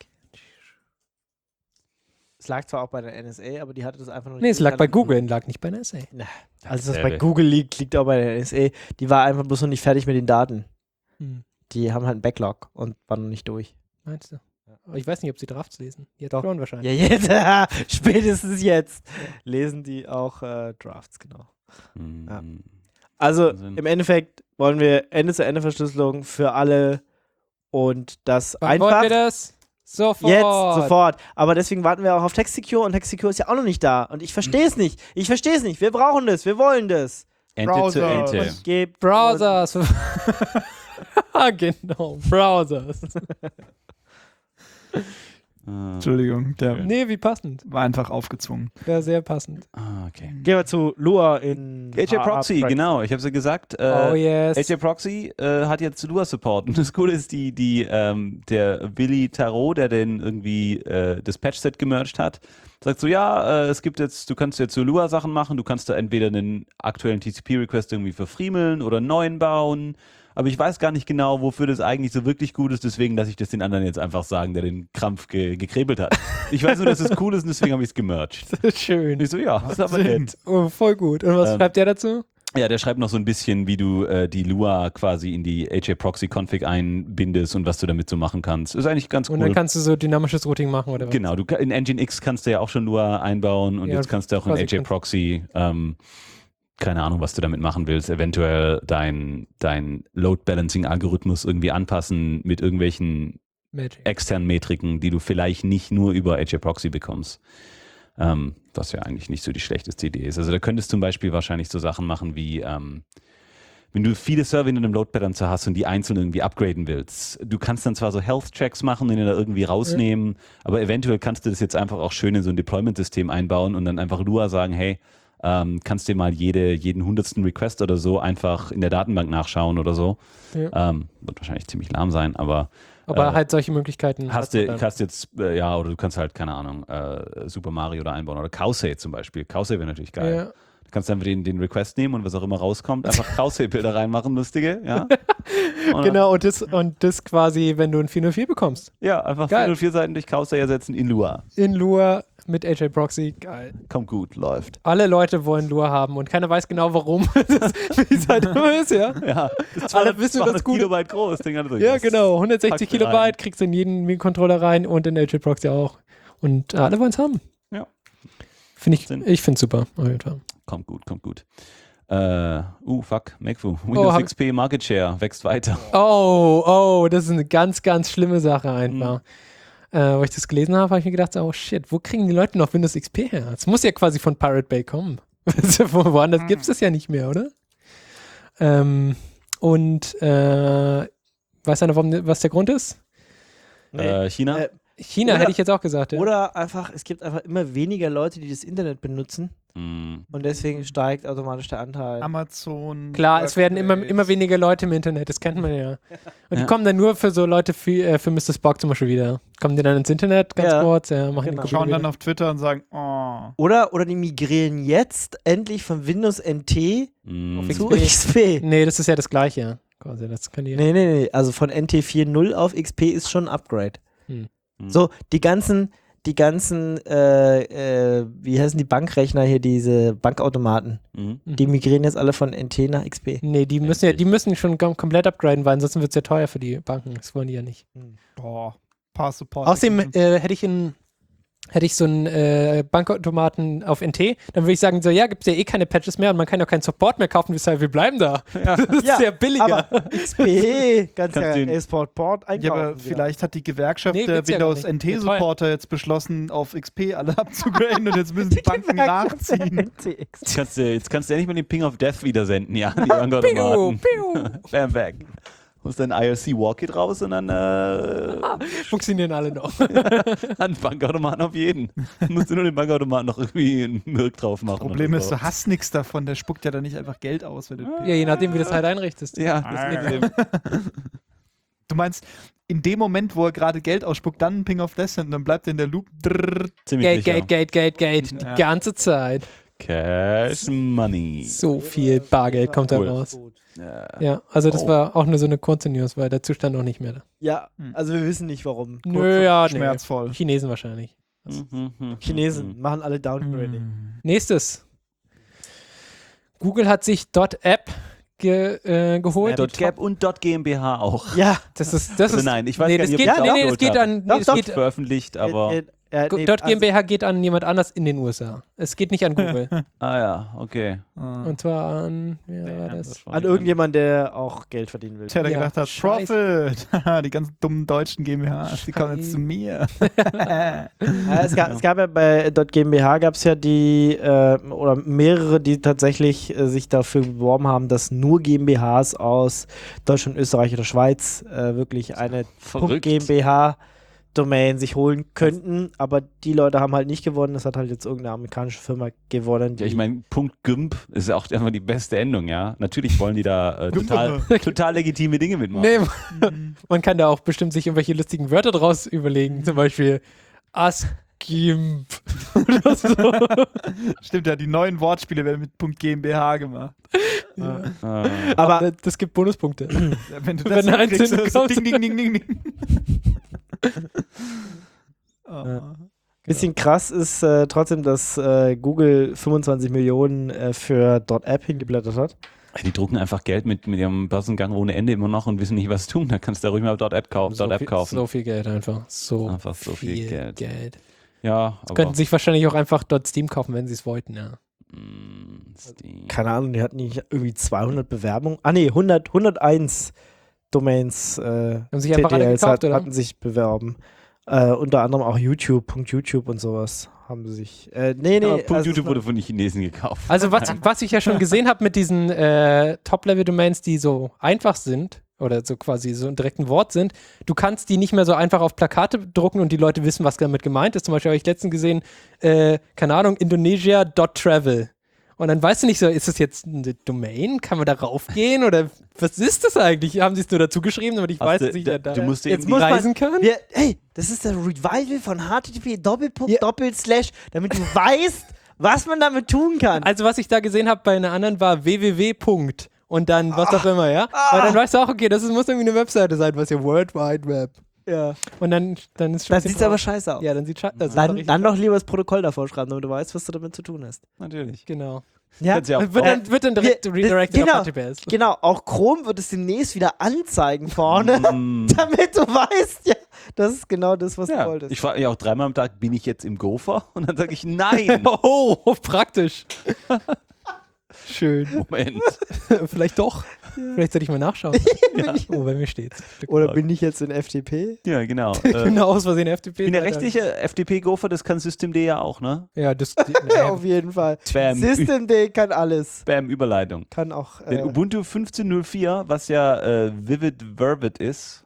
Es lag zwar auch bei der N S A, aber die hatte das einfach noch nicht. Nee, es lag bei verstanden. Google, lag nicht bei der N S A. Also, was Dasselbe. bei Google liegt, liegt auch bei der N S A. Die war einfach bloß noch nicht fertig mit den Daten. Hm. Die haben halt einen Backlog und waren noch nicht durch. Meinst du? Aber ich weiß nicht, ob sie Drafts lesen. Jetzt Doch. schon wahrscheinlich. Ja, jetzt, spätestens jetzt lesen die auch äh, Drafts, genau. Hm. Ja. Also Wahnsinn. im Endeffekt wollen wir Ende-zu-Ende-Verschlüsselung für alle und das Wann einfach wollen wir das? Sofort. jetzt, sofort. Aber deswegen warten wir auch auf TextSecure und TextSecure ist ja auch noch nicht da. Und ich verstehe es nicht. Ich verstehe es nicht. Wir brauchen das. Wir wollen das. Ente zu Browser. Ente. Und gebt Browsers. Genau, Browsers. Ah, Entschuldigung, der Nee, wie passend. war einfach aufgezwungen. Wäre sehr passend. ah, okay. Gehen wir zu Lua in H J Proxy, genau. Ich habe es ja gesagt. Äh, oh yes. H J Proxy äh, hat jetzt Lua Support. Und das Coole ist, die, die, ähm, der Willi Tarot, der den irgendwie äh, das Patch-Set gemerged hat, sagt so, ja, äh, es gibt jetzt, du kannst jetzt so Lua Sachen machen, du kannst da entweder einen aktuellen T C P-Request irgendwie verfriemeln oder einen neuen bauen. Aber ich weiß gar nicht genau, wofür das eigentlich so wirklich gut ist, deswegen lasse ich das den anderen jetzt einfach sagen, der den Krampf ge gekrebelt hat. Ich weiß nur, dass es cool ist und deswegen habe ich es gemerged. Schön. Und ich so, ja, das ist aber nett. Oh, voll gut. Und was Ähm, schreibt der dazu? Ja, der schreibt noch so ein bisschen, wie du äh, die Lua quasi in die H J Proxy Config einbindest und was du damit so machen kannst. Ist eigentlich ganz Und cool. dann kannst du so dynamisches Routing machen, oder was? Genau, du, ka- in Nginx kannst du ja auch schon Lua einbauen und Ja, jetzt kannst du auch in quasi H J Proxy, ähm, keine Ahnung, was du damit machen willst, eventuell dein, dein Load-Balancing-Algorithmus irgendwie anpassen mit irgendwelchen Magic. externen Metriken, die du vielleicht nicht nur über H J Proxy bekommst. Ähm, was ja eigentlich nicht so die schlechteste Idee ist. Also da könntest du zum Beispiel wahrscheinlich so Sachen machen wie, ähm, wenn du viele Server in einem Load Balancer hast und die einzeln irgendwie upgraden willst, du kannst dann zwar so Health-Checks machen, den da irgendwie rausnehmen, aber eventuell kannst du das jetzt einfach auch schön in so ein Deployment-System einbauen und dann einfach Lua sagen, hey, ähm, kannst dir mal jede, jeden hundertsten Request oder so einfach in der Datenbank nachschauen oder so. Ja. Ähm, wird wahrscheinlich ziemlich lahm sein, aber Aber äh, halt solche Möglichkeiten Hast du du, dann. hast jetzt, äh, ja, oder du kannst halt, keine Ahnung, äh, Super Mario da einbauen oder Kausei zum Beispiel. Kausei wäre natürlich geil. Ja. Du kannst einfach den, den Request nehmen und was auch immer rauskommt, einfach Kausei-Bilder reinmachen, lustige, ja. Und Genau, und das, und das quasi, wenn du ein vier null vier bekommst. Ja, einfach Geil. vier null vier Seiten durch Kausei ersetzen in Lua. In Lua mit H J Proxy. Geil. Kommt gut, läuft. Alle Leute wollen Lua haben und keiner weiß genau warum. das, wie es halt immer ist, ja. Ja, das Alle wissen, das gut- Kilobyte groß. Den ganzen Ja, yes. genau. hundertsechzig Packst du rein. Kilobyte kriegst du in jeden Mikrocontroller rein und in H J Proxy auch. Und äh, alle wollen es haben. Ja. Finde ich, Sinn. ich finde es super. Auf jeden Fall. Kommt gut, kommt gut. Äh, uh, fuck, Macfu. Windows hab- X P Market Share wächst weiter. Oh, oh, das ist eine ganz, ganz schlimme Sache einfach. Mhm. Äh, wo ich das gelesen habe, habe ich mir gedacht, oh shit, wo kriegen die Leute noch Windows X P her? Das muss ja quasi von Pirate Bay kommen. Wo- Woanders gibt es das ja nicht mehr, oder? Ähm, und äh, Weiß einer, warum, was der Grund ist? Äh, China? Äh, China Oder- hätte ich jetzt auch gesagt. Ja. Oder einfach, es gibt einfach immer weniger Leute, die das Internet benutzen Mm. und deswegen steigt automatisch der Anteil. Amazon. Klar, es werden immer, Workplace. immer weniger Leute im Internet, das kennt man ja. Und die Ja. kommen dann nur für so Leute für, äh, für Mister Spock zum Beispiel wieder. Kommen die dann ins Internet ganz Ja, kurz, ja, machen genau. die Schauen dann wieder. auf Twitter und sagen, oh. Oder, oder die migrieren jetzt endlich von Windows N T Mm. zu X P. X P. Nee, das ist ja das Gleiche. Quasi, das kann die Nee, nee, nee. Also von N T vier Punkt null auf X P ist schon ein Upgrade. Hm. Hm. So, die ganzen, die ganzen, äh, äh, wie heißen die Bankrechner hier, diese Bankautomaten, Mhm. die migrieren jetzt alle von N T nach X P. Nee, die müssen ja, die müssen schon kom komplett upgraden, weil ansonsten wird es ja teuer für die Banken. Das wollen die ja nicht. Boah, paar Support. Außerdem äh, hätte ich in hätte ich so einen äh, Bankautomaten auf N T, dann würde ich sagen, so, ja, gibt es ja eh keine Patches mehr und man kann ja keinen Support mehr kaufen, deshalb wir bleiben da. Das ist Ja, ja billiger. Aber X P, ganz Kannst ja, den- Export Port Ja, einkaufen. aber wieder. vielleicht hat die Gewerkschaft Nee, der gibt's ja gar Windows nicht. N T-Supporter jetzt beschlossen, auf X P alle abzugraden und jetzt müssen die Banken nachziehen. N T X. Jetzt kannst, du, jetzt kannst du endlich mal den Ping of Death wieder senden, ja? Die Bankautomaten. Bam, back. Holst dein I R C-Walkie raus und dann äh, Funktionieren alle noch. an Bankautomaten auf jeden. Du musst du nur den Bankautomaten noch irgendwie einen Milk drauf machen. Problem oder ist, so. du hast nichts davon, der spuckt ja dann nicht einfach Geld aus, wenn du. Ja, je nachdem, wie du das halt einrichtest. Ja, das geht eben. Du meinst, in dem Moment, wo er gerade Geld ausspuckt, dann einen Ping of Death und dann bleibt er in der Loop. Drrrr. Ziemlich Geld, sicher. Geld, Geld, Geld, Geld. Ja. Die ganze Zeit. Cash Money. So viel Bargeld kommt da Cool. raus. Ja. Ja, also das Oh. war auch nur so eine kurze News, weil der Zustand noch nicht mehr da. Ja, Hm. also wir wissen nicht warum. Nö, ja, nee. Schmerzvoll. Chinesen wahrscheinlich. Mhm, Chinesen mhm. machen alle Downgrading. Hm. Nächstes. Google hat sich .app ge, äh, geholt. Dot Gap und Dot GmbH auch. Ja, Das ist, das Also ist, nein, ich weiß nee, gar das nicht, ob geht, ich nee, nee, Download das geht habe. an, nee, Doch, das doch. geht, Veröffentlicht, aber. Äh, äh, äh, Go- nee, Dot also- GmbH geht an jemand anders in den U S A. Es geht nicht an Google. Ah ja, okay. Ah. Und zwar an, wer war Damn, das? An irgendjemand, der auch Geld verdienen will. Tja, der Ja, gedacht hat, scheiße. Profit. Die ganzen dummen deutschen GmbHs, die kommen jetzt zu mir. Ja, es, gab, es gab ja bei Dot GmbH gab es ja die äh, oder mehrere, die tatsächlich äh, sich dafür beworben haben, dass nur GmbHs aus Deutschland, Österreich oder Schweiz äh, wirklich eine Verrückt. .GmbH Domain sich holen könnten, aber die Leute haben halt nicht gewonnen. Das hat halt jetzt irgendeine amerikanische Firma gewonnen. Ja, ich die- meine, Punkt .gimp ist ja auch einfach die beste Endung, ja. Natürlich wollen die da äh, total, total legitime Dinge mitmachen. Nee, man kann da auch bestimmt sich irgendwelche lustigen Wörter draus überlegen. Zum Beispiel Askimp oder so. Stimmt ja, die neuen Wortspiele werden mit .GmbH gemacht. Äh, aber Das gibt Bonuspunkte. Ja, wenn du Wenn das eins hinkriegst, so hinbekommst. ding, ding, ding, ding, ding. Oh. Ja. bisschen krass ist äh, trotzdem, dass äh, Google fünfundzwanzig Millionen äh, für .app hingeblättert hat. die drucken einfach Geld mit, mit ihrem Börsengang ohne Ende immer noch und wissen nicht, was tun. Da kannst du ruhig mal .app kaufen. so, .app viel, kaufen. so viel Geld einfach. So, Einfach so viel Geld. Geld. Ja, Sie aber könnten sich wahrscheinlich auch einfach dort Steam kaufen, wenn sie es wollten, ja. mm, Steam. Keine Ahnung, die hatten nicht irgendwie zweihundert Bewerbungen. Ah nee, hundert, hunderteins Domains äh, Haben sich einfach alle T T Ls gekauft, hat, oder? hatten sich beworben. Äh, unter anderem auch YouTube, .youtube und sowas haben sie sich. Äh, nee, nee. Aber Punkt also YouTube es wurde von den Chinesen gekauft. Also was, was ich ja schon gesehen habe mit diesen äh, Top-Level-Domains, die so einfach sind oder so quasi so direkt ein Wort sind, du kannst die nicht mehr so einfach auf Plakate drucken und die Leute wissen, was damit gemeint ist. Zum Beispiel habe ich letztens gesehen, äh, keine Ahnung, Indonesia.travel. Und dann weißt du nicht so, ist das jetzt eine Domain? Kann man da raufgehen? Oder was ist das eigentlich? Haben sie es nur dazu geschrieben, damit ich Hast weiß, du- dass ich da- ja da du musst Jetzt eben muss man- reisen kann? Wir, hey, das ist der Revival von H T T P Doppelpunkt Ja. Doppelslash, damit du weißt, was man damit tun kann. Also was ich da gesehen habe bei einer anderen war www. Und dann was auch immer, ja? Aber dann weißt du auch, okay, das ist, muss irgendwie eine Webseite sein, was ja World Wide Web. ja. Und dann, dann ist schon Dann sieht es aber scheiße aus. Ja, dann sieht scheiße aus. Dann, dann doch lieber das Protokoll davor schreiben, damit du weißt, was du damit zu tun hast. Natürlich. Genau. Ja, Kannst ja auch Wird dann, wird dann direkt wir- redirected genau. auf H T T P S. genau. Auch Chrome wird es demnächst wieder anzeigen vorne, Mm. damit du weißt, ja, das ist genau das, was du Ja, wolltest. ich frage mich auch dreimal am Tag, bin ich jetzt im Gopher? Und dann sage ich, nein. Oh, praktisch. Schön. Moment. Vielleicht doch. Vielleicht sollte ich mal nachschauen. Ja. Oh, bei mir steht's. Oder bin ich jetzt in F T P? Ja, genau. Ich äh, bin da aus Versehen F D P. Ich bin der rechtliche F D P-Gopher, das kann Systemd ja auch, ne? Ja, das. Ja, auf jeden Fall. Spam. Systemd kann alles. Spam-Überleitung. Kann auch. Denn Äh, Ubuntu fünfzehn Punkt null vier, was ja äh, Vivid Verbit ist,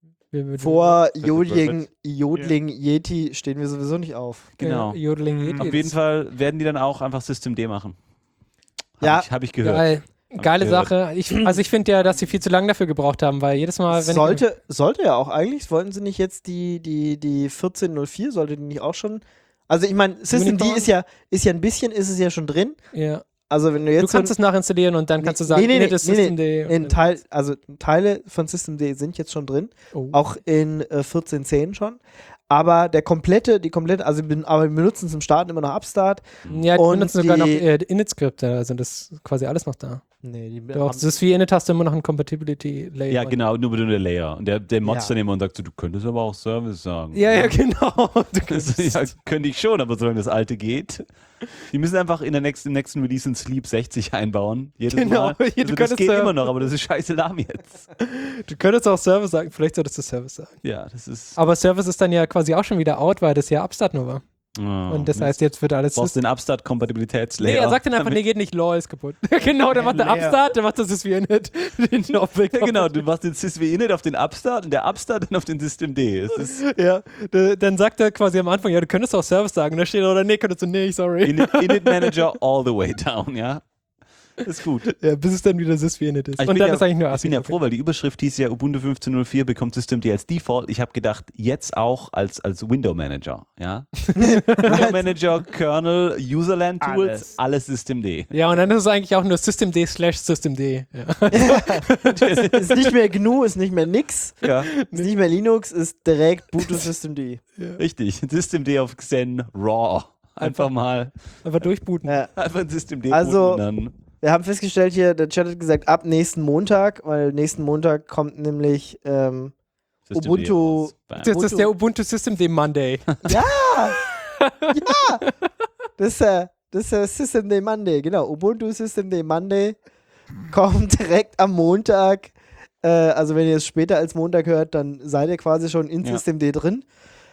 vor Wird Jodling, Jodling Yeti stehen wir sowieso nicht auf. genau. Äh, Jodeling Yeti. Auf jeden Fall werden die dann auch einfach Systemd machen. Hab Ja. ich, hab ich gehört. Geil. Geile gehört. Sache. Ich, also ich finde ja, dass sie viel zu lange dafür gebraucht haben, weil jedes Mal, wenn sollte, sollte ja auch eigentlich, wollten sie nicht jetzt die, die, die vierzehn null vier, sollte die nicht auch schon. Also ich meine, Systemd Unicorn? ist ja, ist ja ein bisschen, ist es ja schon drin. ich, ja. Also wenn du jetzt Du kannst so es nachinstallieren und dann kannst du sagen, nee, nee, init nee, ist nee, Systemd. nee, in Teil, also Teile von Systemd sind jetzt schon drin, Oh. auch in äh, vierzehn Punkt zehn schon. Aber der komplette, die komplette, also wir, aber wir benutzen zum Starten immer noch Upstart. Ja, die und benutzen sogar noch die- äh, Init-Skripte, also das ist quasi alles noch da. Nee, die Doch, haben- das ist wie Init hast du immer noch ein Compatibility-Layer. Ja, genau, nur mit der Layer. Und der, der Mods Ja. dann immer und sagt so, du könntest aber auch Service sagen. Ja, ja, genau. Du kannst- Also, ja, könnte ich schon, aber solange das alte geht. Die müssen einfach in der nächsten, im nächsten Release in Sleep sechzig einbauen. Jedes Genau, Mal. du Also das könntest, geht äh, immer noch, aber das ist scheiße lahm jetzt. Du könntest auch Service sagen, vielleicht solltest du Service sagen. Ja, das ist. Aber Service ist dann ja quasi auch schon wieder out, weil das ja Upstart nur war. Oh, Und das Mist. heißt, jetzt wird alles. Du brauchst den Upstart-Kompatibilitätslayer. Nee, er sagt dann einfach, nee, geht nicht, lol, ist kaputt. Genau, der macht der Layer. Upstart, der macht das ist wie Init. Den Object Ja, genau, du machst den sysvinit auf den Upstart und der Upstart dann auf den Systemd. Es ist Ja, d- dann sagt er quasi am Anfang, ja, du könntest auch Service sagen. Da steht oder nee, könntest du nicht, sorry. Init, Init Manager all the way down, ja. Ist gut. Ja, bis es dann wieder sys wie Init ist. Ich Und bin dann ja, ist eigentlich nur Ich bin ja ASCII. froh, weil die Überschrift hieß ja Ubuntu fünfzehn Punkt null vier bekommt Systemd als Default. Ich habe gedacht, jetzt auch als, als Window Manager, ja. Window Manager, Kernel, Userland Tools, alles, Alles. Systemd. Ja, und dann ist es eigentlich auch nur Systemd slash Systemd. Ja. ist nicht mehr G N U, ist nicht mehr nix, Ja, ist nicht mehr Linux, ist direkt Ubuntu Systemd. richtig. Systemd auf Xen Raw. Einfach mal Einfach durchbooten. Ja. einfach ein Systemd Also- booten und dann. Wir haben festgestellt hier, der Chat hat gesagt, ab nächsten Montag, weil nächsten Montag kommt nämlich ähm, Systemd Ubuntu- raus. Bam. Das ist der Ubuntu Systemd Monday. Das ist der, das ist der Systemd Monday, genau. Ubuntu Systemd Monday kommt direkt am Montag. Äh, also wenn ihr es später als Montag hört, dann seid ihr quasi schon in Ja. Systemd drin.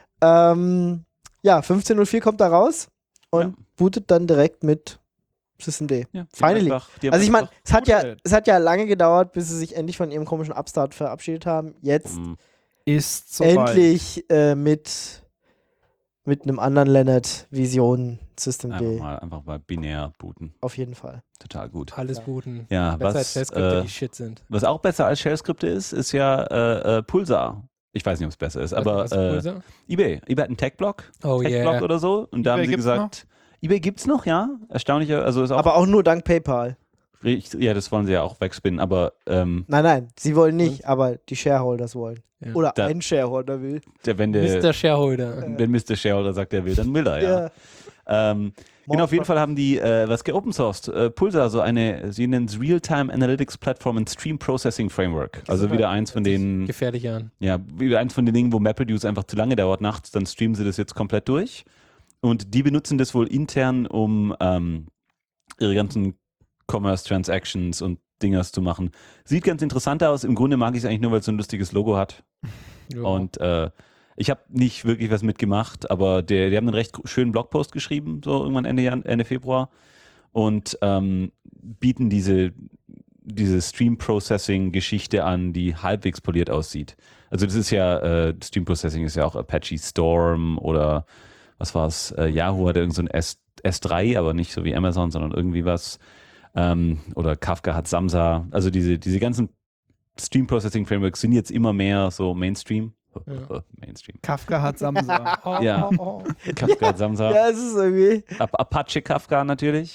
Ähm, ja, fünfzehn Punkt null vier kommt da raus und Ja. bootet dann direkt mit Systemd. Ja, die haben Finally. einfach- die haben Also ich meine, einfach- es hat ja, Gut. es hat ja lange gedauert, bis sie sich endlich von ihrem komischen Upstart verabschiedet haben. Jetzt Mm, Ist soweit. endlich äh, mit mit einem anderen Leonard Vision Systemd. Einfach mal, einfach mal binär booten. Auf jeden Fall. Total gut. Alles Ja. booten. Ja, Besser als was, Shell-Skripte, äh, die Shit sind. was auch besser als Shell-Skripte ist, ist ja äh, äh, Pulsar. Ich weiß nicht, ob es besser ist, aber Was ist äh, Pulsar? eBay. eBay hat einen Tech-Blog, Oh Tech-Blog yeah. oder so. Und da eBay haben sie gibt's gesagt, eBay gibt's noch, ja. Erstaunlicher, also ist auch, Aber auch nur dank PayPal. richtig- ja, das wollen sie ja auch wegspinnen, aber ähm, Nein, nein, sie wollen nicht, aber die Shareholders wollen. Ja. Oder Da- ein Shareholder will. der, wenn der, Mister Shareholder. wenn Mister Shareholder sagt, er will, dann will er, ja. Ähm, genau, auf jeden Fall haben die äh, was geopen sourced. Äh, Pulsar, so eine, sie nennen es Real-Time Analytics Platform and Stream Processing Framework. Also wieder eins von den, Gefährlich an. ja, wieder eins von den Dingen, wo MapReduce einfach zu lange dauert nachts, dann streamen sie das jetzt komplett durch. Und die benutzen das wohl intern, um ähm, ihre ganzen Commerce-Transactions und Dingers zu machen. Sieht ganz interessant aus. Im Grunde mag ich es eigentlich nur, weil es so ein lustiges Logo hat. Ja. Und äh, ich habe nicht wirklich was mitgemacht, aber der, die haben einen recht schönen Blogpost geschrieben, so irgendwann Ende, Jan Ende Februar. Und ähm, bieten diese, diese Stream-Processing-Geschichte an, die halbwegs poliert aussieht. Also das ist ja, äh, Stream-Processing ist ja auch Apache Storm oder was war es? Äh, Yahoo hatte irgend so ein S, S3, aber nicht so wie Amazon, sondern irgendwie was. Ähm, oder Kafka hat Samza. Also diese, diese ganzen Stream-Processing-Frameworks sind jetzt immer mehr so Mainstream. Ja. Mainstream. Kafka hat Samsa. Oh, Ja. oh, oh. Kafka hat Samza. Ja, es ist irgendwie. Ap Apache Kafka natürlich.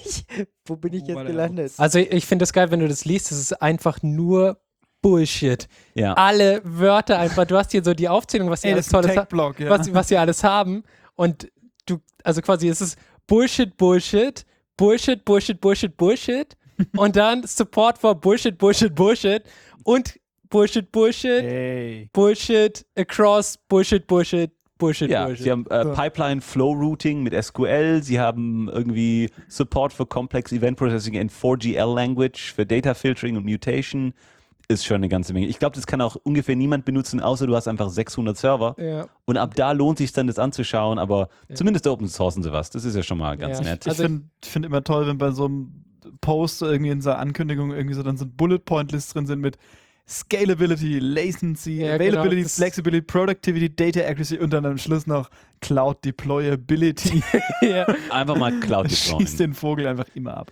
Wo bin ich Wo jetzt war der gelandet? Also ich finde das geil, wenn du das liest, das ist einfach nur Bullshit. Ja. Alle Wörter einfach, du hast hier so die Aufzählung, was sie Ey, alles das ist ein Tolles ha- Tech-Blog, ja. was, was sie alles haben und du, also quasi es ist Bullshit, Bullshit, Bullshit, Bullshit, Bullshit, Bullshit und dann Support for Bullshit, Bullshit, Bullshit und Bullshit, Bullshit, Ey. Bullshit, across, Bullshit, Bullshit, Bullshit, Ja, Bullshit. sie haben äh, So. Pipeline Flow Routing mit S Q L, sie haben irgendwie Support für Complex Event Processing in four G L Language, für Data Filtering und Mutation. Ist schon eine ganze Menge. Ich glaube, das kann auch ungefähr niemand benutzen, außer du hast einfach sechshundert Server. ja. Und ab da lohnt sich dann, das anzuschauen, aber Ja. zumindest Open Sourcen sie was. Das ist ja schon mal ganz Ja. nett. Ich Also- finde find immer toll, wenn bei so einem Post irgendwie in seiner Ankündigung irgendwie so dann so Bullet Point Lists drin sind mit Scalability, Latency, Ja, Availability, genau, das- Flexibility, Productivity, Data Accuracy und dann am Schluss noch Cloud Deployability. ja. Einfach mal Cloud Schießt deployen. den Vogel einfach immer ab.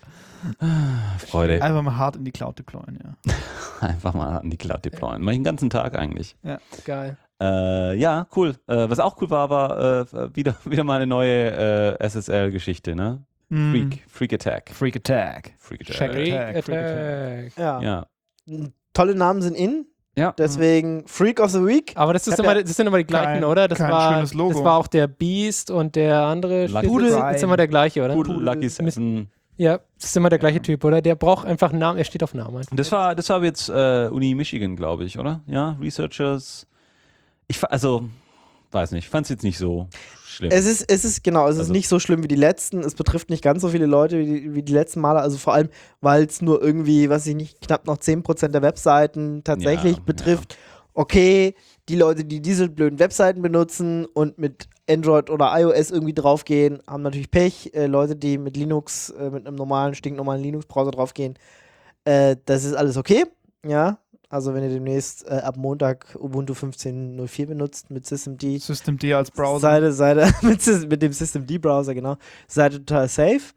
Freude. Einfach mal hart in die Cloud deployen, ja. Einfach mal an die Cloud deployen. Mach ich den ganzen Tag eigentlich. Geil. Äh, ja, cool. Äh, was auch cool war, war äh, wieder, wieder mal eine neue äh, S S L-Geschichte, ne? Mm. Freak. Freak Attack. Freak Attack. Freak Attack. Check. Freak Attack, Freak Attack. Ja. Ja. Tolle Namen sind in, Ja. deswegen Freak of the Week. Aber das, ist Ich hab immer, ja das sind immer die gleichen, kein- oder? Das kein war, schönes Logo. das war auch der Beast und der andere. Lucky Pudel Brian. ist immer der gleiche, oder? Pudel, Lucky Seven. Ja, das ist immer der gleiche Typ, oder? Der braucht einfach einen Namen, er steht auf Namen. einfach. Das war, das war jetzt äh, Uni Michigan, glaube ich, oder? Ja, Researchers. Ich, fa- also, weiß nicht, fand es jetzt nicht so schlimm. Es ist, es ist, genau, es ist Also- nicht so schlimm wie die letzten. Es betrifft nicht ganz so viele Leute wie die, wie die letzten Male. Also vor allem, weil es nur irgendwie, was ich nicht, knapp noch zehn Prozent der Webseiten tatsächlich Ja, betrifft. Okay, die Leute, die diese blöden Webseiten benutzen und mit Android oder iOS irgendwie draufgehen, haben natürlich Pech. Äh, Leute, die mit Linux, äh, mit einem normalen, stinknormalen Linux-Browser draufgehen, äh, das ist alles okay. Ja, also wenn ihr demnächst äh, ab Montag Ubuntu fünfzehn null vier benutzt mit Systemd, Systemd als Browser. Seid, seid, mit, Sys- mit dem Systemd-Browser, genau, seid ihr total safe.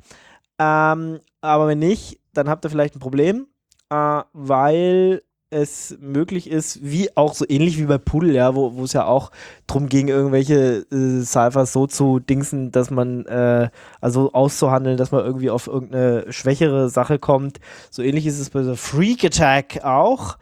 Ähm, aber wenn nicht, dann habt ihr vielleicht ein Problem, äh, weil es möglich ist, wie auch so ähnlich wie bei Pudel, ja, wo wo es ja auch drum ging, irgendwelche äh, Cyphers so zu dingsen, dass man, äh, also auszuhandeln, dass man irgendwie auf irgendeine schwächere Sache kommt. So ähnlich ist es bei der Freak Attack auch.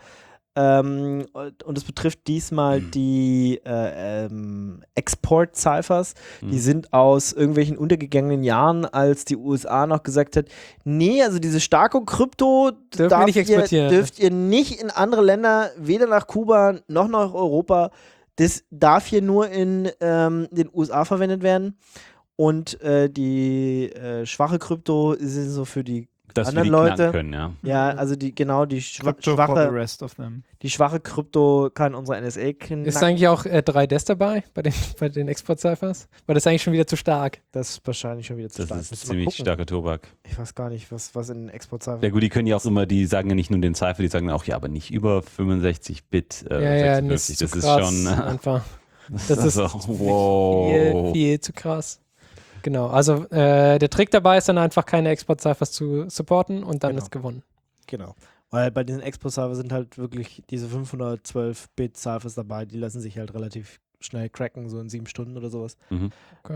Ähm, und und es betrifft diesmal die äh, ähm, Export-Cyphers. Die Mhm. sind aus irgendwelchen untergegangenen Jahren, als die U S A noch gesagt hat, nee, also diese Starko-Krypto Dürfen wir darf nicht ihr, exportieren. dürft ihr nicht in andere Länder, weder nach Kuba noch nach Europa. Das darf hier nur in ähm, den U S A verwendet werden. Und äh, die äh, schwache Krypto sind so für die Dass wir anderen die Leute. knacken können, ja. Ja, also die, genau, die, schwa Crypto for the schwache, rest of them. die schwache Krypto kann unsere N S A knacken. Ist eigentlich auch äh, drei D E S dabei bei den, bei den Export-Cyphers? Weil das ist eigentlich schon wieder zu stark. Das ist wahrscheinlich schon wieder zu Das stark. ist Müssen wir ziemlich gucken. starker Tobak. Ich weiß gar nicht, was, was in Export-Cypher. Ja gut, die können ja auch immer, die sagen ja nicht nur den Cypher, die sagen auch, ja, aber nicht über fünfundsechzig Bit. Äh, ja, ja, das sechsundfünfzig. ist zu das ist krass. schon. Äh, einfach. das Das ist also, viel, wow. viel zu krass. Genau, also äh, der Trick dabei ist dann einfach keine Export-Cyphers zu supporten und dann Genau. ist gewonnen. Genau. Weil bei diesen Export-Cypher sind halt wirklich diese fünfhundertzwölf Bit Cyphers dabei, die lassen sich halt relativ schnell cracken, so in sieben Stunden oder sowas. Mhm.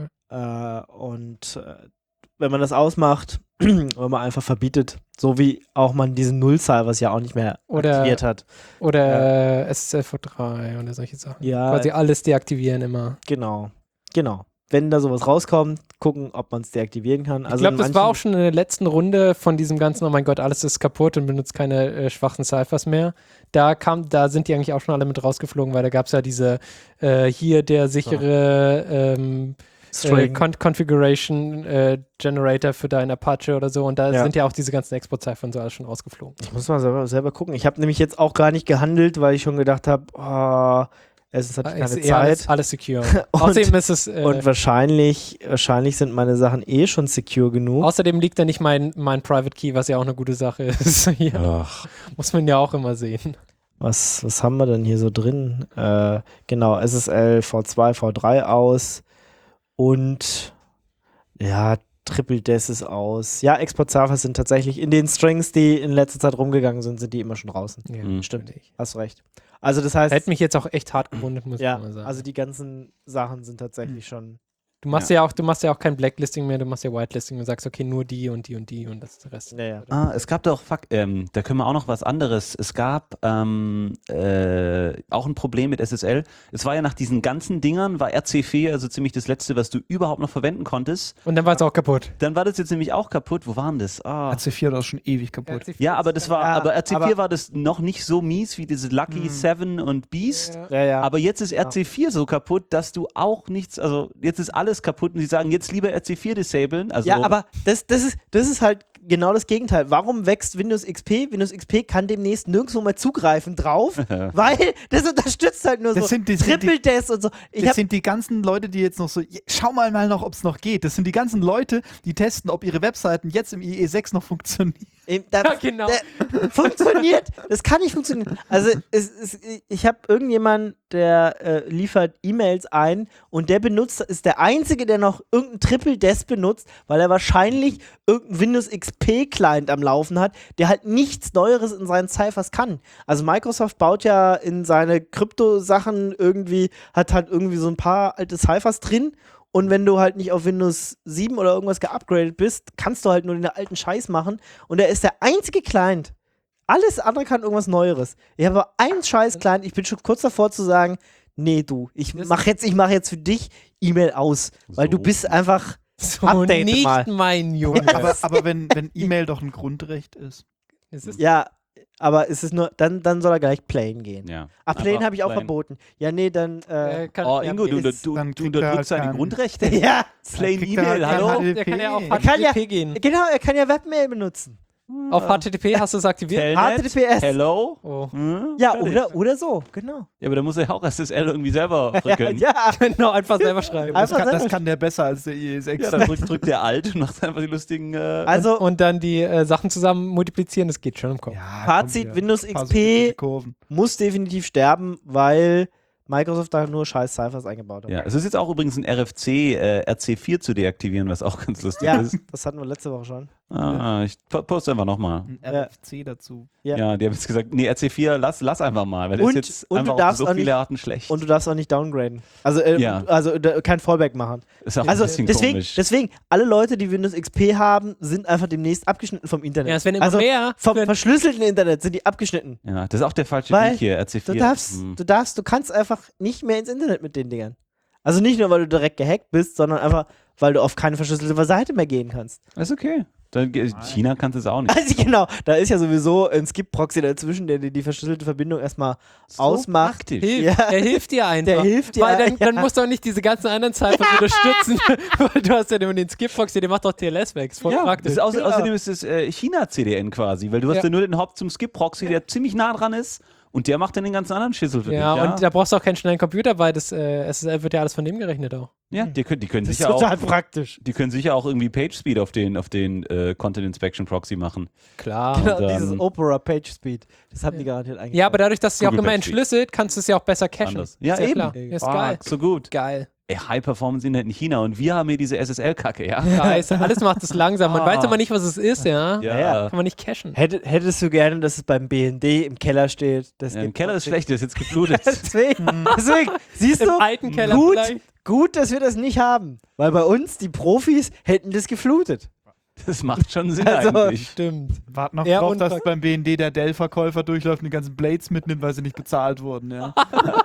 Äh, und äh, wenn man das ausmacht, wenn man einfach verbietet, so wie auch man diese Null-Cyphers ja auch nicht mehr Oder- aktiviert hat. Oder äh, S S L V drei oder solche Sachen. Ja, Quasi alles deaktivieren immer. genau. Genau. Wenn da sowas rauskommt, gucken, ob man es deaktivieren kann. Ich Also glaube, in das war manchen- auch schon in der letzten Runde von diesem ganzen, oh mein Gott, alles ist kaputt und benutzt keine äh, schwachen Cyphers mehr. Da kam, da sind die eigentlich auch schon alle mit rausgeflogen, weil da gab es ja diese, äh, hier der sichere ähm, äh, String. Con Configuration äh, Generator für dein Apache oder so und da Ja. sind ja auch diese ganzen Export-Cypher und so alles schon rausgeflogen. Ich muss mal selber, selber gucken. Ich habe nämlich jetzt auch gar nicht gehandelt, weil ich schon gedacht habe, oh, erstens hatte ich Ist keine eher alles, Zeit. alles secure. Und- Außerdem ist es, äh, Und wahrscheinlich, wahrscheinlich sind meine Sachen eh schon secure genug. außerdem liegt da nicht mein, mein Private Key, was ja auch eine gute Sache ist. Hier Ach, muss man ja auch immer sehen. Was, was haben wir denn hier so drin? Äh, genau, S S L V zwei, V drei aus und ja, Triple Des ist aus. Ja, Export-Cyphers sind tatsächlich in den Strings, die in letzter Zeit rumgegangen sind, sind die immer schon draußen. Ja, Mhm. Stimmt. natürlich. Hast recht. Also das heißt, Hätte mich jetzt auch echt hart gewundert, muss ja, ich mal sagen. also die ganzen Sachen sind tatsächlich schon Du machst ja. ja auch, du machst ja auch kein Blacklisting mehr, du machst ja Whitelisting und sagst, okay, nur die und die und die und das ist der Rest. Ja, ja. Ah, es gab doch, fuck, ähm, da können wir auch noch was anderes. Es gab ähm, äh, auch ein Problem mit S S L. Es war ja nach diesen ganzen Dingern, war R C vier also ziemlich das Letzte, was du überhaupt noch verwenden konntest. Und dann war es auch kaputt. Dann war das jetzt nämlich auch kaputt. Wo waren das? Ah. R C vier war das schon ewig kaputt. Ja, aber das war, Ja, aber R C vier aber- war das noch nicht so mies wie diese Lucky Seven und Beast. Ja. Ja, ja. Aber jetzt ist R C vier so kaputt, dass du auch nichts, also jetzt ist alles kaputt und sie sagen, jetzt lieber R C vier disablen. Also Ja, aber das, das, ist, das ist halt genau das Gegenteil. Warum wächst Windows X P? Windows X P kann demnächst nirgendwo mehr zugreifen drauf, weil das unterstützt halt nur Das so sind die- sind die- Triple-Des und so. Ich Das hab, sind die ganzen Leute, die jetzt noch so, je- schau mal mal noch, ob es noch geht. Das sind die ganzen Leute, die testen, ob ihre Webseiten jetzt im I E sechs noch funktionieren. Eben, da, Ja, genau. der, funktioniert. Das kann nicht funktionieren. Also es, es, ich habe irgendjemanden, der äh, liefert E-Mails ein und der benutzt, ist der Einzige, der noch irgendein Triple-Des benutzt, weil er wahrscheinlich irgendein Windows X P-Client am Laufen hat, der halt nichts Neueres in seinen Ciphers kann. Also Microsoft baut ja in seine Krypto-Sachen irgendwie, hat halt irgendwie so ein paar alte Ciphers drin. Und wenn du halt nicht auf Windows sieben oder irgendwas geupgradet bist, kannst du halt nur den alten Scheiß machen. Und er ist der einzige Client. Alles andere kann irgendwas Neueres. Ich habe aber einen scheiß Client. Ich bin schon kurz davor zu sagen, nee, du, ich mache jetzt, ich mach jetzt für dich E-Mail aus. Weil du So. bist einfach So Update nicht mal. mein Junge. Aber, aber wenn, wenn E-Mail doch ein Grundrecht ist. Es ist Ja, aber es ist nur, dann, dann soll er gleich plain gehen. ja. Ach, plain Aber habe ich auch plain. verboten. Ja, nee, dann, äh, äh, kann, Oh, ja, Ingo, du, du, ist- du, dann du kriegt er unterdrückst halt seine keinen- Grundrechte. ja, Plain kriegt er E-Mail, halt hallo? kein der kann ja auf Er kann ja- H T T P gehen. genau, er kann ja Webmail benutzen. Auf H T T P hast du es aktiviert? Telnet, H T T P S. Hello? Oh. Hm? Ja, Fertig. oder, oder so, genau. Ja, aber da muss er ja auch S S L irgendwie selber drücken. Ja, Genau, einfach selber schreiben. Das Einfach kann, das selber- kann der besser als der I E sechs. Ja, dann drückt, drückt der Alt und macht einfach die lustigen. Äh, also Und dann die äh, Sachen zusammen multiplizieren, das geht schon im Kopf. Ja, Fazit, kommt, ja. Windows Ein paar X P so Kurven. muss definitiv sterben, weil Microsoft da nur scheiß Ciphers eingebaut hat. ja, es ist jetzt auch übrigens ein R F C, äh, R C vier zu deaktivieren, was auch ganz lustig Ja, ist. das hatten wir letzte Woche schon. Ah, ich po- poste einfach nochmal. Ein R F C dazu. Ja. Ja. die haben jetzt gesagt, nee, R C vier, lass, lass einfach mal, weil Und- das ist jetzt und du einfach auf darfst so auch viele nicht- Arten schlecht. Und du darfst auch nicht downgraden. Also, äh, Ja. also da, kein Fallback machen. ist auch Also ein bisschen deswegen, komisch. deswegen, alle Leute, die Windows X P haben, sind einfach demnächst abgeschnitten vom Internet. Ja, es werden immer also mehr. vom Für- verschlüsselten Internet sind die abgeschnitten. ja, das ist auch der falsche Weil Weg hier, R C vier. Du darfst, Hm. du darfst, du kannst einfach nicht mehr ins Internet mit den Dingern. Also nicht nur, weil du direkt gehackt bist, sondern einfach, weil du auf keine verschlüsselte Seite mehr gehen kannst. Ist okay. Dann, ge- China kann es auch nicht. Also genau, da ist ja sowieso ein Skip-Proxy dazwischen, der dir die verschlüsselte Verbindung erstmal So ausmacht. praktisch. Hilf, Ja. Der hilft dir einfach. Der hilft dir, Weil dann, ja. dann musst du auch nicht diese ganzen anderen Ciphers unterstützen, weil du hast ja immer den Skip-Proxy, der macht doch T L S weg. Ist voll Ja, das praktisch. ist außer, Genau. außerdem ist es äh, China-C D N quasi, weil du hast Ja. ja nur den Hop zum Skip-Proxy, der ziemlich nah dran ist und der macht dann den ganzen anderen Schissel für ja, dich. Ja, und da brauchst du auch keinen schnellen Computer, weil das äh, S S L wird ja alles von dem gerechnet auch. ja die, können, die, können Das ist sicher total auch, praktisch. die können sicher auch irgendwie PageSpeed auf den, auf den äh, Content Inspection Proxy machen. Klar. Genau, dann- dieses Opera Page Speed. Das haben die garantiert eigentlich. Ja, aber dadurch, dass du ja auch Google immer Page Speed. entschlüsselt, kannst du es ja auch besser cachen. Anders. Ja, ist eben. Klar. Ja, ist Fuck, geil. so gut. Geil. Ey, High-Performance-Internet in China und wir haben hier diese S S L-Kacke, ja? Scheiße. Alles macht es langsam. Man Ah. weiß aber nicht, was es ist, ja. Ja, ja. Kann man nicht cachen. Hättet, hättest du gerne, dass es beim B N D im Keller steht? Das Ja, Im gibt Keller ist Proxy. schlecht, der ist jetzt geflutet. Deswegen, deswegen, siehst Im du, alten Keller gut, vielleicht. gut, dass wir das nicht haben. Weil bei uns, die Profis, hätten das geflutet. Das macht schon Sinn Also- eigentlich. Stimmt. Wart noch Ja, drauf, und- dass beim B N D der Dell-Verkäufer durchläuft und die ganzen Blades mitnimmt, weil sie nicht bezahlt wurden. Ja.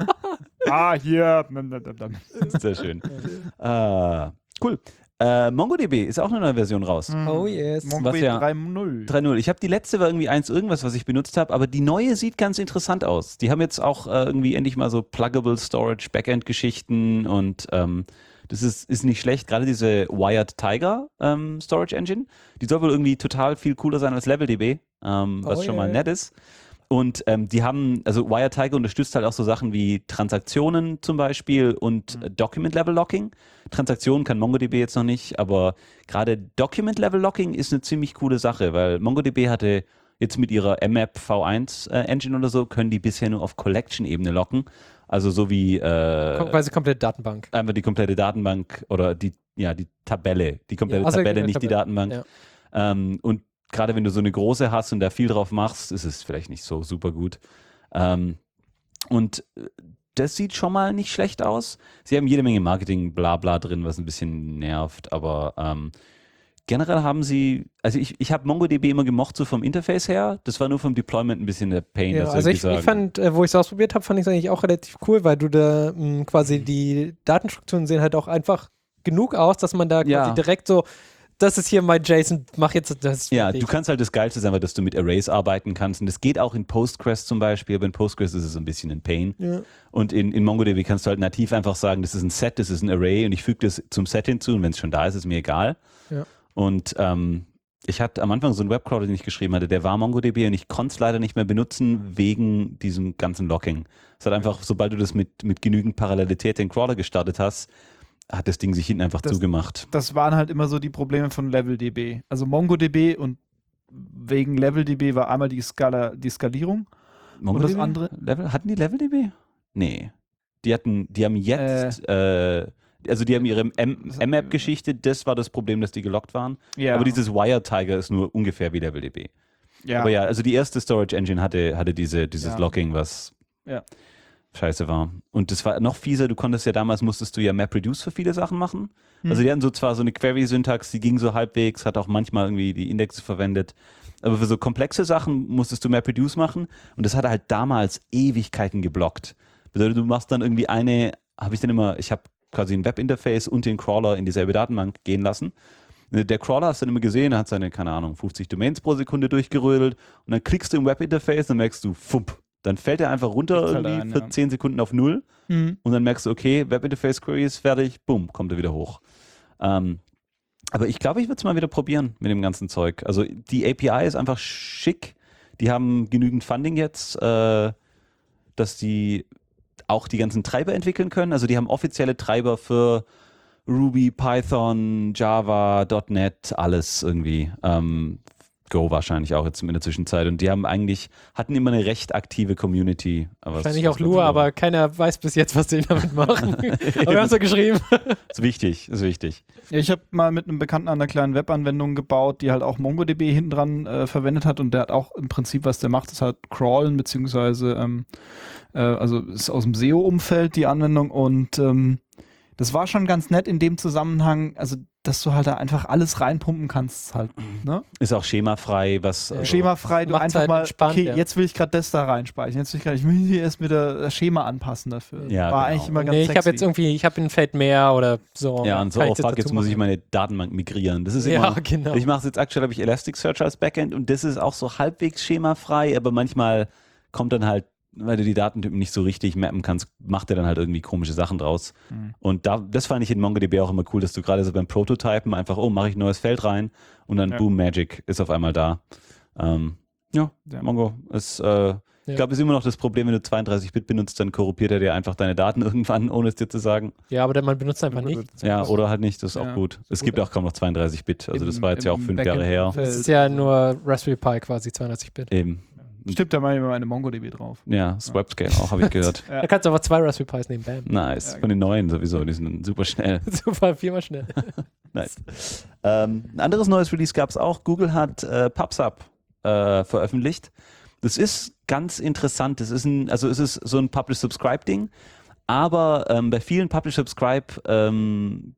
ah, hier. Sehr schön. Ah, cool. Äh, MongoDB ist auch eine neue Version raus. Oh yes. MongoDB Was ja- drei null. drei null. Ich habe die letzte war irgendwie eins irgendwas, was ich benutzt habe, aber die neue sieht ganz interessant aus. Die haben jetzt auch äh, irgendwie endlich mal so Pluggable Storage Backend-Geschichten und ähm, das ist, ist nicht schlecht. Gerade diese Wired Tiger ähm, Storage Engine, die soll wohl irgendwie total viel cooler sein als LevelDB, ähm, was Oh schon mal yeah. nett ist. Und ähm, die haben, also Wired Tiger unterstützt halt auch so Sachen wie Transaktionen zum Beispiel und äh, Document Level Locking. Transaktionen kann MongoDB jetzt noch nicht, aber gerade Document Level Locking ist eine ziemlich coole Sache, weil MongoDB hatte jetzt mit ihrer M M A P V eins äh, Engine oder so, können die bisher nur auf Collection-Ebene locken. Also so wie äh, Kommt quasi komplette Datenbank. einfach die komplette Datenbank oder die, ja, die Tabelle, die komplette Ja, also Tabelle, die nicht die Tabelle, Datenbank. ja. Ähm, und gerade wenn du so eine große hast und da viel drauf machst, ist es vielleicht nicht so super gut. Ähm, und äh, das sieht schon mal nicht schlecht aus. Sie haben jede Menge Marketing-Blabla drin, was ein bisschen nervt, aber ähm, generell haben sie, also ich, ich habe MongoDB immer gemocht, so vom Interface her. Das war nur vom Deployment ein bisschen der Pain. Ja, das also ich, irgendwie ich sagen. fand, äh, wo ich es ausprobiert habe, fand ich es eigentlich auch relativ cool, weil du da mh, quasi die Datenstrukturen sehen halt auch einfach genug aus, dass man da quasi Ja. direkt so, das ist hier mein JSON, mach jetzt das. Ja, fertig. du kannst halt das Geilste sein, weil dass du mit Arrays arbeiten kannst. Und das geht auch in Postgres zum Beispiel, aber in Postgres ist es so ein bisschen ein Pain. Ja. Und in, in MongoDB kannst du halt nativ einfach sagen, das ist ein Set, das ist ein Array und ich füge das zum Set hinzu und wenn es schon da ist, ist mir egal. Ja. Und ähm, ich hatte am Anfang so einen Webcrawler, den ich geschrieben hatte, der war MongoDB und ich konnte es leider nicht mehr benutzen wegen diesem ganzen Locking. Es hat einfach, sobald du das mit, mit genügend Parallelität den Crawler gestartet hast, hat das Ding sich hinten einfach Das- zugemacht. Das waren halt immer so die Probleme von LevelDB. Also MongoDB und wegen LevelDB war einmal die, Skala, die Skalierung. MongoDB? das andere? Level, hatten die LevelDB? Nee. Die hatten, die haben jetzt, äh, also die haben ihre M- M-App-Geschichte, das war das Problem, dass die gelockt waren. Ja. Aber dieses Wire-Tiger ist nur ungefähr wie LevelDB. ja. Aber ja, also die erste Storage Engine hatte, hatte diese, dieses Ja. Locking, was Ja. scheiße war. Und das war noch fieser, du konntest ja damals, musstest du ja MapReduce für viele Sachen machen. Hm. Also die hatten so zwar so eine Query-Syntax, die ging so halbwegs, hat auch manchmal irgendwie die Indexe verwendet. Aber für so komplexe Sachen musstest du MapReduce machen und das hat halt damals Ewigkeiten geblockt. Bedeutet, du machst dann irgendwie eine, habe ich dann immer, ich habe quasi ein Webinterface und den Crawler in dieselbe Datenbank gehen lassen. Der Crawler hast du dann immer gesehen, er hat seine, keine Ahnung, fünfzig Domains pro Sekunde durchgerödelt und dann klickst du im Webinterface, dann merkst du, fupp, dann fällt er einfach runter Fällt irgendwie ein, für ja. zehn Sekunden auf null Mhm. und dann merkst du, okay, Webinterface Query ist fertig, bumm, kommt er wieder hoch. Ähm, aber ich glaube, ich würde es mal wieder probieren mit dem ganzen Zeug. Also die A P I ist einfach schick. Die haben genügend Funding jetzt, äh, dass die auch die ganzen Treiber entwickeln können. Also die haben offizielle Treiber für Ruby, Python, Java, .NET, alles irgendwie. Ähm, Go wahrscheinlich auch jetzt in der Zwischenzeit. Und die haben eigentlich, hatten immer eine recht aktive Community. Aber Wahrscheinlich es- auch Lua, aber keiner weiß bis jetzt, was die damit machen. aber wir haben es ja geschrieben. Ist wichtig, ist wichtig. Ja, ich habe mal mit einem Bekannten an einer kleinen Webanwendung gebaut, die halt auch MongoDB hinten dran äh, verwendet hat und der hat auch im Prinzip, was der macht, ist halt crawlen, beziehungsweise ähm, äh, also ist aus dem S E O-Umfeld die Anwendung und ähm, das war schon ganz nett in dem Zusammenhang, also dass du halt da einfach alles reinpumpen kannst halt, ne? Ist auch schemafrei, was. Ja. also- Schemafrei, du Macht's einfach halt mal, entspannt, okay, ja. jetzt will ich gerade das da reinspeichern, jetzt will ich gerade, ich will hier erst wieder das Schema anpassen dafür. Ja, war genau. eigentlich immer ganz Nee, ich sexy. habe jetzt irgendwie, ich habe ein Feld mehr oder so. Ja, und so, Kann oh ich das fuck, jetzt dazu muss ich machen? meine Datenbank migrieren. Das ist Ja, immer, genau. ich mache es jetzt aktuell, habe ich Elasticsearch als Backend und das ist auch so halbwegs schemafrei, aber manchmal kommt dann halt, weil du die Datentypen nicht so richtig mappen kannst, macht er dann halt irgendwie komische Sachen draus. Mhm. Und da, das fand ich in MongoDB auch immer cool, dass du gerade so beim Prototypen einfach, oh, mache ich ein neues Feld rein und dann Ja. boom, Magic ist auf einmal da. Ähm, ja, Ja. Mongo ist, äh, ich glaube, ist immer noch das Problem, wenn du zweiunddreißig Bit benutzt, dann korrumpiert er dir einfach deine Daten irgendwann, ohne es dir zu sagen. Ja, aber der- man benutzt einfach nicht. Ja, oder halt nicht, das ist Ja, auch gut. Es gut. gibt auch kaum noch zweiunddreißig Bit, also das Im- war jetzt ja auch im fünf Jahre her. Backend-Umfeld. Das ist ja nur Raspberry Pi quasi, zweiunddreißig Bit. Eben. Stimmt, da mache ich immer meine MongoDB drauf. Ja, Swapscale auch, habe ich gehört. Ja. Da kannst du aber zwei Raspberry Pis nehmen, bam. Nice, Ja, von den neuen sowieso, die sind super schnell. Super, viermal schnell. Nice. Ähm, ein anderes neues Release gab es auch. Google hat äh, PubSub äh, veröffentlicht. Das ist ganz interessant. Das ist ein, also es ist so ein Publish-Subscribe-Ding, aber ähm, bei vielen Publish-Subscribe ähm,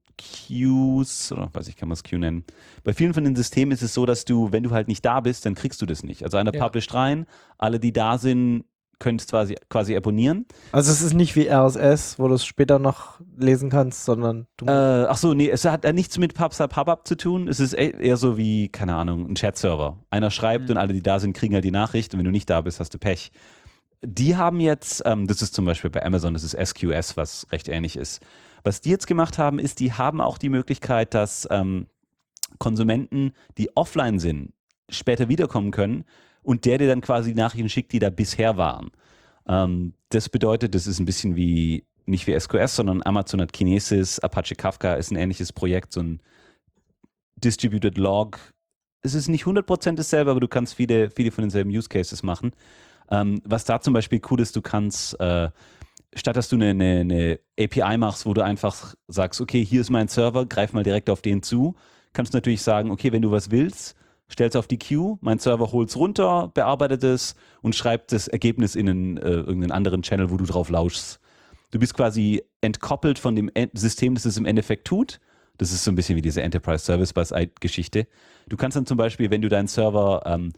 Queues, oder weiß ich, kann man es Queue nennen. Bei vielen von den Systemen ist es so, dass du, wenn du halt nicht da bist, dann kriegst du das nicht. Also einer Ja. published rein, alle, die da sind, können es quasi, quasi abonnieren. Also es ist nicht wie R S S, wo du es später noch lesen kannst, sondern du Äh, ach so, nee, es hat äh, nichts mit PubSub PubUp zu tun. Es ist e- eher so wie, keine Ahnung, ein Chat-Server. Einer schreibt Mhm. und alle, die da sind, kriegen halt die Nachricht und wenn du nicht da bist, hast du Pech. Die haben jetzt, ähm, das ist zum Beispiel bei Amazon, das ist S Q S, was recht ähnlich ist. Was die jetzt gemacht haben, ist, die haben auch die Möglichkeit, dass ähm, Konsumenten, die offline sind, später wiederkommen können und der dir dann quasi die Nachrichten schickt, die da bisher waren. Ähm, das bedeutet, das ist ein bisschen wie, nicht wie S Q S, sondern Amazon hat Kinesis, Apache Kafka ist ein ähnliches Projekt, so ein Distributed Log. Es ist nicht hundert Prozent dasselbe, aber du kannst viele, viele von denselben Use Cases machen. Ähm, was da zum Beispiel cool ist, du kannst, äh, statt dass du eine, eine, eine A P I machst, wo du einfach sagst, okay, hier ist mein Server, greif mal direkt auf den zu, kannst du natürlich sagen, okay, wenn du was willst, stellst auf die Queue, mein Server holt es runter, bearbeitet es und schreibt das Ergebnis in einen, äh, irgendeinen anderen Channel, wo du drauf lauschst. Du bist quasi entkoppelt von dem En- System, das es im Endeffekt tut. Das ist so ein bisschen wie diese Enterprise Service Bus-Geschichte. Du kannst dann zum Beispiel, wenn du deinen Server ähm,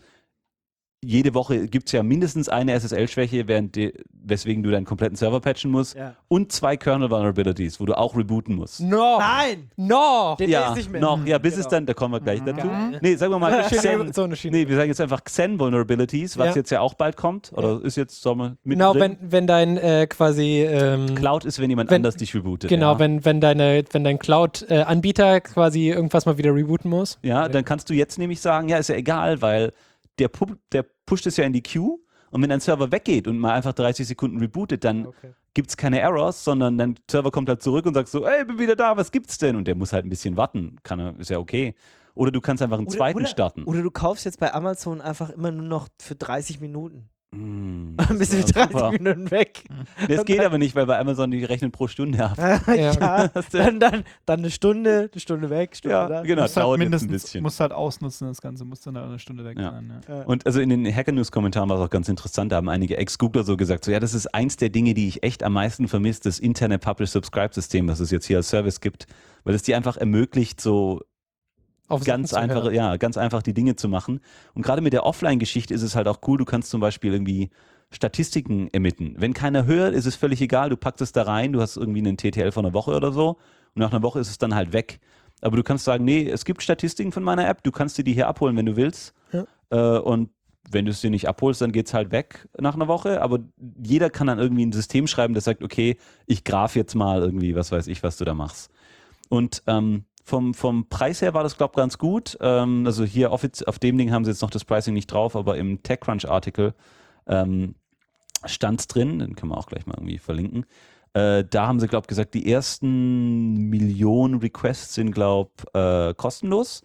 jede Woche gibt es ja mindestens eine S S L-Schwäche, während die, weswegen du deinen kompletten Server patchen musst. Ja. Und zwei Kernel-Vulnerabilities, wo du auch rebooten musst. No! Nein! No! Den ja, ist nicht mehr. noch, ja, bis Genau. es dann, da kommen wir gleich dazu. Ja. Nee, sagen wir mal, Schiene- Xen, so eine Schiene. nee, wir sagen jetzt einfach Xen-Vulnerabilities, was Ja. jetzt ja auch bald kommt, oder ist jetzt, sagen wir, Genau, mittendrin. wenn, wenn dein äh, quasi ähm, Cloud ist, wenn jemand wenn- anders dich rebootet. genau, ja. wenn, wenn deine, wenn dein Cloud-Anbieter quasi irgendwas mal wieder rebooten muss. Ja, dann kannst du jetzt nämlich sagen, ja, ist ja egal, weil der, pu- der pusht es ja in die Queue und wenn dein Server weggeht und mal einfach dreißig Sekunden rebootet, dann Okay. gibt es keine Errors, sondern dein Server kommt halt zurück und sagt so, ey, bin wieder da, was gibt's denn? Und der muss halt ein bisschen warten, kann er, ist ja okay. Oder du kannst einfach einen Oder- zweiten oder, starten. Oder du kaufst jetzt bei Amazon einfach immer nur noch für dreißig Minuten. Mm, Dann das bist du war für dreißig super. Minuten weg. Das geht aber nicht, weil bei Amazon die rechnen pro Stunde ab. ja, dann, dann, dann eine Stunde, eine Stunde weg, Stunde Ja, da. genau, Musst halt dauert jetzt ein mindestens, bisschen. musst halt ausnutzen, das Ganze muss dann halt eine Stunde weg Ja. sein. Ja. Ja. Und also in den Hacker News Kommentaren war es auch ganz interessant, da haben einige Ex-Googler so gesagt, so ja, das ist eins der Dinge, die ich echt am meisten vermisse, das interne Publish-Subscribe-System, was es jetzt hier als Service gibt, weil es dir einfach ermöglicht, so Auf ganz Sachen zu einfach, hören. ja, ganz einfach die Dinge zu machen. Und gerade mit der Offline-Geschichte ist es halt auch cool, du kannst zum Beispiel irgendwie Statistiken emitten. Wenn keiner hört, ist es völlig egal, du packst es da rein, du hast irgendwie einen T T L von einer Woche oder so und nach einer Woche ist es dann halt weg. Aber du kannst sagen, nee, es gibt Statistiken von meiner App, du kannst dir die hier abholen, wenn du willst. Ja. Äh, und wenn du es dir nicht abholst, dann geht es halt weg nach einer Woche. Aber jeder kann dann irgendwie ein System schreiben, das sagt, okay, ich graf jetzt mal irgendwie, was weiß ich, was du da machst. Und ähm, vom, vom Preis her war das, glaube ich, ganz gut. Ähm, also hier offiz- auf dem Ding haben sie jetzt noch das Pricing nicht drauf, aber im TechCrunch-Artikel ähm, stand es drin, den können wir auch gleich mal irgendwie verlinken. Äh, da haben sie, glaube ich, gesagt, die ersten Millionen Requests sind, glaube ich, äh, kostenlos.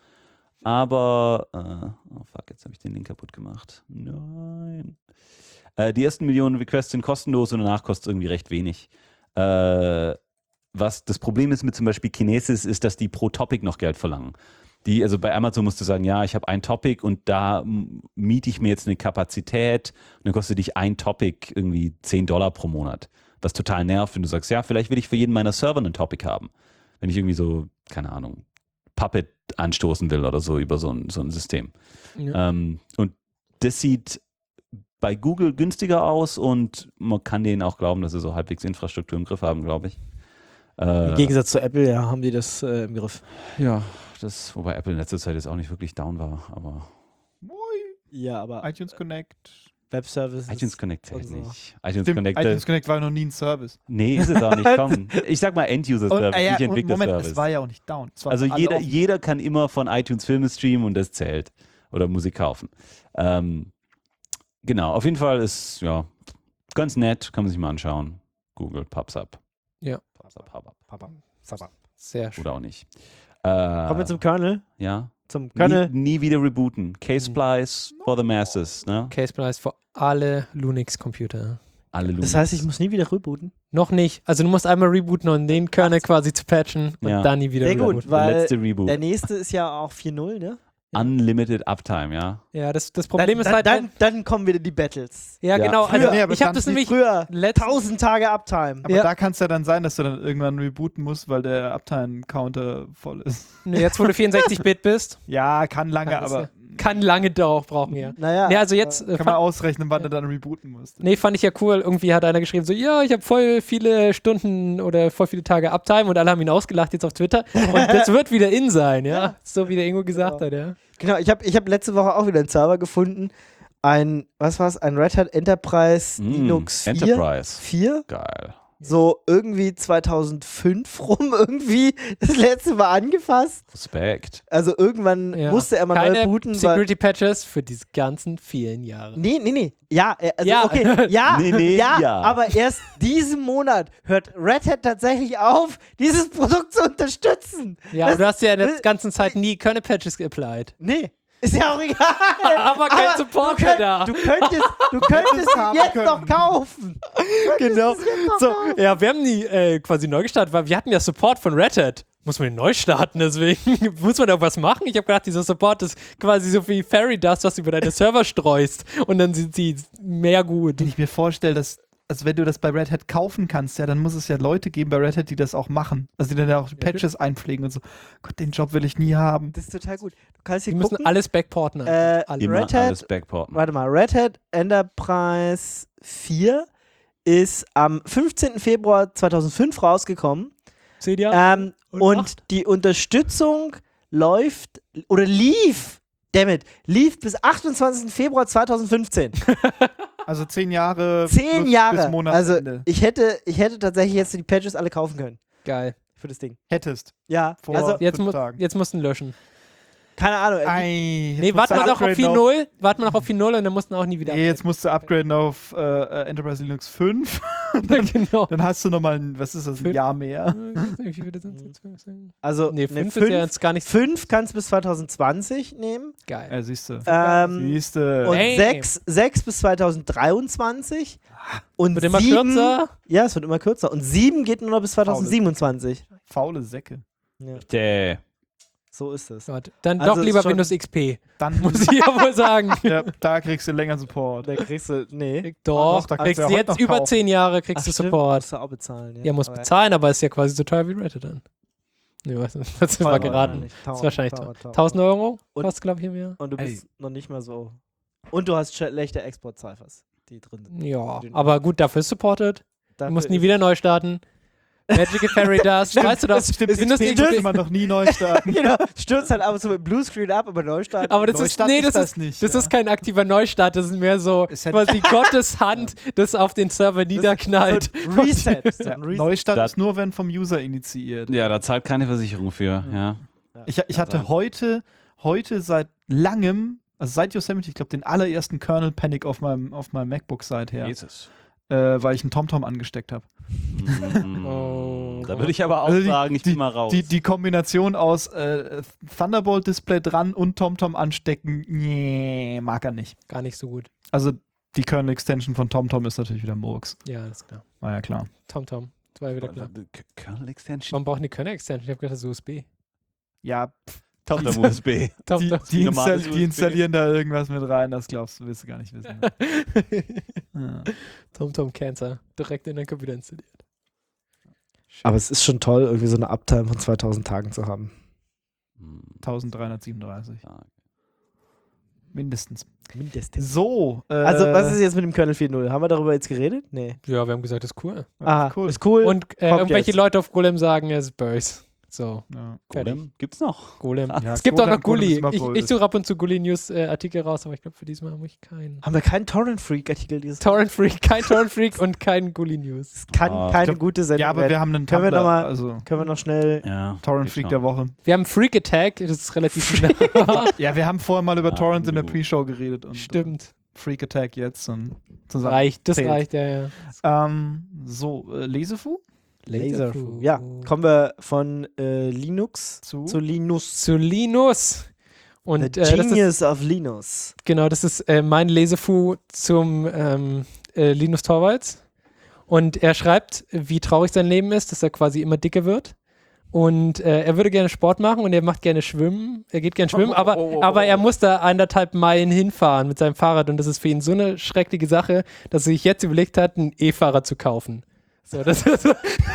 Aber, äh, oh fuck, jetzt habe ich den Link kaputt gemacht. Nein. Äh, die ersten Millionen Requests sind kostenlos und danach kostet es irgendwie recht wenig. Äh, was das Problem ist mit zum Beispiel Kinesis, ist, dass die pro Topic noch Geld verlangen. Die, also bei Amazon musst du sagen, ja, ich habe ein Topic und da m- miete ich mir jetzt eine Kapazität und dann kostet dich ein Topic irgendwie zehn Dollar pro Monat. Was total nervt, wenn du sagst, ja, vielleicht will ich für jeden meiner Server einen Topic haben. Wenn ich irgendwie so, keine Ahnung, Puppet anstoßen will oder so über so ein, so ein System. Ja. Ähm, und das sieht bei Google günstiger aus und man kann denen auch glauben, dass sie so halbwegs Infrastruktur im Griff haben, glaube ich. Äh, Im Gegensatz zu Apple, ja, haben die das äh, im Griff. ja, das, wobei Apple in letzter Zeit jetzt auch nicht wirklich down war, aber Ja, aber iTunes Connect. Webservices. iTunes Connect zählt und so. nicht. iTunes Stimmt, Connect, iTunes Connect war noch nie ein Service. nee, ist es auch nicht, komm. Ich sag mal End-User-Service, Und, äh, ja, nicht und Moment, Entwickler-Service. es war ja auch nicht down. Es war Also für alle jeder, offen. jeder kann immer von iTunes Filme streamen und das zählt. Oder Musik kaufen. Ähm, genau, auf jeden Fall ist, ja, ganz nett, kann man sich mal anschauen. Google, Pubs up. Ja. Pubs up, Pub up. Papa. Papa. Sehr schön. Oder auch nicht. Äh, Kommen wir zum Kernel. ja. Zum Kernel. Nie, nie wieder rebooten. K-Splice for the masses. Ne? Case Price für alle Linux-Computer. Alle Lumens. Das heißt, ich muss nie wieder rebooten. Noch nicht. Also du musst einmal rebooten, um den Kernel quasi zu patchen und Ja. dann nie wieder Sehr gut, rebooten. Der weil letzte Reboot. der nächste ist ja auch vier null, ne? Unlimited Uptime, ja. Ja, das, das Problem dann, ist halt. Dann, dann kommen wieder die Battles. ja, Ja. genau. Früher- Also, Nee, aber ich habe dann das wie nämlich Früher letztens. tausend Tage Uptime. Aber Ja. da kann es ja dann sein, dass du dann irgendwann rebooten musst, weil der Uptime-Counter voll ist. Nee, jetzt, wo du vierundsechzig Bit bist, Ja, kann lange, Kann das aber kann lange Dauer brauchen, ja. Naja. Nee, also jetzt. Äh, kann man fand, ausrechnen, wann du dann rebooten musst. nee, fand ich ja cool. Irgendwie hat einer geschrieben, so, ja, ich habe voll viele Stunden oder voll viele Tage Uptime und alle haben ihn ausgelacht jetzt auf Twitter. Und das wird wieder in sein, ja. So wie der Ingo gesagt Ja. hat, ja. Genau, ich habe ich hab letzte Woche auch wieder einen Server gefunden. Ein, was war's? Ein Red Hat Enterprise Mm, Linux vier. Enterprise. vier. Geil. So irgendwie zweitausendfünf rum irgendwie das letzte Mal angefasst. Respekt. Also irgendwann Ja. musste er mal neu Keine booten. Weil, Security Patches für diese ganzen vielen Jahre. nee, nee, nee. Ja, äh, also Ja. okay. Ja, Nee, nee, ja, ja. aber erst diesen Monat hört Red Hat tatsächlich auf, dieses Produkt zu unterstützen. Ja, aber du hast ja in der das- ganzen Zeit nie keine Patches geapplied. Nee. Ist ja auch egal. Aber kein Support du, mehr könnt, da. du könntest, du könntest ihn haben jetzt können. noch kaufen. Genau. So, ja, wir haben die äh, quasi neu gestartet, weil wir hatten ja Support von Red Hat. Muss man den neu starten, deswegen muss man da was machen. Ich habe gedacht, dieser Support ist quasi so wie Fairy Dust, was du über deine Server streust und dann sind sie mehr gut. Wenn ich mir vorstelle, dass also wenn du das bei Red Hat kaufen kannst, ja, dann muss es ja Leute geben bei Red Hat, die das auch machen. Also die dann ja auch Patches einpflegen und so. Gott, den Job will ich nie haben. Das ist total gut. Du kannst hier Die müssen gucken. alles backporten. Äh, Alle. Immer Red Hat- alles backporten. Warte mal, Red Hat Enterprise vier ist am fünfzehnten Februar zweitausendfünf rausgekommen. Zehn Jahre. Ähm, Und und acht. die Unterstützung läuft oder lief, dammit, lief bis achtundzwanzigsten Februar zweitausendfünfzehn. Also zehn Jahre Zehn plus Jahre. bis Also Monatsende. ich hätte, ich hätte tatsächlich jetzt die Patches alle kaufen können Geil. für das Ding. Hättest. Ja, Vor also Jetzt, fünf mu Tagen. jetzt musst du ihn löschen. keine Ahnung. äh, Ei, jetzt Nee, musst warten du wir noch auf upgraden vier Punkt null. Warten wir noch auf vier Punkt null und dann mussten wir auch nie wieder. Nee, jetzt musst du upgraden auf äh, äh, Enterprise Linux fünf. genau. Dann hast du nochmal ein, was ist das, ein Fünf. Jahr mehr. Wie viele sind es jetzt? Also Nee, ne, fünf ist fünf, ja jetzt gar nicht fünf kannst du bis zweitausendzwanzig nehmen. geil. Ja, siehst du. Ähm, Siehst du. und Damn. sechs, sechs bis zweitausenddreiundzwanzig. Und Wird immer sieben, kürzer. Ja, es wird immer kürzer. Und sieben geht nur noch bis zweitausendsiebenundzwanzig. Faule Säcke. Ja, Däh. so ist es. Gott. Dann Also doch ist lieber schon- Windows X P. Dann Muss ich ja wohl sagen. ja, da kriegst du länger Support. Da kriegst du, nee. Doch, doch, da kannst kriegst du ja du heute jetzt noch über kaufen. zehn Jahre kriegst Ach, du stimmt, Support. musst du auch bezahlen. Ja, Ja, muss Aber- bezahlen, aber ist ja quasi so teuer wie Red Hat dann. Nee, was, was war Teurer geraten? wahrscheinlich. Das ist wahrscheinlich Teurer, teuer. teurer. tausend Euro Und- kostet, glaube ich, im Jahr. Und du Ey. bist noch nicht mal so. Und du hast schlechte Export-Ciphers, die drin sind. Ja, Die- aber gut, dafür ist supported. Du Dafür musst nie ist- wieder neu starten. Magical Fairy Dust, weißt du das? Stimmt, Windows X P X P. musste man noch nie neu starten. Genau, stürzt halt ab und zu mit Bluescreen ab, aber Neustart. Aber das ist, Neustart nee, ist das, das ist, nicht, das ja. ist kein aktiver Neustart, das ist mehr so Ist ja- quasi Gottes Hand, das auf den Server niederknallt. Reset. Ja, Ein Reset. Neustart Das- ist nur, wenn vom User initiiert. Ja, da zahlt keine Versicherung für. Ja. Ich, ich hatte heute, heute seit langem, also seit Yosemite, ich glaube, den allerersten Kernel Panic auf meinem, auf meinem MacBook seither, Jesus. äh, weil ich einen TomTom angesteckt habe. Mm, Oh. Da würde ich aber auch Also die- sagen, ich bin mal raus. Die, die Kombination aus äh, Thunderbolt-Display dran und TomTom anstecken, nee, mag er nicht. Gar nicht so gut. Also die Kernel-Extension von TomTom ist natürlich wieder Murks. Ja, das ist klar. War ja klar. TomTom, das war ja wieder klar. Kernel Extension? Warum braucht eine Kernel-Extension? Ich habe gedacht, das ist U S B. Ja, TomTom U S B. die, TomTom. die, normales install U S B. die installieren da irgendwas mit rein, das glaubst du, willst du gar nicht wissen. Ja. TomTom Cancer. Direkt in den Computer installiert. Aber es ist schon toll, irgendwie so eine Uptime von zweitausend Tagen zu haben. Hm, dreizehnhundertsiebenunddreißig. Tag. Mindestens. Mindestens. So. Äh, Also, was ist jetzt mit dem Kernel vier Punkt null? Haben wir darüber jetzt geredet? Nee. Ja, wir haben gesagt, das ist cool. Ah, cool. ist cool. Und äh, Kommt irgendwelche jetzt. Leute auf Golem sagen, es ist Böse. So, Ja. Golem gibt's noch. Golem. Ja, es gibt auch Golem- noch Golem Gulli. ist immer Ich, Böse. ich suche ab und zu Gulli-News-Artikel raus, aber ich glaube, für diesmal habe ich keinen. Haben wir keinen Torrent-Freak-Artikel dieses Torrent Freak, kein Torrent Freak und kein Gulli News. Kann Ah, keine ich glaub- gute Sendung Ja, aber werden. wir haben einen Können wir Tumblr, noch mal- also Können wir noch schnell. Ja. Torrent geht Freak schon. der Woche. Wir haben Freak Attack, das ist relativ nah. Ja, wir haben vorher mal über Ah, Torrent in der uh. Pre-Show geredet und Stimmt. Freak Attack jetzt und zusammen. Reicht, das zählt. reicht, ja, ja. Ähm, so, äh, Lesefu Laserfu. Ja, kommen wir von äh, Linux zu. zu Linus. Zu Linus. Und The äh, das ist, Genius of Linus. genau, das ist äh, mein Lesefu zum ähm, äh, Linus Torvalds. Und er schreibt, wie traurig sein Leben ist, dass er quasi immer dicker wird. Und äh, er würde gerne Sport machen und er macht gerne Schwimmen. Er geht gerne schwimmen, aber, oh, oh, oh, aber er oh. muss da anderthalb Meilen hinfahren mit seinem Fahrrad. Und das ist für ihn so eine schreckliche Sache, dass er sich jetzt überlegt hat, einen E-Fahrer zu kaufen. So, das ist,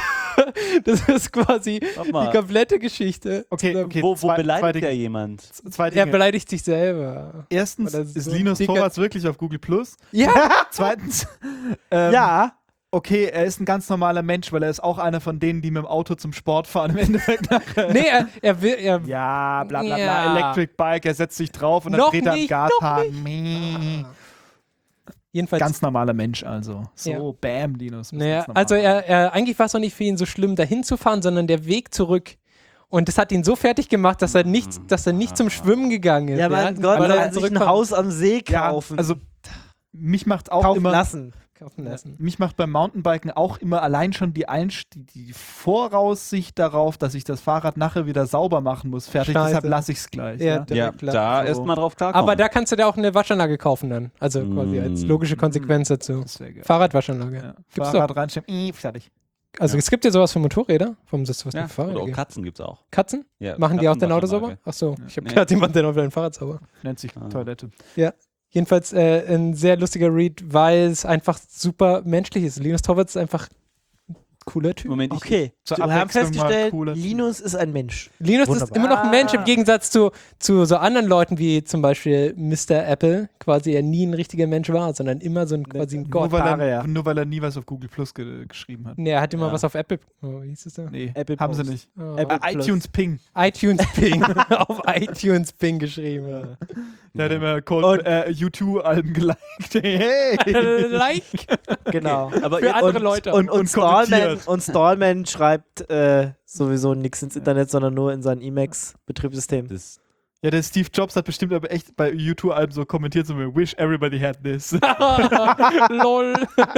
das ist quasi Warte die mal. komplette Geschichte. Okay, okay. Wo, wo zwei, zwei beleidigt Dinge. er jemand? Zwei Er Dinge. beleidigt sich selber. Erstens Oder ist so Linus dicker- Torvalds wirklich auf Google Plus. Ja, Zweitens, ähm, Ja, okay, er ist ein ganz normaler Mensch, weil er ist auch einer von denen, die mit dem Auto zum Sport fahren im Endeffekt nachher. nee, er, er will, er, Ja, bla bla bla, Ja. Electric Bike, er setzt sich drauf und dann Noch dreht er am nicht, noch Gashahn. Meh. jedenfalls. Ganz normaler Mensch also. So, Ja. bam, Linus. bist Naja, ganz normal. also er, er, eigentlich war es auch nicht für ihn so schlimm, dahin zu fahren, sondern der Weg zurück. Und das hat ihn so fertig gemacht, dass er nicht, dass er nicht zum Schwimmen gegangen ist. ja, mein Gott, weil weil er er sich ein zurückkommt. Haus am See ja, kaufen. also mich macht auch kaufen immer lassen. kaufen lassen. mich macht beim Mountainbiken auch immer allein schon die, Einst die, die Voraussicht darauf, dass ich das Fahrrad nachher wieder sauber machen muss, fertig, Scheiße. deshalb lasse ich es gleich. Ja, Ja, der- Ja, Direkt klar. da So. erst mal drauf klarkommen. Aber da kannst du dir auch eine Waschanlage kaufen dann. Also quasi Mm. als logische Konsequenz dazu. Das wäre geil. Fahrradwaschanlage. Ja. Gibt's Fahrrad reinstellen, eh, fertig. Also Ja. es gibt ja sowas für Motorräder. Warum ist das was ja, für Fahrräder oder auch gibt? Katzen gibt's auch. Katzen? Ja, Machen die auch dein Auto Katzenwaschanlage. sauber? Ach so, ich habe Nee. gerade jemand, der noch dein Fahrrad sauber. Nennt sich Ah. Toilette. Jedenfalls äh, ein sehr lustiger Read, weil es einfach super menschlich ist. Linus Torvalds ist einfach ein cooler Typ. Moment, ich, Okay, Zur wir haben Abwechslung mal festgestellt, cooler Typ. Linus ist ein Mensch. Linus ist Wunderbar. immer noch ein Mensch im Ah. Gegensatz zu, zu so anderen Leuten wie zum Beispiel Mister Apple, quasi er nie ein richtiger Mensch war, sondern immer so ein quasi ein Nur Gott. weil, Paare, er, ja. nur weil er nie was auf Google Plus ge geschrieben hat. Nee, er hat immer Ja. was auf Apple. Oh, wie hieß es da? Nee, Apple haben sie Post. nicht. Oh. Apple Äh, Plus. iTunes Ping. iTunes Ping. auf iTunes Ping geschrieben. Ja. Der hat immer Cold, äh, U zwei Alben geliked. Hey, hey. like. Genau. aber Für jetzt, andere und, Leute. Und, und, Und Stallman, kommentiert. und Stallman schreibt äh, sowieso nichts ins Internet, sondern nur in sein Emacs-Betriebssystem. das, Ja, der Steve Jobs hat bestimmt aber echt bei U zwei Alben so kommentiert, so wish everybody had this. Lol.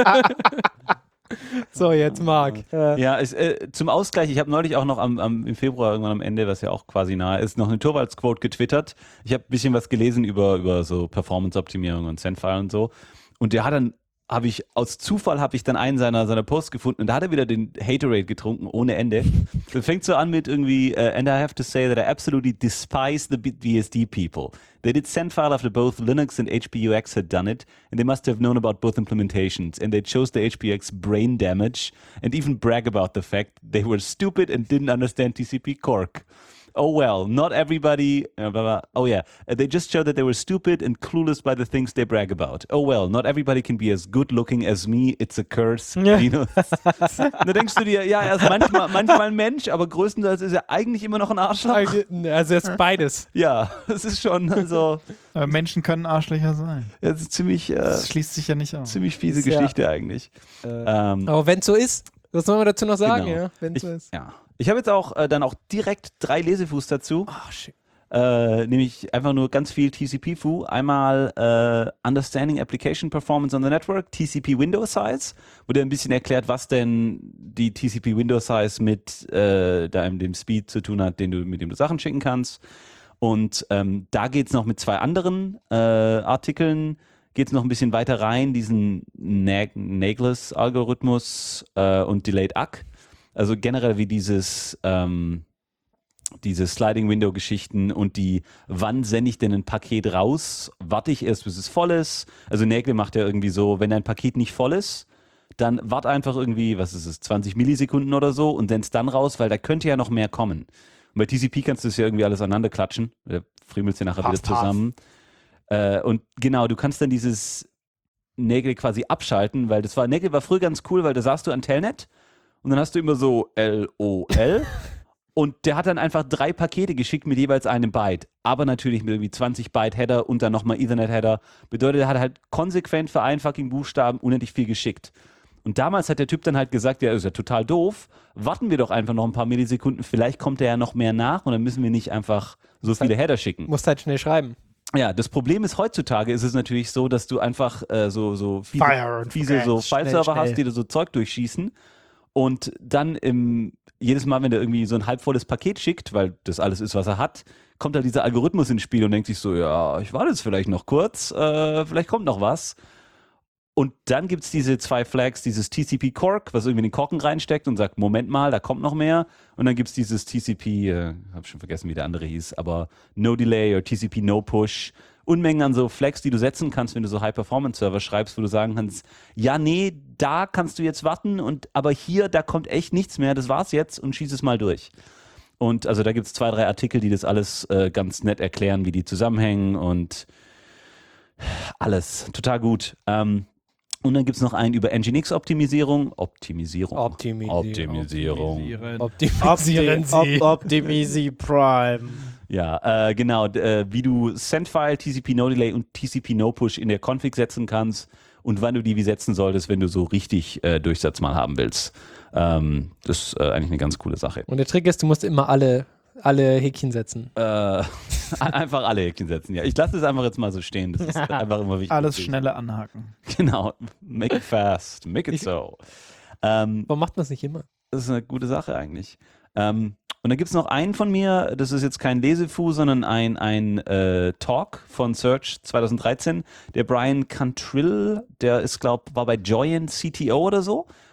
So, jetzt Marc. Äh, ja, es, äh, zum Ausgleich, ich habe neulich auch noch am, am, im Februar irgendwann am Ende, was ja auch quasi nahe ist, noch eine Torvalds-Quote getwittert. Ich habe ein bisschen was gelesen über, über so Performance-Optimierung und Sendfile und so. Und der hat dann, habe ich, aus Zufall habe ich dann einen seiner, seiner Posts gefunden und da hat er wieder den Haterade getrunken, ohne Ende. Das fängt so an mit irgendwie, uh, and I have to say that I absolutely despise the B S D people. They did Sendfile after both Linux and H P U X had done it, and they must have known about both implementations, and they chose the H P U X brain damage, and even brag about the fact they were stupid and didn't understand T C P Cork. Oh well, not everybody, uh, blah, blah. Oh yeah, uh, they just showed that they were stupid and clueless by the things they brag about. Oh well, not everybody can be as good looking as me, it's a curse. Ja. Linus. Da denkst du dir, ja, er ist manchmal, manchmal ein Mensch, aber größtenteils ist er eigentlich immer noch ein Arschloch. Also es ist beides. Ja, es ist schon, also, Aber Menschen können Arschlöcher sein. es ist ziemlich, äh, Das schließt sich ja nicht aus. ziemlich fiese Ist ja- Geschichte eigentlich. äh, Ähm, Aber wenn es so ist, was soll man dazu noch sagen? Genau. Ja, wenn ich, so ist. ja. Ich habe jetzt auch äh, dann auch direkt drei Lesefuß dazu. Ach, shit. Äh, nämlich einfach nur ganz viel T C P-Fu. Einmal äh, Understanding Application Performance on the Network, T C P Window Size, wo der ein bisschen erklärt, was denn die T C P Window Size mit äh, deinem, dem Speed zu tun hat, den du, mit dem du Sachen schicken kannst. Und ähm, da geht es noch mit zwei anderen äh, Artikeln, geht es noch ein bisschen weiter rein, diesen Nag- Nagless-Algorithmus äh, und Delayed A C K. Also generell wie dieses ähm, diese Sliding-Window-Geschichten und die, wann sende ich denn ein Paket raus? Warte ich erst, bis es voll ist? Also Nägel macht ja irgendwie so, wenn dein Paket nicht voll ist, dann warte einfach irgendwie, was ist es, zwanzig Millisekunden oder so und send's dann raus, weil da könnte ja noch mehr kommen. Und bei T C P kannst du das ja irgendwie alles aneinander klatschen. Der friemelst ja nachher Passt, wieder zusammen. Äh, und genau, du kannst dann dieses Nägel quasi abschalten, weil das war, Nägel war früher ganz cool, weil da saßt du an Telnet und dann hast du immer so L O L und der hat dann einfach drei Pakete geschickt mit jeweils einem Byte, aber natürlich mit irgendwie zwanzig Byte Header und dann nochmal Ethernet Header. Bedeutet, er hat halt konsequent für einen fucking Buchstaben unendlich viel geschickt. Und damals hat der Typ dann halt gesagt, ja, ist ja total doof, warten wir doch einfach noch ein paar Millisekunden, vielleicht kommt er ja noch mehr nach und dann müssen wir nicht einfach so viele Header schicken. Musst halt schnell schreiben. Ja, das Problem ist, heutzutage ist es natürlich so, dass du einfach äh, so, so fiese, Fire and fiese so forget. Schnell, File-Server schnell. hast, die da so Zeug durchschießen und dann im, jedes Mal, wenn der irgendwie so ein halbvolles Paket schickt, weil das alles ist, was er hat, kommt halt dieser Algorithmus ins Spiel und denkt sich so, ja, ich warte jetzt vielleicht noch kurz, äh, vielleicht kommt noch was. Und dann gibt es diese zwei Flags, dieses T C P Cork, was irgendwie in den Korken reinsteckt und sagt, Moment mal, da kommt noch mehr. Und dann gibt es dieses T C P, äh, hab schon vergessen, wie der andere hieß, aber No Delay oder T C P No Push. Unmengen an so Flags, die du setzen kannst, wenn du so High-Performance-Server schreibst, wo du sagen kannst, ja, nee, da kannst du jetzt warten, und aber hier, da kommt echt nichts mehr, das war's jetzt und schieß es mal durch. Und also da gibt es zwei, drei Artikel, die das alles äh, ganz nett erklären, wie die zusammenhängen und alles. Total gut. Ähm, und dann gibt es noch einen über Nginx-Optimisierung. Optimisierung. Optimisierung. Optimisierung. Optimisieren Sie. Op Optimisi Prime. Ja, äh, genau. d- Äh, wie du Sendfile, T C P No Delay und T C P No Push in der Config setzen kannst und wann du die wie setzen solltest, wenn du so richtig äh, Durchsatz mal haben willst. Ähm, das ist äh, eigentlich eine ganz coole Sache. Und der Trick ist, du musst immer alle, alle Häkchen setzen. Äh, einfach alle Häkchen setzen, ja. Ich lasse es einfach jetzt mal so stehen. Das ist einfach immer wichtig. Alles schneller anhaken. Genau. Make it fast. Make it so. Ähm, Warum macht man das nicht immer? das ist eine gute Sache eigentlich. Ähm, und dann gibt es noch einen von mir, das ist jetzt kein Lesefu, sondern ein, ein äh, Talk von Search zwanzig dreizehn. Der Brian Cantrill, der ist, glaube war bei Joyent C T O oder so.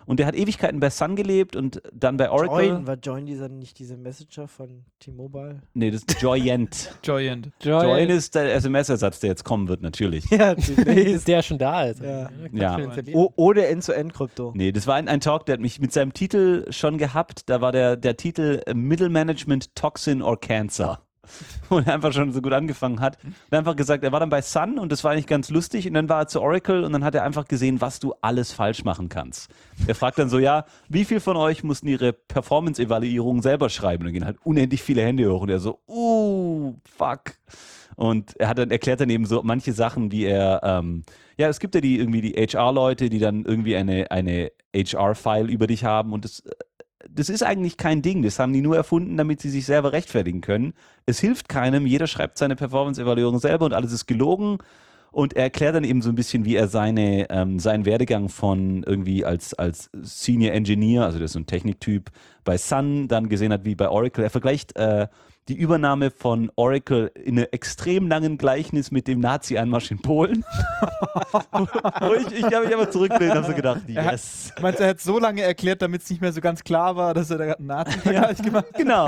Und der hat Ewigkeiten bei Sun gelebt und dann bei Oracle. Join, war Join dieser, nicht dieser Messenger von T-Mobile? Nee, das ist Joyent. Joyent. Join ist der S M S-Ersatz, der jetzt kommen wird, natürlich. Ja, Ist der schon da ist. Ja. Ja. O oder End-zu-End-Krypto. Nee, das war ein, ein Talk, der hat mich mit seinem Titel schon gehabt. Da war der, der Titel äh, Middle Management, Toxin or Cancer. Und er einfach schon so gut angefangen hat. Und einfach gesagt, er war dann bei Sun und das war eigentlich ganz lustig. Und dann war er zu Oracle und dann hat er einfach gesehen, was du alles falsch machen kannst. Er fragt dann so, ja, wie viel von euch mussten ihre Performance-Evaluierung selber schreiben? Und dann gehen halt unendlich viele Hände hoch und er so, uh, fuck. Und er hat dann erklärt dann eben so manche Sachen, wie er, ähm, ja, es gibt ja die irgendwie die H R-Leute, die dann irgendwie eine, eine H R-File über dich haben und das Das ist eigentlich kein Ding, das haben die nur erfunden, damit sie sich selber rechtfertigen können. Es hilft keinem, jeder schreibt seine Performance-Evaluierung selber und alles ist gelogen. Und er erklärt dann eben so ein bisschen, wie er seine, ähm, seinen Werdegang von irgendwie als, als Senior Engineer, also der ist so ein Techniktyp, bei Sun dann gesehen hat wie bei Oracle. Er vergleicht äh, die Übernahme von Oracle in einem extrem langen Gleichnis mit dem Nazi-Einmarsch in Polen. ich ich habe mich aber zurückgelehnt und habe so gedacht, yes. Meinst du, er hat so lange erklärt, damit es nicht mehr so ganz klar war, dass er da gerade einen Nazi-Vergleich Ja, gemacht hat? genau.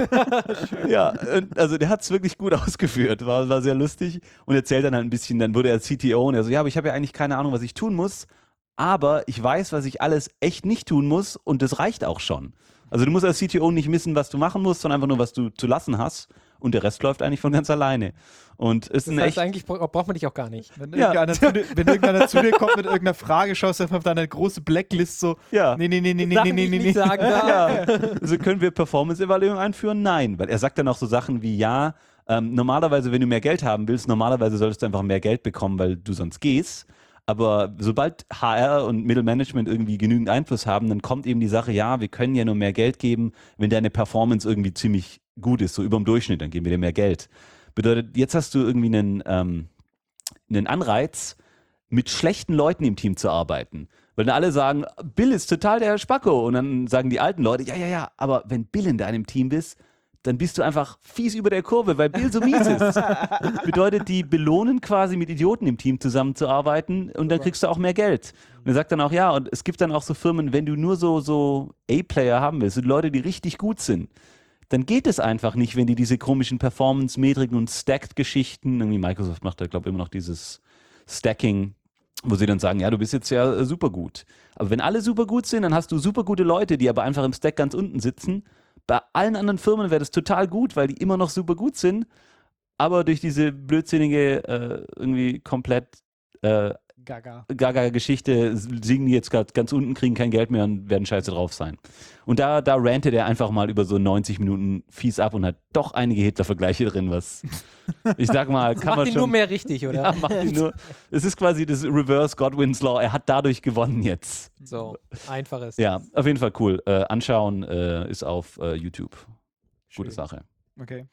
Ja, und also der hat es wirklich gut ausgeführt, war, war sehr lustig und erzählt dann halt ein bisschen, dann wurde er C T O und er so, ja, aber ich habe ja eigentlich keine Ahnung, was ich tun muss, aber ich weiß, was ich alles echt nicht tun muss und das reicht auch schon. Also du musst als C T O nicht wissen, was du machen musst, sondern einfach nur, was du zu lassen hast und der Rest läuft eigentlich von ganz alleine. Und es ist Das ein heißt, echt... eigentlich bra- braucht man dich auch gar nicht. Wenn, Ja. irgendeiner zu dir, wenn irgendeiner zu dir kommt mit irgendeiner Frage, schaust du erstmal auf deine große Blacklist so, Ja. nee, nee, nee, nee, nee, Sachen, nee, die nee, ich nee. nicht sagen darf. Ja. Also können wir Performance-Evaluierung einführen? Nein, weil er sagt dann auch so Sachen wie, ja, ähm, normalerweise, wenn du mehr Geld haben willst, normalerweise solltest du einfach mehr Geld bekommen, weil du sonst gehst. Aber sobald H R und Mittelmanagement irgendwie genügend Einfluss haben, dann kommt eben die Sache, ja, wir können ja nur mehr Geld geben, wenn deine Performance irgendwie ziemlich gut ist, so über dem Durchschnitt, dann geben wir dir mehr Geld. Bedeutet, jetzt hast du irgendwie einen, ähm, einen Anreiz, mit schlechten Leuten im Team zu arbeiten. Weil dann alle sagen, Bill ist total der Spacko. Und dann sagen die alten Leute, ja, ja, ja, aber wenn Bill in deinem Team bist, dann bist du einfach fies über der Kurve, weil Bill so mies ist. Bedeutet, die belohnen quasi mit Idioten im Team zusammenzuarbeiten und dann kriegst du auch mehr Geld. Und er sagt dann auch, ja, und es gibt dann auch so Firmen, wenn du nur so, so A-Player haben willst, so Leute, die richtig gut sind, dann geht es einfach nicht, wenn die diese komischen Performance-Metriken und Stacked-Geschichten, irgendwie Microsoft macht da, glaube ich, immer noch dieses Stacking, wo sie dann sagen, ja, du bist jetzt ja äh, super gut. Aber wenn alle super gut sind, dann hast du super gute Leute, die aber einfach im Stack ganz unten sitzen. Bei allen anderen Firmen wäre das total gut, weil die immer noch super gut sind, aber durch diese blödsinnige, äh, irgendwie komplett äh, Gaga. Gaga-Geschichte siegen die jetzt grad ganz unten, kriegen kein Geld mehr und werden scheiße drauf sein. Und da, da rantet er einfach mal über so neunzig Minuten fies ab und hat doch einige Hitler-Vergleiche drin, was ich sag mal, kann Macht man ihn schon... nur mehr richtig, oder? Ja, macht ihn nur, es ist quasi das Reverse Godwin's Law, er hat dadurch gewonnen jetzt. So, einfaches. Ja, auf jeden Fall cool. Äh, anschauen äh, ist auf äh, YouTube. Gute Schön. Sache. Okay.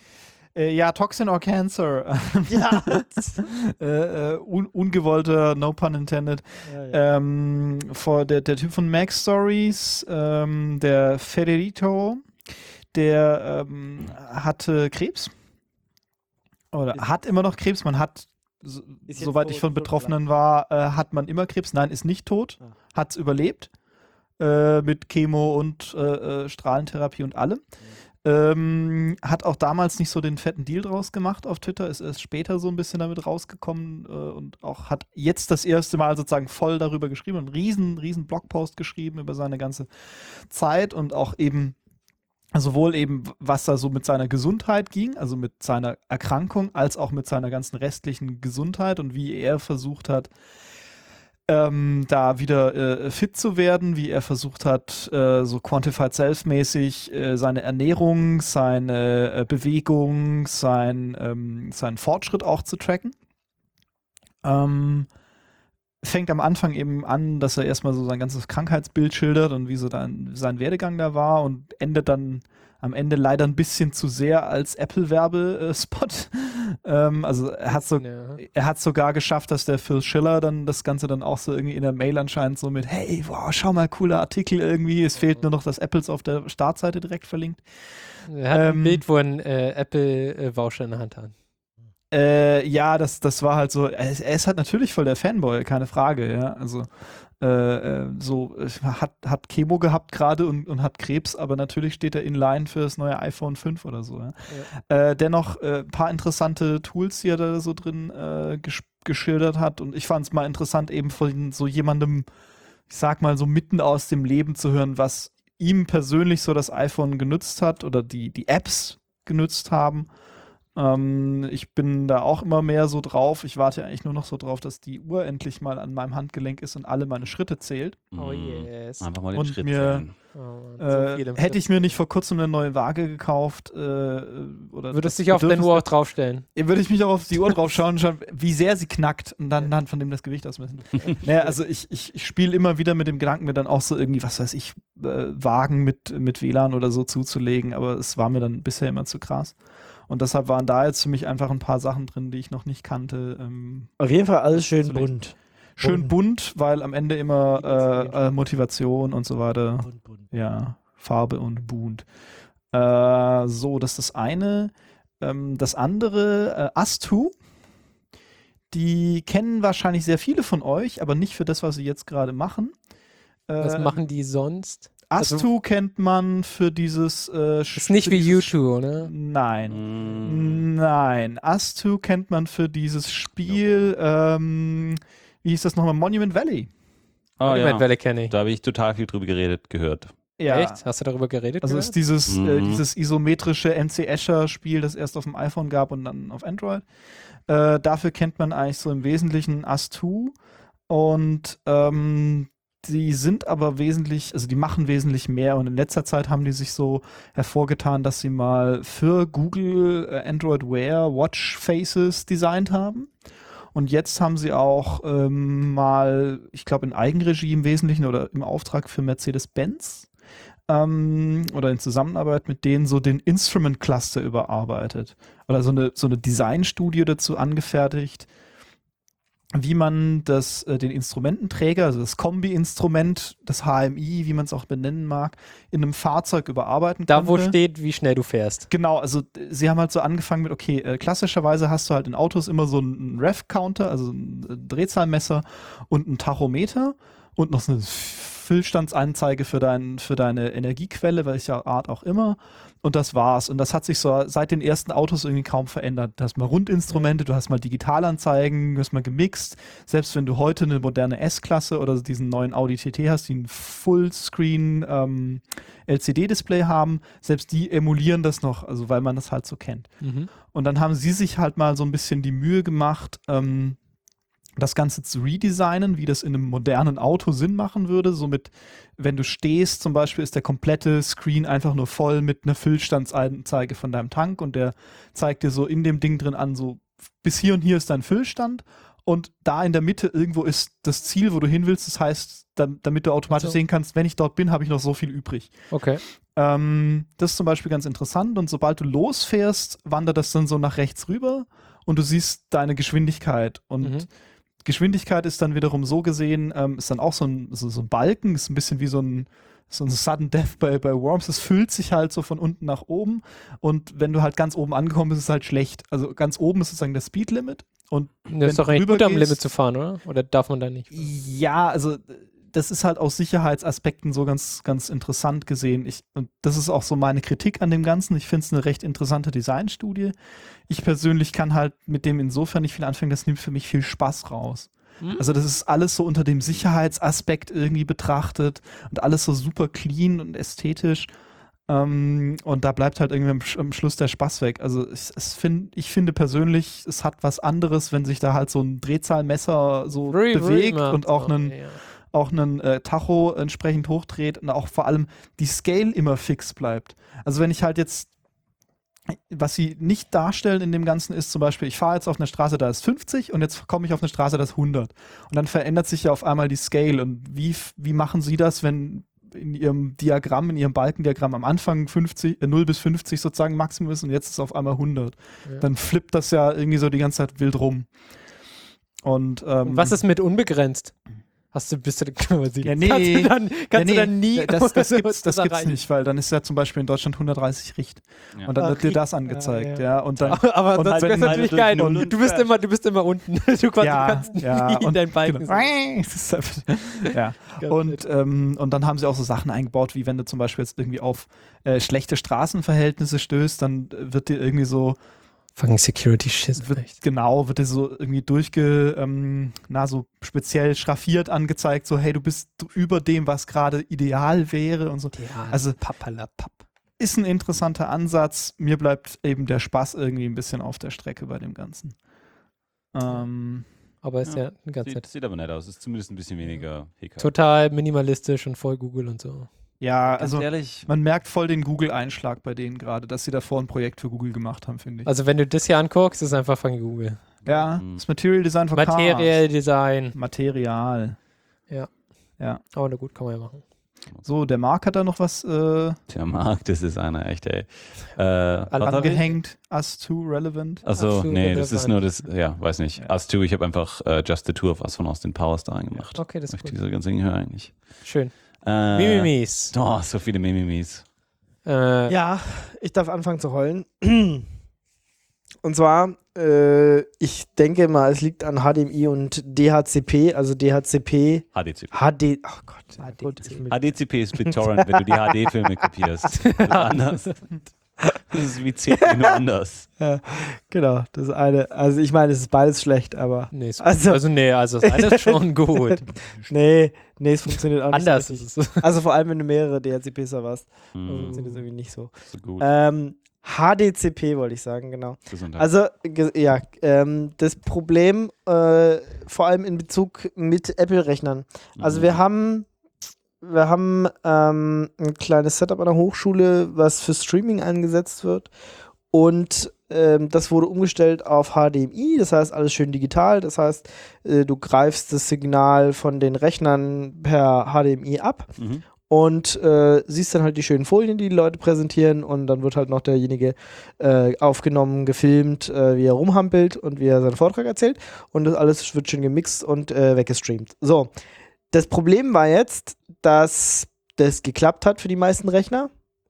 Äh, ja, Toxin or Cancer. Ja. äh, äh, un ungewollter, no pun intended. Ja, ja. Ähm, vor der, der Typ von Mac Stories, ähm, der Federico, der ähm, hatte Krebs. Oder Ist- hat immer noch Krebs. Man hat, so, Ist jetzt soweit tot- ich von tot Betroffenen war, äh, hat man immer Krebs. Nein, ist nicht tot. Ah. Hat es überlebt. Äh, mit Chemo und äh, äh, Strahlentherapie und allem. Ähm, hat auch damals nicht so den fetten Deal draus gemacht auf Twitter, ist erst später so ein bisschen damit rausgekommen äh, und auch hat jetzt das erste Mal sozusagen voll darüber geschrieben, einen riesen, riesen Blogpost geschrieben über seine ganze Zeit und auch eben sowohl eben, was da so mit seiner Gesundheit ging, also mit seiner Erkrankung, als auch mit seiner ganzen restlichen Gesundheit und wie er versucht hat, Ähm, da wieder äh, fit zu werden, wie er versucht hat, äh, so Quantified Self-mäßig äh, seine Ernährung, seine äh, Bewegung, sein, ähm, seinen Fortschritt auch zu tracken. Ähm, fängt am Anfang eben an, dass er erstmal so sein ganzes Krankheitsbild schildert und wie so dann sein Werdegang da war und endet dann am Ende leider ein bisschen zu sehr als Apple-Werbespot. ähm, also er hat so Ja. er hat sogar geschafft, dass der Phil Schiller dann das Ganze dann auch so irgendwie in der Mail anscheinend so mit, hey, wow, schau mal, cooler Artikel irgendwie. Es fehlt nur noch, dass Apples auf der Startseite direkt verlinkt. Er hat Ähm, ein Bild, wo ein äh, Apple-Voucher in der Hand hat. Äh, ja, das, das war halt so, er, ist- er ist halt natürlich voll der Fanboy, keine Frage, ja. Also äh, so äh, hat, hat Chemo gehabt gerade und, und hat Krebs, aber natürlich steht er in Line für das neue iPhone fünf oder so. Ja? Ja. Äh, dennoch ein äh, paar interessante Tools, die er da so drin äh, ges- geschildert hat und ich fand es mal interessant, eben von so jemandem, ich sag mal so mitten aus dem Leben zu hören, was ihm persönlich so das iPhone genutzt hat oder die, die Apps genutzt haben. Ähm, ich bin da auch immer mehr so drauf. Ich warte eigentlich nur noch so drauf, dass die Uhr endlich mal an meinem Handgelenk ist und alle meine Schritte zählt. Oh yes. Einfach mal den Und Schritt mir- zählen. Oh, so Äh, viel im hätte ich Schritt. mir nicht vor kurzem eine neue Waage gekauft, äh, oder Würdest das dich auf deine Bedürfnis- Uhr auch draufstellen. Ja, würde ich mich auch auf die Uhr drauf schauen und schauen, wie sehr sie knackt und dann, dann von dem das Gewicht ausmessen. naja, also ich, ich, ich spiele immer wieder mit dem Gedanken, mir dann auch so irgendwie, was weiß ich, äh, Wagen mit, mit W L A N oder so zuzulegen, aber es war mir dann bisher immer zu krass. Und deshalb waren da jetzt für mich einfach ein paar Sachen drin, die ich noch nicht kannte. Ähm, Auf jeden Fall alles schön Zuletzt. bunt. schön bunt, weil am Ende immer äh, äh, Motivation und so weiter. Bunt, bunt. Ja, Farbe und bunt. Äh, so, das ist das eine. Ähm, das andere, äh, Astu, die kennen wahrscheinlich sehr viele von euch, aber nicht für das, was sie jetzt gerade machen. Äh, Was machen die sonst? Astu also- kennt man für dieses... Äh, Ist nicht wie YouTube, ne? Nein. Mm. Nein. Astu kennt man für dieses Spiel, ähm, wie hieß das nochmal? Monument Valley. Ah, Monument ja. Valley kenne ich. Da habe ich total viel drüber geredet, gehört. Ja. Echt? Hast du darüber geredet? Also gehört? ist dieses, Mhm. äh, dieses isometrische M C Escher-Spiel, das erst auf dem iPhone gab und dann auf Android. Äh, dafür kennt man eigentlich so im Wesentlichen Astu. Und ähm, die sind aber wesentlich, also die machen wesentlich mehr. Und in letzter Zeit haben die sich so hervorgetan, dass sie mal für Google äh, Android Wear Watch Faces designt haben. Und jetzt haben sie auch ähm, mal, ich glaube in Eigenregie im Wesentlichen oder im Auftrag für Mercedes-Benz ähm, oder in Zusammenarbeit mit denen so den Instrument Cluster überarbeitet. Oder so eine, so eine Designstudie dazu angefertigt, wie man das, äh, den Instrumententräger, also das Kombi-Instrument, das H M I, wie man es auch benennen mag, in einem Fahrzeug überarbeiten da, könnte. wo steht, wie schnell du fährst. Genau, also äh, sie haben halt so angefangen mit, okay, äh, klassischerweise hast du halt in Autos immer so einen Rev-Counter, also ein äh, Drehzahlmesser und ein Tachometer und noch so eine Füllstandsanzeige für, dein, für deine Energiequelle, welcher Art auch immer. Und das war's. Und das hat sich so seit den ersten Autos irgendwie kaum verändert. Du hast mal Rundinstrumente, du hast mal Digitalanzeigen, du hast mal gemixt. Selbst wenn du heute eine moderne S-Klasse oder diesen neuen Audi T T hast, die ein Fullscreen ähm, L C D-Display haben, selbst die emulieren das noch, also weil man das halt so kennt. Mhm. Und dann haben sie sich halt mal so ein bisschen die Mühe gemacht, ähm, das Ganze zu redesignen, wie das in einem modernen Auto Sinn machen würde. Somit, wenn du stehst, zum Beispiel, ist der komplette Screen einfach nur voll mit einer Füllstandsanzeige von deinem Tank und der zeigt dir so in dem Ding drin an, so bis hier und hier ist dein Füllstand und da in der Mitte irgendwo ist das Ziel, wo du hin willst. Das heißt, da, damit du automatisch So. sehen kannst, wenn ich dort bin, habe ich noch so viel übrig. Okay. Ähm, das ist zum Beispiel ganz interessant und sobald du losfährst, wandert das dann so nach rechts rüber und du siehst deine Geschwindigkeit und Mhm. Geschwindigkeit ist dann wiederum so gesehen, ähm, ist dann auch so ein, so, so ein Balken, ist ein bisschen wie so ein, so ein Sudden Death bei, bei Worms. Es füllt sich halt so von unten nach oben und wenn du halt ganz oben angekommen bist, ist es halt schlecht. Also ganz oben ist sozusagen das Speed Limit und Das wenn ist doch du eigentlich gut am rübergehst- Limit zu fahren, oder? Oder darf man da nicht? ja, also das ist halt aus Sicherheitsaspekten so ganz, ganz interessant gesehen. Ich, und das ist auch so meine Kritik an dem Ganzen. Ich finde es eine recht interessante Designstudie. Ich persönlich kann halt mit dem insofern nicht viel anfangen, das nimmt für mich viel Spaß raus. Hm? Also das ist alles so unter dem Sicherheitsaspekt irgendwie betrachtet und alles so super clean und ästhetisch. Ähm, und da bleibt halt irgendwie am, Sch- am Schluss der Spaß weg. Also ich, es find, ich finde persönlich, es hat was anderes, wenn sich da halt so ein Drehzahlmesser so Free, bewegt free, und auch oh, einen ja. auch einen äh, Tacho entsprechend hochdreht und auch vor allem die Scale immer fix bleibt. Also wenn ich halt jetzt, was sie nicht darstellen in dem Ganzen ist zum Beispiel, ich fahre jetzt auf einer Straße, da ist fünfzig und jetzt komme ich auf eine Straße, da ist hundert. Und dann verändert sich ja auf einmal die Scale. Und wie, f- wie machen sie das, wenn in ihrem Diagramm, in ihrem Balkendiagramm am Anfang fünfzig, äh, null bis fünfzig sozusagen Maximum ist und jetzt ist es auf einmal hundert. Ja. Dann flippt das ja irgendwie so die ganze Zeit wild rum. Und, ähm, Und was ist mit unbegrenzt? Hast du, bist du quasi, Ja, nee. kannst du dann, kannst Ja, du nee, dann nie das, das oder gibt's, so das da gibt's rein. nicht, weil dann ist ja zum Beispiel in Deutschland hundertdreißig Richt. Ja. Und dann Ach, wird dir das Richt, angezeigt, ja, ja. ja. Und dann, Aber und das wenn wäre halt natürlich durch geil. Null Du und bist Crash. immer, du bist immer unten. Du kannst, ja, du kannst ja, nie in und, deinen Balken genau. Es ist einfach- ja. Und, ähm, und dann haben sie auch so Sachen eingebaut, wie wenn du zum Beispiel jetzt irgendwie auf äh, schlechte Straßenverhältnisse stößt, dann wird dir irgendwie so, Fucking Security Shit. wird, genau, wird dir so irgendwie durchge, ähm, na, so speziell schraffiert angezeigt, so, hey, du bist über dem, was gerade ideal wäre und so. Ja, Also- Pappalapapp. Ist ein interessanter Ansatz. Mir bleibt eben der Spaß irgendwie ein bisschen auf der Strecke bei dem Ganzen. Ähm, Aber ist Ja. ja, ganz Sieht, nett. sieht aber nett aus. Ist zumindest ein bisschen weniger Hickhack. Total minimalistisch und voll Google und so. ja, Ganz also ehrlich, man merkt voll den Google-Einschlag bei denen gerade, dass sie davor ein Projekt für Google gemacht haben, finde ich. Also wenn du das hier anguckst, ist einfach von Google. ja, Mhm. das Material Design von Material Design. Cars. Material. Ja. Ja. Aber na gut, kann man ja machen. So, der Marc hat da noch was äh, der Markt, das ist einer, echt, ey. Äh, was hab ich? angehängt. Us Too Relevant. Achso, Ach so, nee, das ist relevant. nur das, ja, weiß nicht. Ja. Us Two, ich habe einfach äh, Just the Two of Us von Austin Powers da reingemacht. Okay, das Weil ist ich gut. diese ganze Dinge höre eigentlich. Schön. Äh, Mimimis. Oh, so viele Mimimis. Äh, Ja, ich darf anfangen zu heulen. Und zwar, äh, ich denke mal, es liegt an H D M I und D H C P, also D H C P, H D C P. H D, oh Gott, gut, ich mit- H D C P ist BitTorrent, wenn du die H D-Filme kopierst. Das ist anders. Das ist wie C P, nur anders. genau, das eine, also ich meine, es ist beides schlecht, aber nee, ist Also- also, also nee, also das eine ist schon gut. nee, nee, es funktioniert auch nicht Anders so richtig. ist es. Also vor allem, wenn du mehrere D H C P-Server hast, dann Hm, funktioniert das irgendwie nicht so. so gut. Ähm, H D C P wollte ich sagen, genau. Gesundheit. Also, ge- ja, ähm, das Problem, äh, vor allem in Bezug mit Apple-Rechnern. Also, Mhm. wir haben, wir haben ähm, ein kleines Setup an der Hochschule, was für Streaming eingesetzt wird. Und ähm, das wurde umgestellt auf H D M I, das heißt, alles schön digital. Das heißt, äh, du greifst das Signal von den Rechnern per H D M I ab. Mhm. Und äh, siehst dann halt die schönen Folien, die die Leute präsentieren, und dann wird halt noch derjenige äh, aufgenommen, gefilmt, äh, wie er rumhampelt und wie er seinen Vortrag erzählt, und das alles wird schön gemixt und äh, weggestreamt. So, das Problem war jetzt, dass das geklappt hat für die meisten Rechner,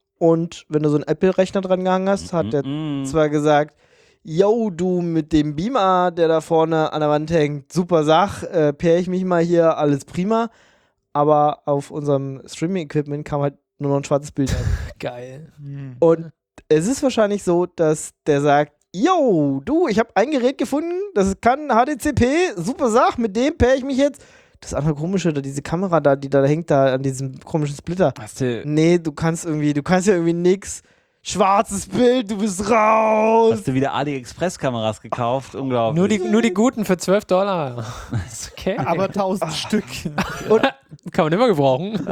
und wenn du so einen Apple-Rechner dran gehangen hast, hat der Mhm. zwar gesagt, yo, du mit dem Beamer, der da vorne an der Wand hängt, super Sach, äh, pair ich mich mal hier, alles prima. Aber auf unserem Streaming-Equipment kam halt nur noch ein schwarzes Bild an. Geil. Hm. Und es ist wahrscheinlich so, dass der sagt, yo, du, ich habe ein Gerät gefunden, das kann H D C P, super Sach, mit dem pair ich mich jetzt. Das andere komische, da diese Kamera da, die da hängt da an diesem komischen Splitter. Hast du, Nee, du kannst irgendwie, du kannst ja irgendwie nix. Schwarzes Bild, du bist raus. hast du wieder AliExpress-Kameras gekauft? Unglaublich. Nur die, nur die guten für zwölf Dollar. Ist okay. Aber tausend Stück. kann man immer gebrauchen.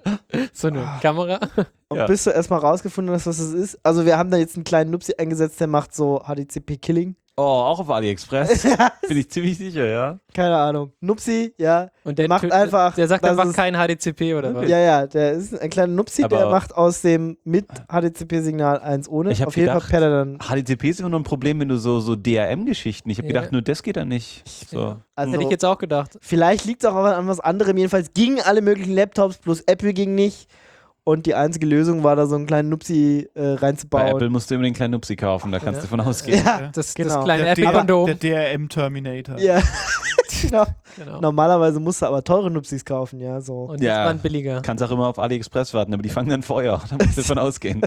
So eine Kamera. Und Ja. bis du erstmal rausgefunden hast, was das ist. Also wir haben da jetzt einen kleinen Nupsi eingesetzt, der macht so H D C P-Killing. Oh, auch auf AliExpress? Bin ich ziemlich sicher, ja. Keine Ahnung. Nupsi, ja. Und der Macht tö- einfach, Der sagt dass einfach es- kein H D C P oder was? Ja, ja, der ist ein kleiner Nupsi, Aber- der macht aus dem mit H D C P-Signal eins ohne. Ich hab Auf jeden gedacht- Fall per dann. H D C P ist immer nur ein Problem, wenn du so, so D R M-Geschichten. Ich habe Ja. gedacht, nur das geht da nicht. So. Also, Hätte ich jetzt auch gedacht. vielleicht liegt es auch an was anderem. Jedenfalls gingen alle möglichen Laptops, bloß Apple ging nicht. Und die einzige Lösung war da so einen kleinen Nupsi äh, Bei reinzubauen. Apple musst du immer den kleinen Nupsi kaufen, da kannst Ja. du von ausgehen. Ja, Das, Genau. das kleine Der, D- Apple-Kondom. der D R M-Terminator. ja. genau. Genau. Normalerweise musst du aber teure Nupsis kaufen, ja, so. Und Ja. jetzt waren billiger. Kannst auch immer auf AliExpress warten, aber die fangen dann Feuer. Da musst du davon ausgehen.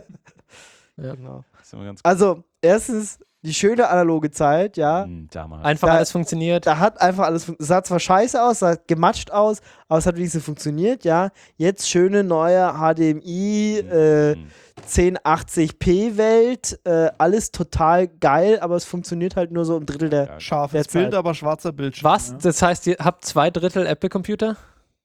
Genau. Das ist immer ganz Also, erstens, die schöne analoge Zeit, ja. Hm, damals. Einfach Da- alles funktioniert. Da hat einfach alles, fun- es sah zwar scheiße aus, sah gematscht aus, aber es hat wenigstens funktioniert, ja. Jetzt schöne neue H D M I, äh, Hm. zehn achtzig p Welt, äh, alles total geil, aber es funktioniert halt nur so ein Drittel der. Ja. Scharfes Derzeit. Bild, aber schwarzer Bildschirm. Was? Ja. Das heißt, ihr habt zwei Drittel Apple-Computer?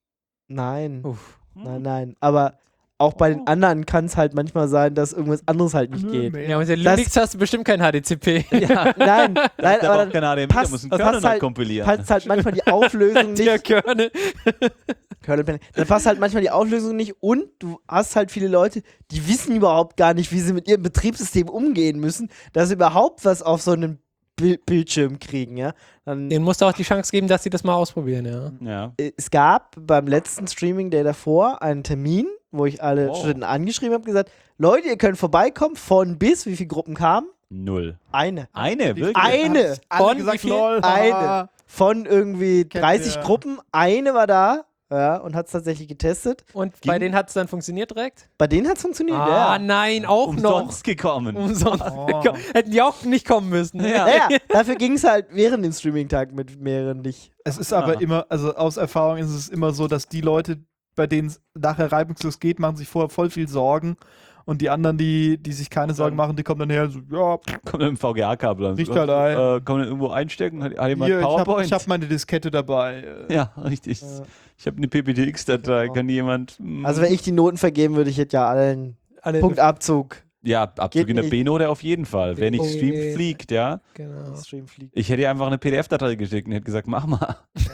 Nein, Uff. nein, nein. Aber auch bei den anderen kann es halt manchmal sein, dass irgendwas anderes halt nicht Nö, geht. mehr. Ja, und der Das- Linux hast du bestimmt kein H D C P. Ja, nein, nein, Der aber braucht dann keine H D M I, der passt- muss einen das Kernel passt neu halt- kompilieren. passt halt manchmal die Auflösung Der nicht. Kernel. Kernel Planning. Dann passt halt manchmal die Auflösung nicht, und du hast halt viele Leute, die wissen überhaupt gar nicht, wie sie mit ihrem Betriebssystem umgehen müssen, dass überhaupt was auf so einem Bil- Bildschirm kriegen, ja. Dann, Denen musst du auch die Chance geben, dass sie das mal ausprobieren, ja. Ja. äh, es gab beim letzten Streaming Day davor einen Termin, wo ich alle Oh. Studenten angeschrieben habe, gesagt, Leute, ihr könnt vorbeikommen, von bis, wie viele Gruppen kamen? Null. Eine. Eine, wirklich? Eine. Alle Von gesagt, wie viel? lol, Eine. haha. Von irgendwie Kennt dreißig ihr. Gruppen, eine war da, ja, und hat es tatsächlich getestet. Und Ging- bei denen hat es dann funktioniert direkt? Bei denen hat es funktioniert, Ah, ja. nein, auch noch. Umsonst gekommen. Umsonst. Oh. Hätten die auch nicht kommen müssen. Ja. Ja, ja, dafür ging es halt während dem Streaming-Tag mit mehreren nicht. Es ist aber Ah. immer, also aus Erfahrung ist es immer so, dass die Leute, bei denen es nachher reibungslos geht, machen sich vorher voll viel Sorgen. Und die anderen, die, die sich keine Sorgen machen, die kommen dann her so, ja, pff, Kommt mit dem V G A-Kabel an. Riecht halt ein. Äh, kann man irgendwo einstecken? Hat, hat jemand hier, ich habe PowerPoint? ich hab meine Diskette dabei. Äh, ja, richtig. Ja. Ich habe eine P P T X-Datei. Ja. Kann die jemand... mm, Also wenn ich die Noten vergeben würde, ich hätte ja allen Alle Punktabzug. Ja, Abzug Geht in der nicht. B-Note auf jeden Fall. Wer nicht Oh streamt, je. fliegt, ja. Genau. Stream fliegt. Ich hätte ihr einfach eine P D F-Datei geschickt und hätte gesagt, mach mal.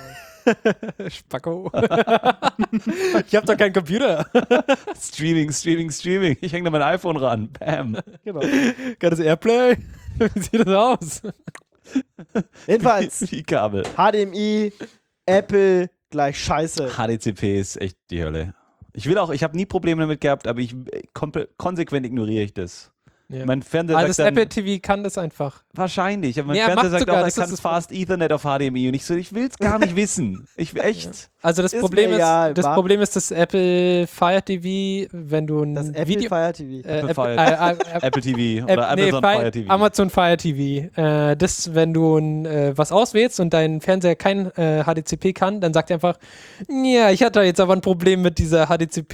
Spacko. Ich hab doch keinen Computer. Streaming, Streaming, Streaming. Ich hänge da mein iPhone ran. Bam. Genau. Kann das Airplay? Wie sieht das aus? Jedenfalls, Die Kabel. H D M I, Apple, gleich scheiße. H D C P ist echt die Hölle. Ich will auch, ich habe nie Probleme damit gehabt, aber ich äh, komple- konsequent ignoriere ich das. Ja. Mein Fernseher Also das sagt dann, Apple T V kann das einfach. wahrscheinlich, aber mein Nee, er Fernseher macht sagt sogar, auch, er das ist kann das Fast Ethernet auf H D M I und ich so, ich will es gar nicht wissen. Ich will echt. Also das Ist Problem mir ist, egal, das wa- Problem ist das Apple Fire T V, wenn du ein Das Apple Video Fire T V. äh, Apple Apple, Fire- äh, äh, äh, Apple T V App- oder nee, Amazon Fire, Fire T V. Amazon Fire T V. Äh, das, wenn du ein, äh, was auswählst und dein Fernseher kein äh, H D C P kann, dann sagt er einfach, ja, ich hatte jetzt aber ein Problem mit dieser H D C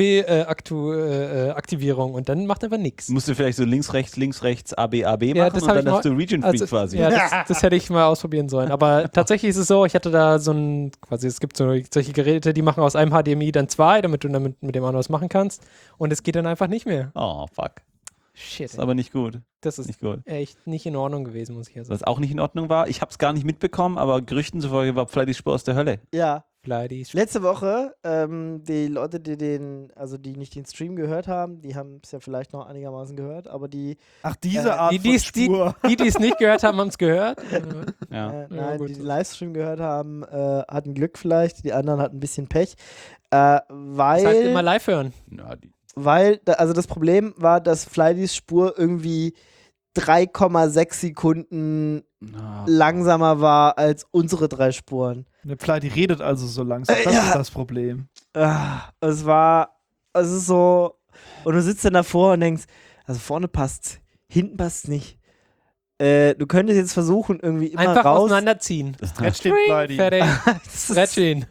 P-Aktivierung und dann macht er einfach nichts. Musst du vielleicht so links, rechts, links, rechts, A B, A B Ja, machen das und hab dann ich hast du mal- Region Freak Also, quasi. ja, das, das hätte ich mal ausprobieren sollen. Aber tatsächlich ist es so, ich hatte da so ein, quasi, es gibt so solche Geräte, die machen aus einem H D M I dann zwei, damit du damit mit dem anderen was machen kannst. Und es geht dann einfach nicht mehr. Oh, fuck. Shit. Ist aber nicht gut. Das ist Nicht gut. echt nicht in Ordnung gewesen, muss ich ja sagen. Was auch nicht in Ordnung war, ich habe es gar nicht mitbekommen, aber Gerüchten zufolge war vielleicht die Spur aus der Hölle. Ja, Leider. letzte Woche, ähm, die Leute, die den, also die nicht den Stream gehört haben, die haben es ja vielleicht noch einigermaßen gehört, aber die, Ach, diese Äh, Art Die, von die's- die, Spur. die, die es nicht gehört haben, haben es gehört. Ja. äh, nein, gut. die den Livestream gehört haben, äh, hatten Glück vielleicht, die anderen hatten ein bisschen Pech, äh, weil... Das heißt, immer live hören. Ja, die, Weil, da, also das Problem war, dass Flydys Spur irgendwie drei Komma sechs Sekunden na, langsamer war als unsere drei Spuren. Eine Plei, die redet also so langsam. Äh, Das ja. ist das Problem. Ah, es war, es ist so, und du sitzt dann davor und denkst, also vorne passt's, hinten passt's nicht. Äh, du könntest jetzt versuchen, irgendwie immer Einfach raus. auseinanderziehen. Stretch den Plei, die. Fertig. Das ist- Stretch ihn.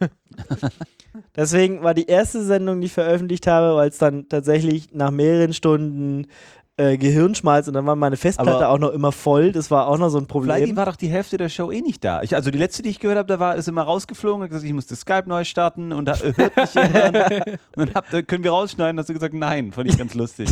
Deswegen war die erste Sendung, die ich veröffentlicht habe, weil es dann tatsächlich nach mehreren Stunden äh, Gehirnschmalz und dann war meine Festplatte Aber- auch noch immer voll. Das war auch noch so ein Flighty Problem. war doch die Hälfte der Show eh nicht da. Ich, also die letzte, die ich gehört habe, da war ist immer rausgeflogen, hat gesagt, ich musste Skype neu starten und da äh, hört mich jemand. Und dann habt, äh, können wir rausschneiden, hast du gesagt, nein, fand ich ganz lustig.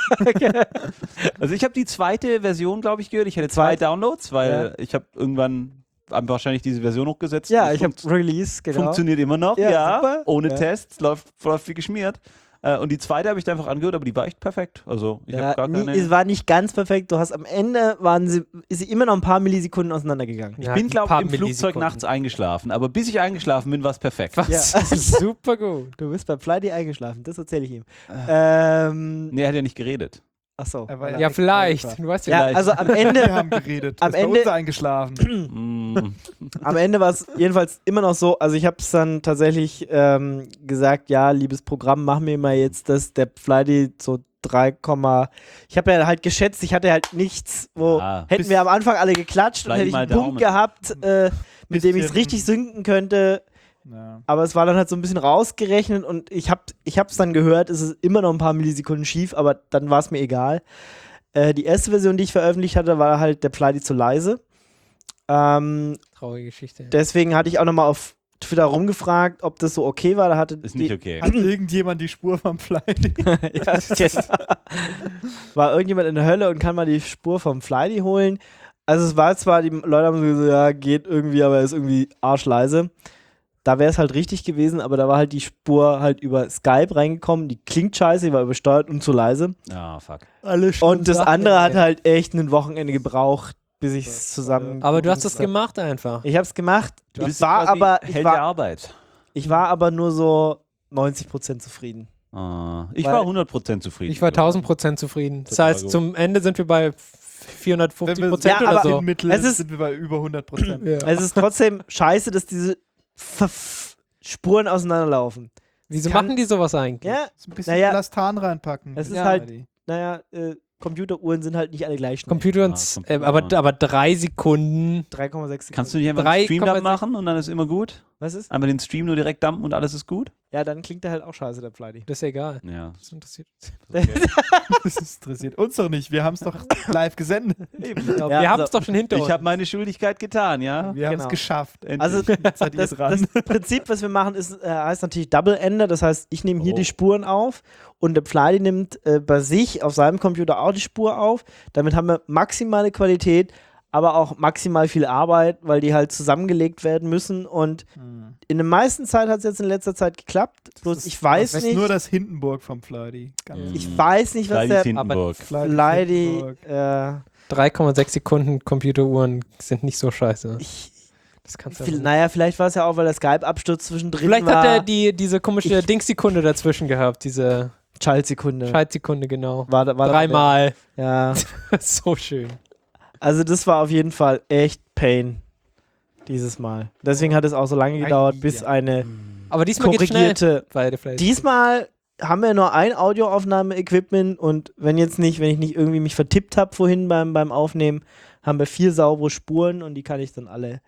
Also ich habe die zweite Version, glaube ich, gehört. Ich hatte zwei Zweite? Downloads, weil ich habe irgendwann haben wahrscheinlich diese Version hochgesetzt. Ja, Das ich habe funkt- Release, genau. Funktioniert immer noch, Ja, ja. super. Ohne Ja. Tests, läuft, läuft wie geschmiert. Äh, und die zweite habe ich da einfach angehört, aber die war echt perfekt. Also ich Ja, habe gar nie, keine... es war nicht ganz perfekt. Du hast am Ende waren sie, ist sie immer noch ein paar Millisekunden auseinandergegangen. Ich bin, glaube ich, im Flugzeug nachts eingeschlafen, aber bis ich eingeschlafen bin, war es perfekt. Was? Ja. Super gut. Du bist bei Flighty eingeschlafen, das erzähle ich ihm. Ähm, Nee, er hat ja nicht geredet. achso. Er war weil ja- er Ja, nicht vielleicht. war. Du weißt ja, Ja, vielleicht. also am Wir Ende, haben geredet. Am Ist bei Ende- uns eingeschlafen. Mm. am Ende war es jedenfalls immer noch so, also ich habe es dann tatsächlich ähm, gesagt, ja, liebes Programm, mach mir mal jetzt das, der Flighty so drei, ich habe ja halt geschätzt, ich hatte halt nichts, wo Ah, hätten bis- wir am Anfang alle geklatscht und Flighty hätte ich mal einen Punkt Daumen. gehabt, äh, mit dem ich es Bisschen- richtig synken könnte. Ja. Aber es war dann halt so ein bisschen rausgerechnet und ich hab, ich hab's dann gehört, es ist immer noch ein paar Millisekunden schief, aber dann war es mir egal. Äh, die erste Version, die ich veröffentlicht hatte, war halt der Flighty zu leise. Ähm, traurige Geschichte. deswegen hatte ich auch nochmal auf Twitter rumgefragt, ob das so okay war. Da hatte Ist die, nicht okay. Hat irgendjemand die Spur vom Plei? ja, genau. War irgendjemand in der Hölle und kann mal die Spur vom Flighty holen. Also es war zwar, die Leute haben so gesagt, ja, geht irgendwie, aber ist irgendwie arschleise. Da wäre es halt richtig gewesen, aber da war halt die Spur halt über Skype reingekommen. Die klingt scheiße, die war übersteuert und zu leise. Ah, fuck. Alle Und das andere hat halt echt ein Wochenende gebraucht, bis ich es zusammen. Aber du hast es gemacht einfach. Ich habe es gemacht. Du Ich bist war quasi aber, ich Held der war, Arbeit. ich war aber nur so neunzig Prozent zufrieden. Ah, ich Weil- war hundert Prozent zufrieden. Ich war tausend Prozent zufrieden. Das Total heißt, gut. zum Ende sind wir bei vierhundertfünfzig Wenn wir- Prozent Ja, oder aber so. Im Mittel Es ist- sind wir bei über hundert Prozent. Ja. Es ist trotzdem scheiße, dass diese F Spuren auseinanderlaufen. Wieso kann- machen die sowas eigentlich? Ja, So ein bisschen Naja, Elastan reinpacken. es ist Ja. halt- naja, äh, Computeruhren sind halt nicht alle gleich schnell. Computer und, Ah, s- äh, Computer. aber, aber drei Sekunden. drei Komma sechs Sekunden. Kannst du nicht einfach drei einen Stream Komma da sechs machen und dann ist immer gut? Was ist? Einmal den Stream nur direkt dumpen und alles ist gut? Ja, dann klingt der halt auch scheiße, der Flighty. Das ist egal. Ja. Das interessiert. Das interessiert uns doch nicht. Wir haben es doch live gesendet. Ja, wir haben also- es doch schon hinter uns. Ich habe meine Schuldigkeit getan, ja? Wir haben es Genau. geschafft. Also Jetzt seid ihr das, dran. das Prinzip, was wir machen, ist, äh, heißt natürlich Double Ender. Das heißt, ich nehme hier Oh. die Spuren auf und der Flighty nimmt äh, bei sich auf seinem Computer auch die Spur auf. Damit haben wir maximale Qualität, aber auch maximal viel Arbeit, weil die halt zusammengelegt werden müssen. Und Hm. in der meisten Zeit hat es jetzt in letzter Zeit geklappt. Bloß Das ich ist- weiß das ist nicht, nur das Hindenburg vom Flighty. Ganz Mhm. ich weiß nicht, was Flighty der Hindenburg. Flighty Flighty, Hindenburg. äh, drei Komma sechs Sekunden Computeruhren sind nicht so scheiße. ich, Das kannst du viel, ja naja, vielleicht war es ja auch, weil der Skype-Absturz zwischendrin Vielleicht war. hat er die, diese komische Dingsekunde dazwischen gehabt, diese Schaltsekunde. Schaltsekunde, genau. War, da- war da- Dreimal. Ja. So schön. Also das war auf jeden Fall echt Pain dieses Mal. Deswegen hat es auch so lange gedauert, Ei, bis ja. eine Aber diesmal geht's schnell. korrigierte. Bei der Flight. Diesmal haben wir nur ein Audioaufnahme-Equipment und wenn jetzt nicht, wenn ich nicht irgendwie mich vertippt habe vorhin beim, beim Aufnehmen, haben wir vier saubere Spuren und die kann ich dann alle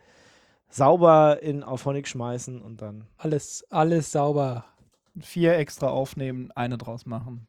sauber in Auphonic schmeißen und dann. Alles, alles sauber. Vier extra aufnehmen, eine draus machen.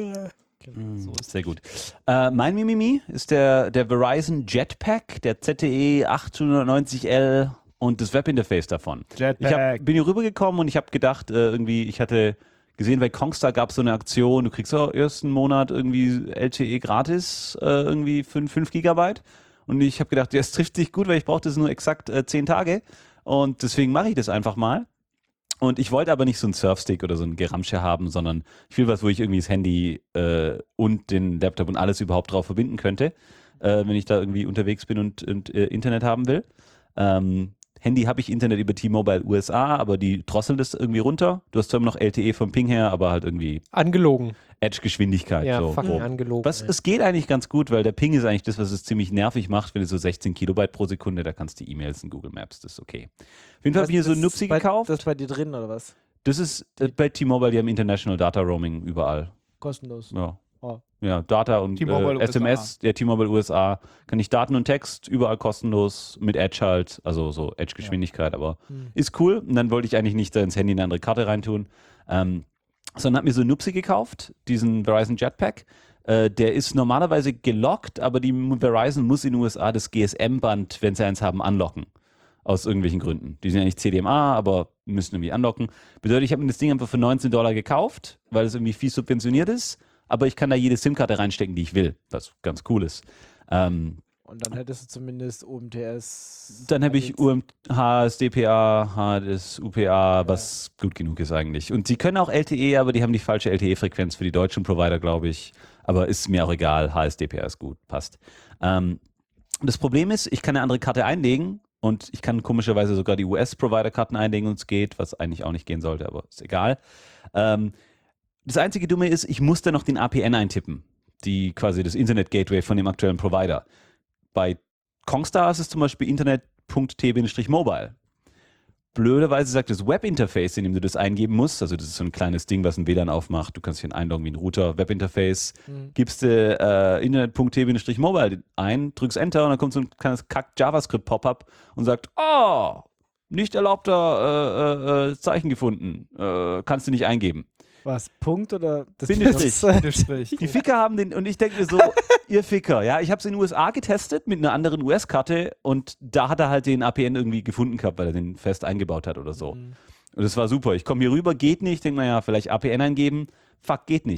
Mm, So ist Sehr gut. Äh, mein Mimimi ist der, der Verizon Jetpack, der Z T E achthundertneunzig L und das Webinterface davon. Ich hab, Jetpack. bin hier rübergekommen und ich habe gedacht, äh, irgendwie, ich hatte gesehen, bei Kongstar gab es so eine Aktion, du kriegst auch ersten Monat irgendwie L T E gratis, äh, irgendwie fünf Gigabyte. Und ich habe gedacht, ja, es trifft sich gut, weil ich brauche das nur exakt äh, zehn Tage. Und deswegen mache ich das einfach mal. Und ich wollte aber nicht so einen Surfstick oder so ein Geramsche haben, sondern ich will was, wo ich irgendwie das Handy äh, und den Laptop und alles überhaupt drauf verbinden könnte, äh, wenn ich da irgendwie unterwegs bin und, und äh, Internet haben will. Ähm, Handy habe ich Internet über T-Mobile U S A, aber die drosseln das irgendwie runter. Du hast zwar immer noch L T E vom Ping her, aber halt irgendwie Angelogen. Edge-Geschwindigkeit. Ja, so fucking grob. angelogen. Was, ey. es geht eigentlich ganz gut, weil der Ping ist eigentlich das, was es ziemlich nervig macht, wenn du so sechzehn Kilobyte pro Sekunde, da kannst du E-Mails in Google Maps, das ist okay. Auf jeden Fall habe ich hier so ein Nupsi bei, gekauft. Das ist bei dir drin oder was? Das ist äh, bei T-Mobile, die haben International Data Roaming überall. Kostenlos. Ja. Oh. Ja, Data und T-Mobile äh, S M S, der T-Mobile U S A, kann ich Daten und Text überall kostenlos mit Edge halt, also so Edge-Geschwindigkeit, aber Hm. ist cool. Und dann wollte ich eigentlich nicht da ins Handy eine andere Karte reintun, ähm, sondern habe mir so einen Nupsi gekauft, diesen Verizon Jetpack. Äh, der ist normalerweise gelockt, aber die Verizon muss in den U S A das G S M-Band, wenn sie eins haben, anlocken. Aus irgendwelchen Gründen. Die sind ja nicht C D M A, aber müssen irgendwie anlocken. Bedeutet, ich habe mir das Ding einfach für neunzehn Dollar gekauft, weil es irgendwie viel subventioniert ist. Aber ich kann da jede SIM-Karte reinstecken, die ich will, was ganz cool ist. Ähm, Und dann hättest du zumindest O M T S. dann habe ich U M H S D P A, H D S, U P A, was gut genug ist eigentlich. Und sie können auch L T E, aber die haben die falsche L T E-Frequenz für die deutschen Provider, glaube ich. Aber ist mir auch egal, H S D P A ist gut, passt. Ähm, das Problem ist, ich kann eine andere Karte einlegen und ich kann komischerweise sogar die U S-Provider-Karten einlegen und es geht, was eigentlich auch nicht gehen sollte, aber ist egal. Ähm, Das einzige Dumme ist, ich muss dann noch den A P N eintippen, die quasi das Internet-Gateway von dem aktuellen Provider. Bei Kongstar ist es zum Beispiel internet punkt t-mobile. Blöderweise sagt das Webinterface, in dem du das eingeben musst, also das ist so ein kleines Ding, was ein W L A N aufmacht, du kannst hier einloggen wie ein Router, Webinterface, Mhm. gibst du äh, internet punkt t-mobile ein, drückst Enter und dann kommt so ein kleines Kack-JavaScript-Pop-up und sagt, oh, nicht erlaubter äh, äh, Zeichen gefunden, äh, kannst du nicht eingeben. Was? Punkt oder das Bindestrich. Bindestrich. Die Ficker haben den, und ich denke mir so, ihr Ficker, ja, ich habe es in den U S A getestet mit einer anderen U S-Karte und da hat er halt den A P N irgendwie gefunden gehabt, weil er den fest eingebaut hat oder so. Mhm. Und das war super. Ich komme hier rüber, geht nicht, denke, naja, vielleicht A P N eingeben, fuck, geht nicht.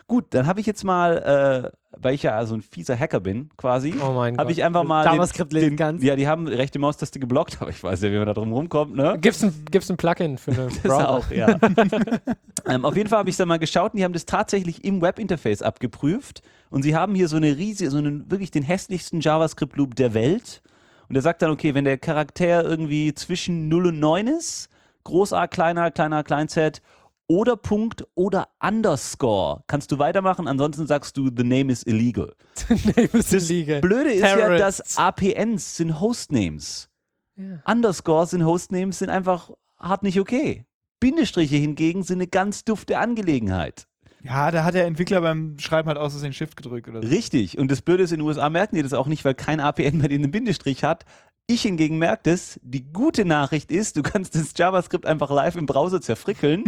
Gut, dann habe ich jetzt mal, äh, weil ich ja also ein fieser Hacker bin, quasi, Oh mein habe Gott. ich einfach mal JavaScript lesen kannst. ja, die haben rechte Maustaste geblockt, aber ich weiß ja, wie man da drum rumkommt, ne? Gibt's ein, gibt's ein Plugin für eine Das Browser? auch, ja. ähm, auf jeden Fall habe ich es dann mal geschaut und die haben das tatsächlich im Webinterface abgeprüft und sie haben hier so eine riesige, so einen wirklich den hässlichsten JavaScript-Loop der Welt und der sagt dann, okay, wenn der Charakter irgendwie zwischen null und neun ist, Groß A, kleiner, kleiner, klein Z oder Punkt oder Underscore, kannst du weitermachen, ansonsten sagst du, the name is illegal. Nee, das Das Liga. Blöde ist ja, Terrorists. dass A P Ns sind Hostnames. Ja. Underscores in Hostnames sind einfach hart nicht okay. Bindestriche hingegen sind eine ganz dufte Angelegenheit. Ja, da hat der Entwickler beim Schreiben halt aus Versehen Shift gedrückt oder so. Richtig. Und das Blöde ist, in den U S A merken die das auch nicht, weil kein A P N bei denen einen Bindestrich hat. Ich hingegen merke das. Die gute Nachricht ist, du kannst das JavaScript einfach live im Browser zerfrickeln,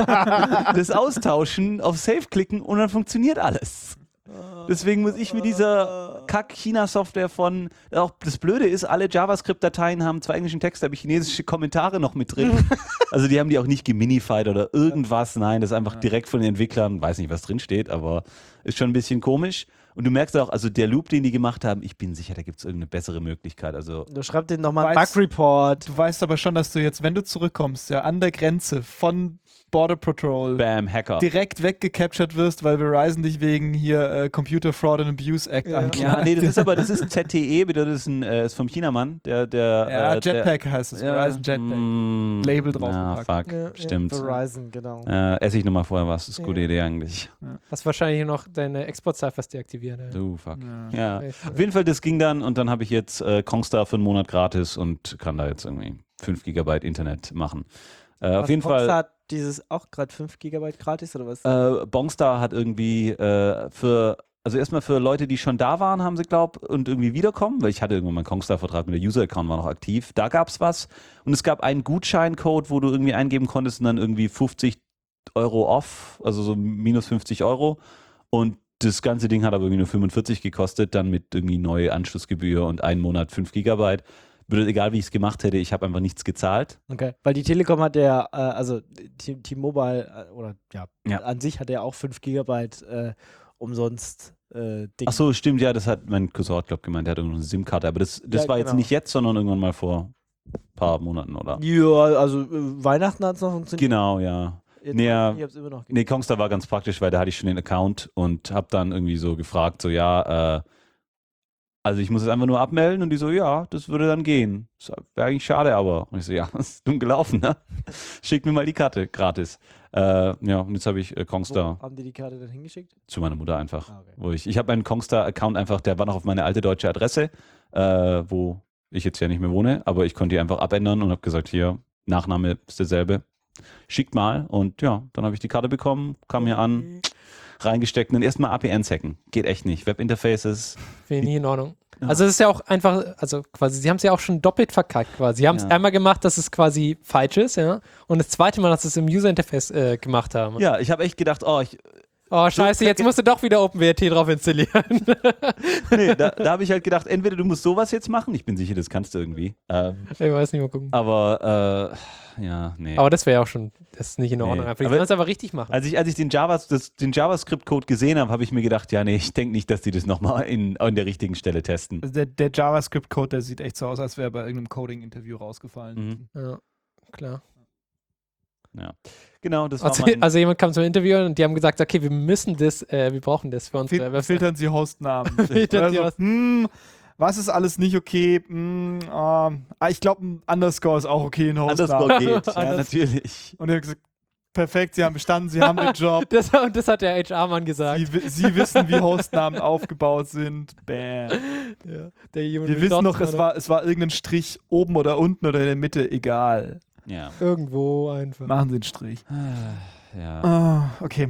das austauschen, auf Save klicken und dann funktioniert alles. Deswegen muss ich mit dieser Kack-China-Software von, auch das Blöde ist, alle JavaScript-Dateien haben zwar englischen Text, aber chinesische Kommentare noch mit drin. Also die haben die auch nicht geminified oder irgendwas. Nein, das ist einfach direkt von den Entwicklern. Weiß nicht, was drin steht, aber ist schon ein bisschen komisch. Und du merkst auch, also der Loop, den die gemacht haben, ich bin sicher, da gibt es irgendeine bessere Möglichkeit. Also Du schreibst denen nochmal einen Weißt- Bug-Report. Du weißt aber schon, dass du jetzt, wenn du zurückkommst, ja an der Grenze von Border Patrol Bam, Hacker. direkt weggecaptured wirst, weil Verizon dich wegen hier äh, Computer Fraud and Abuse Act Ja. anklagt. Ja, nee, das ist aber, das ist Z T E, bitte, das ist, ein, äh, ist vom Chinamann, der, der, Ja, äh, der Jetpack heißt es, Verizon Jetpack. mm, Label drauf Ja, gepackt. fuck, Ja, stimmt. Ja, Verizon, genau. Äh, esse ich nochmal vorher was, das ist eine gute Ja. Idee eigentlich. Hast wahrscheinlich noch deine Export-Ciphers deaktiviert. Ja. Du, fuck. Ja. Ja. Echt, Auf jeden Fall, das ging dann und dann habe ich jetzt äh, Kongstar für einen Monat gratis und kann da jetzt irgendwie fünf Gigabyte Internet machen. Äh, auf Was, jeden Popstar Fall, hat dieses auch gerade fünf Gigabyte gratis oder was? äh, Bongstar hat irgendwie äh, für, also erstmal für Leute, die schon da waren, haben sie glaubt und irgendwie wiederkommen, weil ich hatte irgendwann meinen Kongstar-Vertrag mit der User-Account war noch aktiv. Da gab es was und es gab einen Gutscheincode, wo du irgendwie eingeben konntest und dann irgendwie fünfzig Euro off, also so minus fünfzig Euro und das ganze Ding hat aber irgendwie nur fünfundvierzig gekostet, dann mit irgendwie neue Anschlussgebühr und einen Monat fünf Gigabyte. Würde, egal wie ich es gemacht hätte, ich habe einfach nichts gezahlt. Okay. Weil die Telekom hat ja, äh, also T- T-Mobile, äh, oder ja, Ja. an sich hat er auch fünf Gigabyte äh, umsonst äh, Ding. Ach so, stimmt, ja, das hat mein Cousin, glaube ich, gemeint, der hat irgendeine SIM-Karte, aber das, das Ja, war jetzt genau. nicht jetzt, sondern irgendwann mal vor ein paar Monaten, oder? Ja, also äh, Weihnachten hat es noch funktioniert. Genau, ja. Jetzt Nee, ja. ich hab's immer noch Nee, Kongstar war ganz praktisch, weil da hatte ich schon den Account und habe dann irgendwie so gefragt, so ja, äh, also ich muss es einfach nur abmelden und die so, ja, das würde dann gehen. Wäre eigentlich schade, aber. Und ich so, ja, das ist dumm gelaufen, ne? Schick mir mal die Karte, gratis. Äh, ja, und jetzt habe ich äh, Kongstar Wo haben die die Karte dann hingeschickt? zu meiner Mutter einfach. Ah, okay. Wo ich ich habe meinen Kongstar-Account einfach, der war noch auf meine alte deutsche Adresse, äh, wo ich jetzt ja nicht mehr wohne, aber ich konnte die einfach abändern und habe gesagt, hier, Nachname ist derselbe. Schickt mal und ja, dann habe ich die Karte bekommen, kam hier an, reingesteckt und dann erstmal A P Ns hacken. Geht echt nicht. Webinterfaces. Finde ich nie in Ordnung. Also es ist ja auch einfach, also quasi, sie haben es ja auch schon doppelt verkackt quasi. Sie haben es Ja. einmal gemacht, dass es quasi falsch ist, ja. Und das zweite Mal, dass sie es im User-Interface äh, gemacht haben. Ja, ich habe echt gedacht, oh, ich, Oh, scheiße, jetzt musst du doch wieder OpenWrt drauf installieren. nee, da, da habe ich halt gedacht, entweder du musst sowas jetzt machen, ich bin sicher, das kannst du irgendwie. Ähm, Ich weiß nicht, mal gucken. aber äh, ja, nee. Aber das wäre ja auch schon, das ist nicht in Ordnung. Nee. Einfach. Die Aber- sollen es aber richtig machen. Als ich, als ich den, Javas, das, den JavaScript-Code gesehen habe, habe ich mir gedacht, ja, nee, ich denke nicht, dass die das nochmal in, an der richtigen Stelle testen. Also der, der JavaScript-Code, der sieht echt so aus, als wäre er bei irgendeinem Coding-Interview rausgefallen. Mhm. Ja, klar. Genau, das war Also, mein, also jemand kam zum Interview und die haben gesagt, okay, wir müssen das, äh, wir brauchen das für unsere Fil Website. filtern Sie Hostnamen. Filtern Sie also, Host- hm, was ist alles nicht okay? Hm, ähm, ah, ich glaube, ein Underscore ist auch okay in Hostnamen. Underscore geht. Ja, Underscore. natürlich. Und er hat gesagt, perfekt, Sie haben bestanden, Sie haben den Job. Das, und das hat der H R-Mann gesagt. Sie, wi- Sie wissen, wie Hostnamen aufgebaut sind. Bam. Ja, der Human Wir wissen noch, Resource es war, es war irgendein Strich oben oder unten oder in der Mitte, egal. Ja. irgendwo einfach. Machen Sie einen Strich. Ja. Ah, okay.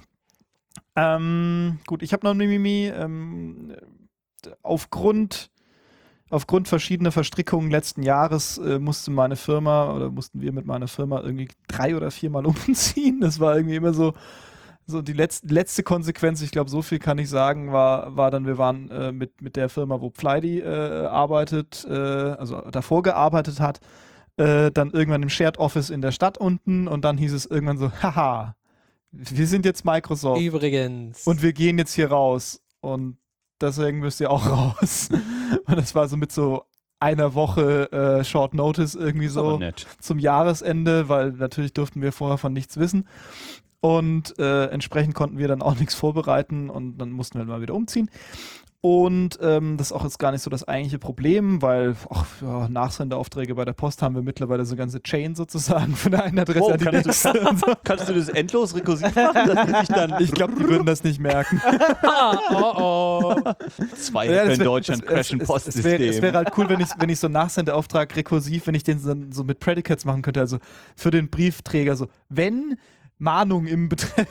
Ähm, gut, ich habe noch ein Mimimi. Ähm, aufgrund, aufgrund verschiedener Verstrickungen letzten Jahres äh, musste meine Firma oder mussten wir mit meiner Firma irgendwie drei oder viermal umziehen. Das war irgendwie immer so, so die letzte, letzte Konsequenz, ich glaube, so viel kann ich sagen, war, war dann, wir waren äh, mit, mit der Firma, wo Pfleidi äh, arbeitet, äh, also davor gearbeitet hat, äh, dann irgendwann im Shared Office in der Stadt unten und dann hieß es irgendwann so, haha, wir sind jetzt Microsoft Übrigens. und wir gehen jetzt hier raus und deswegen müsst ihr auch raus. Und das war so mit so einer Woche äh, Short Notice irgendwie Ist aber so nett. zum Jahresende, weil natürlich durften wir vorher von nichts wissen. Und äh, entsprechend konnten wir dann auch nichts vorbereiten und dann mussten wir mal wieder umziehen. Und ähm, das ist auch jetzt gar nicht so das eigentliche Problem, weil ach, ja, Nachsendeaufträge bei der Post haben wir mittlerweile so eine ganze Chain sozusagen von der einen Adresse Wow, an die kannst, nächste. du, kannst du das endlos rekursiv machen? Dass du dich dann Ich glaube, die würden das nicht merken. Ah, oh oh. zwei Ja, das in wär- Deutschland es- crashen es- es- Es Postsystem. wäre wär halt cool, wenn ich, wenn ich so einen Nachsendeauftrag rekursiv, wenn ich den so, so mit Predicates machen könnte, also für den Briefträger so, wenn Mahnung im Betreff,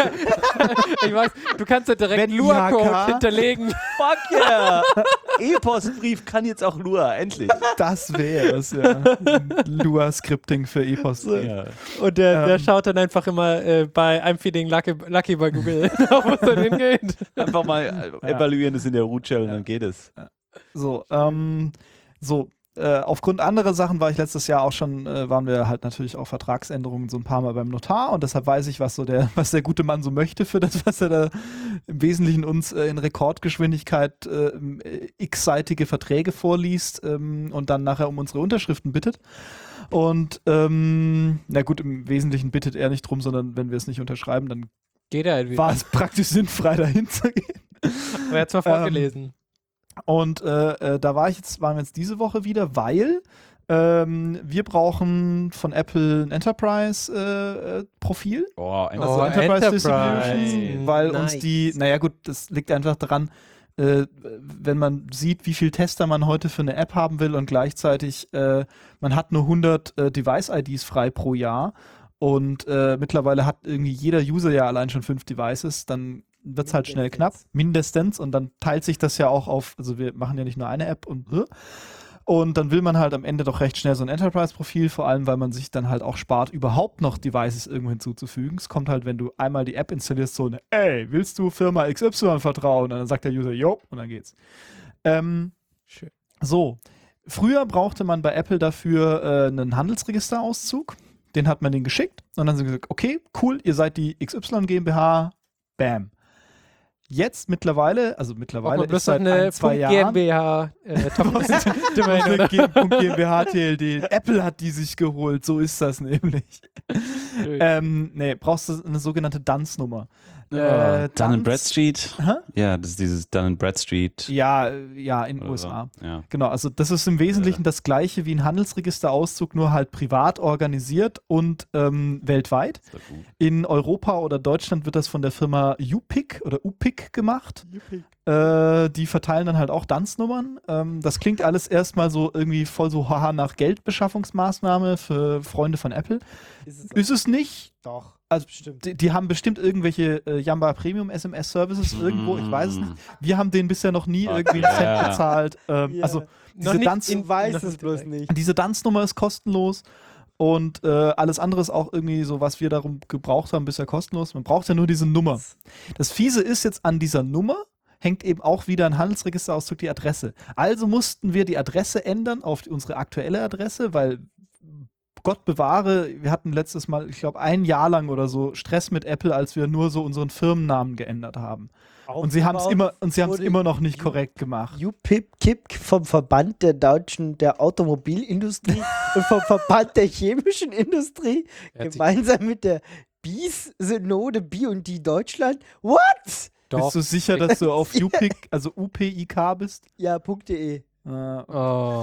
Ich weiß, du kannst ja direkt Wenn Lua-Code I H K hinterlegen. Fuck yeah! E-Postbrief kann jetzt auch Lua, endlich. das wäre es, ja. Lua-Scripting für E-Post. Ja. Und der, der Ähm. schaut dann einfach immer äh, bei I'm Feeling Lucky, Lucky bei Google, wo es dann hingeht. Einfach mal äh, evaluieren das in der Root-Shell und dann geht es. So, ähm, so, äh, aufgrund anderer Sachen war ich letztes Jahr auch schon, äh, waren wir halt natürlich auch Vertragsänderungen so ein paar Mal beim Notar und deshalb weiß ich, was so der, was der gute Mann so möchte für das, was er da im Wesentlichen uns äh, in Rekordgeschwindigkeit äh, x-seitige Verträge vorliest ähm, und dann nachher um unsere Unterschriften bittet. Und ähm, na gut, im Wesentlichen bittet er nicht drum, sondern wenn wir es nicht unterschreiben, dann Geht er halt wieder. war es praktisch sinnfrei, dahin zu gehen. Aber er hat's mal vorgelesen. Und äh, äh, da war ich jetzt, waren wir jetzt diese Woche wieder, weil ähm, wir brauchen von Apple ein Enterprise-Profil. Oh, ein Also Oh, Enterprise, Enterprise. Distribution, weil Nice. uns die, naja gut, das liegt einfach daran, äh, wenn man sieht, wie viel Tester man heute für eine App haben will und gleichzeitig äh, man hat nur hundert äh, Device-I Ds frei pro Jahr und äh, mittlerweile hat irgendwie jeder User ja allein schon fünf Devices, dann wird es halt schnell knapp, mindestens, und dann teilt sich das ja auch auf, also wir machen ja nicht nur eine App und und dann will man halt am Ende doch recht schnell so ein Enterprise-Profil, vor allem, weil man sich dann halt auch spart, überhaupt noch Devices irgendwo hinzuzufügen. Es kommt halt, wenn du einmal die App installierst, so eine, ey, willst du Firma X Y vertrauen? Und dann sagt der User, jo, und dann geht's. Ähm, Schön. so, früher brauchte man bei Apple dafür äh, einen Handelsregisterauszug. Den hat man den geschickt und dann haben sie gesagt, okay, cool, ihr seid die X Y GmbH, bam. Jetzt mittlerweile, also mittlerweile Bloß ist seit noch eine ein, zwei Jahren GmbH äh, Domain, eine oder? G- GmbH T L D. Apple hat die sich geholt, so ist das nämlich. ähm, nee, brauchst du eine sogenannte D U N S-Nummer. Äh, Dun Dunn- and Bradstreet. Hä? Ja, das ist dieses Dun and Bradstreet. Ja, äh, ja, in den oder U S A. so. Ja. Genau, also das ist im Wesentlichen das gleiche wie ein Handelsregisterauszug, nur halt privat organisiert und ähm, weltweit. Das war gut. In Europa oder Deutschland wird das von der Firma U P I C oder U P I C gemacht. Äh, die verteilen dann halt auch D U N S-Nummern. Ähm, das klingt alles erstmal so irgendwie voll so haha nach Geldbeschaffungsmaßnahme für Freunde von Apple. Ist Ist es nicht? Doch. Also Bestimmt. die, die haben bestimmt irgendwelche äh, Jamba Premium S M S-Services irgendwo, ich weiß es nicht. Wir haben denen bisher noch nie Okay. irgendwie einen Cent Ja. bezahlt. Ähm, Ja. Also Noch diese nicht D U N S in- Ich weiß noch es nicht bloß direkt. nicht. diese D U N S-Nummer ist kostenlos und äh, alles andere ist auch irgendwie so, was wir darum gebraucht haben, bisher kostenlos. Man braucht ja nur diese Nummer. Das Fiese ist jetzt, an dieser Nummer hängt eben auch wieder ein Handelsregisterauszug, die Adresse. Also mussten wir die Adresse ändern auf die, unsere aktuelle Adresse, weil Gott bewahre, wir hatten letztes Mal, ich glaube, ein Jahr lang oder so Stress mit Apple, als wir nur so unseren Firmennamen geändert haben. Und sie haben es immer, und sie haben es wurde immer noch nicht korrekt gemacht. U P I C vom Verband der deutschen, der Automobilindustrie und vom Verband der chemischen Industrie Er hat sich- gemeinsam mit der B I S-Synode B und D Deutschland. What? Doch. Bist du sicher, dass du auf U P I C, also U P I K bist? Ja, .de. Äh, Oh.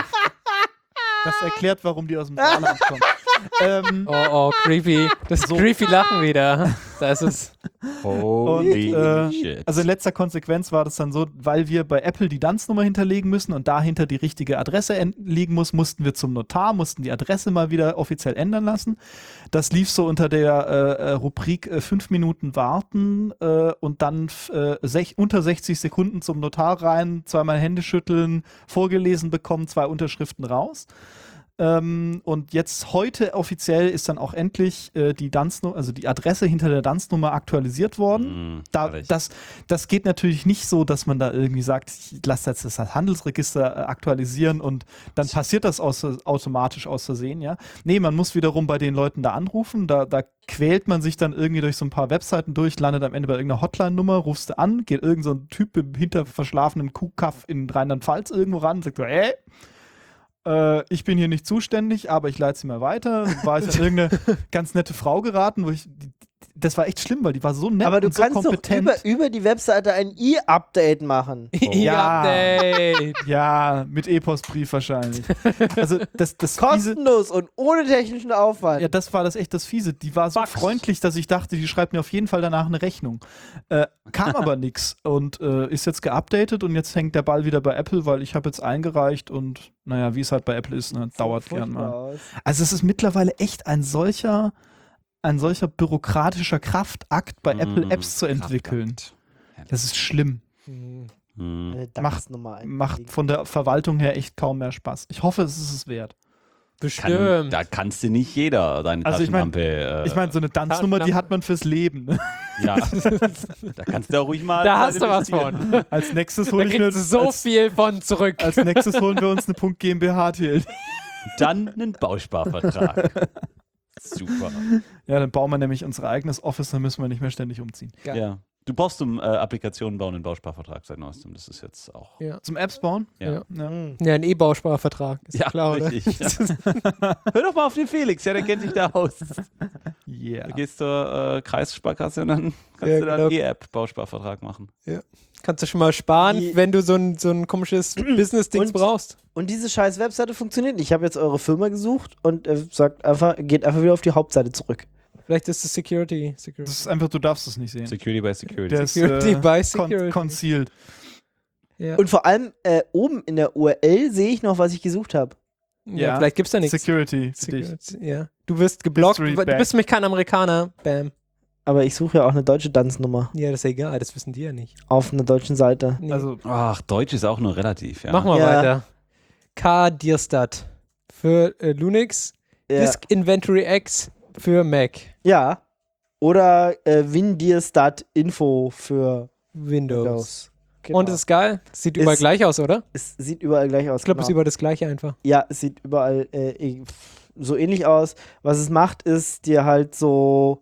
das erklärt, warum die aus dem Saarland kommen. ähm, oh, oh, creepy. Das creepy Lachen wieder. Da ist es. Holy Und, äh, shit. Also in letzter Konsequenz war das dann so, weil wir bei Apple die D U N S-Nummer hinterlegen müssen und dahinter die richtige Adresse en- liegen muss, mussten wir zum Notar, mussten die Adresse mal wieder offiziell ändern lassen. Das lief so unter der äh, äh, Rubrik äh, fünf Minuten warten äh, und dann f- äh, sech- unter sechzig Sekunden zum Notar rein, zweimal Hände schütteln, vorgelesen bekommen, zwei Unterschriften raus. Ähm, und jetzt heute offiziell ist dann auch endlich äh, die Dunce-Nummer, also die Adresse hinter der Dunce-Nummer aktualisiert worden. Mm, Da, herrlich. das, das geht natürlich nicht so, dass man da irgendwie sagt, ich lasse jetzt das Handelsregister äh, aktualisieren und dann passiert das aus, automatisch aus Versehen, ja. Nee, man muss wiederum bei den Leuten da anrufen, da, da quält man sich dann irgendwie durch so ein paar Webseiten durch, landet am Ende bei irgendeiner Hotline-Nummer, rufst du an, geht irgend so ein Typ im hinter verschlafenen Kuhkaff in Rheinland-Pfalz irgendwo ran, sagt so, ey, äh, ich bin hier nicht zuständig, aber ich leite sie mal weiter. Dann war ich an irgendeine ganz nette Frau geraten, wo ich, die, das war echt schlimm, weil die war so nett Aber du und so kannst doch kompetent. über, über die Webseite ein E-Update machen. Ja. Update. Ja, mit E-Postbrief wahrscheinlich. Also das, das Fiese, Kostenlos und ohne technischen Aufwand. ja, das war das echt das Fiese. Die war so freundlich, dass ich dachte, die schreibt mir auf jeden Fall danach eine Rechnung. Äh, kam aber nix und äh, ist jetzt geupdatet und jetzt hängt der Ball wieder bei Apple, weil ich habe jetzt eingereicht und naja, wie es halt bei Apple ist, ne, dauert gern mal. Aus. Also es ist mittlerweile echt ein solcher, ein solcher bürokratischer Kraftakt bei Mm, Apple Apps zu entwickeln. Das ist schlimm. Hm. Mm. Eine Macht- DAX-Nummer einlegen. Macht von der Verwaltung her echt kaum mehr Spaß. Ich hoffe, es ist es wert. Kann, Bestimmt. da kannst du nicht jeder deine Also ich mein- Taschenlampe. äh, Ich meine, so eine Tanznummer, die hat man fürs Leben. Ne? ja, da kannst du auch ruhig mal. Da hast du was investieren. von. Als nächstes Da hole ich mir kriegst du so als, viel von zurück. als nächstes holen wir uns eine Punkt GmbH T L. Dann einen Bausparvertrag. Super. Ja, dann bauen wir nämlich unser eigenes Office, dann müssen wir nicht mehr ständig umziehen. Ja. Ja. Du brauchst zum äh, Applikationen bauen einen Bausparvertrag seit neuestem. Das ist jetzt auch. Ja. Zum Apps bauen? Ja. Ja. Ja. Mhm. Ja, ein E-Bausparvertrag. Ist Ja, klar, oder? richtig. Ja. Hör doch mal auf den Felix, ja, der kennt sich da aus. Yeah. Da gehst zur äh, Kreissparkasse und dann kannst Ja, du da genau. einen E-App-Bausparvertrag machen. Kannst du schon mal sparen, Die- wenn du so ein, so ein komisches Business-Dings Und- brauchst. Und diese scheiß Webseite funktioniert nicht. Ich habe jetzt eure Firma gesucht und äh, sagt einfach, geht einfach wieder auf die Hauptseite zurück. Vielleicht ist es Security. Security, Das ist einfach, du darfst es nicht sehen. Security by Security. Der ist Security äh, by con Security. concealed. ja. Und vor allem äh, oben in der U R L sehe ich noch, was ich gesucht habe. ja, ja. vielleicht gibt's da nichts. Security für dich. Security, ja. Du wirst geblockt. History Du back. bist nämlich kein Amerikaner. Bam. Aber ich suche ja auch eine deutsche Tanznummer Ja, das ist egal. Das wissen die ja nicht. auf einer deutschen Seite. Nee. Also, Ach, Deutsch ist auch nur relativ, ja. Mach mal Ja. weiter. K Dierstadt für äh, Linux. Ja. Disk Inventory X für Mac. ja. Oder äh, Windirstat Info für Windows. Windows. Genau. Und es ist geil. Sieht überall Ist- gleich aus, oder? Es sieht überall gleich aus. Ich glaube, es ist genau. überall das gleiche einfach. Ja, es sieht überall äh, eh- so ähnlich aus. Was es macht, ist dir halt so.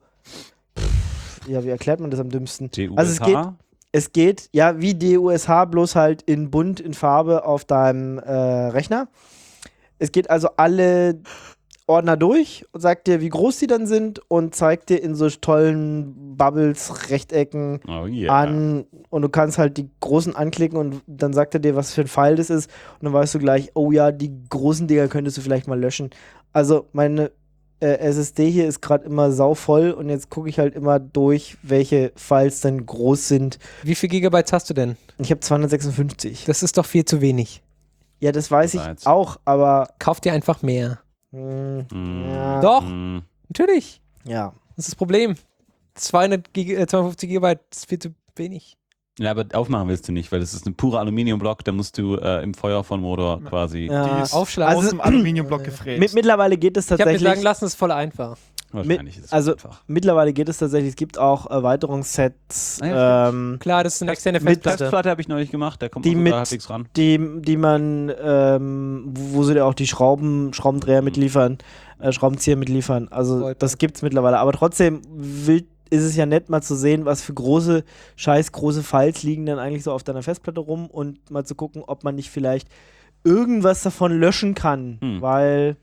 Ja, wie erklärt man das am dümmsten? D U S H? Also es geht, es geht ja wie D U S H, bloß halt in bunt, in Farbe auf deinem äh, Rechner. Es geht also alle Ordner durch und sagt dir, wie groß die dann sind und zeigt dir in so tollen Bubbles, Rechtecken Oh yeah. an und du kannst halt die großen anklicken und dann sagt er dir, was für ein Pfeil das ist und dann weißt du gleich, oh ja, die großen Dinger könntest du vielleicht mal löschen. Also meine äh, S S D hier ist gerade immer sauvoll und jetzt gucke ich halt immer durch, welche Files dann groß sind. Wie viel Gigabyte hast du denn? Ich habe zweihundertsechsundfünfzig. Das ist doch viel zu wenig. Ja, das weiß ich Bereits. auch, aber Kauf dir einfach mehr. mh, Mm. ja, Doch. Mm. Natürlich. ja. Das ist das Problem. zweihundert Gig äh, zweihundertfünfzig Gigabyte ist viel zu wenig. Ja, aber aufmachen willst du nicht, weil das ist ein purer Aluminiumblock, da musst du äh, im Feuerfernmotor quasi. Ja. die ist Aufschlagen. aus Also- dem Aluminiumblock gefräst. Mit, mittlerweile geht es Ich habe mir tatsächlich. sagen lassen, es ist voll einfach. Wahrscheinlich ist es also- einfach. Mittlerweile geht es tatsächlich. Es gibt auch Erweiterungssets, Ah ja, ähm, Klar, das ist eine externe Mit Festplatte. Festplatte habe ich neulich gemacht, da kommt Die man mit- sogar halbwegs ran. die, die man, ähm, wo sie dir auch die Schrauben, Schraubendreher Mhm. mitliefern, äh, Schraubenzieher mitliefern. Also Voll. das gibt's mittlerweile. Aber trotzdem will, ist es ja nett, mal zu sehen, was für große, scheiß große Files liegen dann eigentlich so auf deiner Festplatte rum und mal zu gucken, ob man nicht vielleicht irgendwas davon löschen kann. Hm. Weil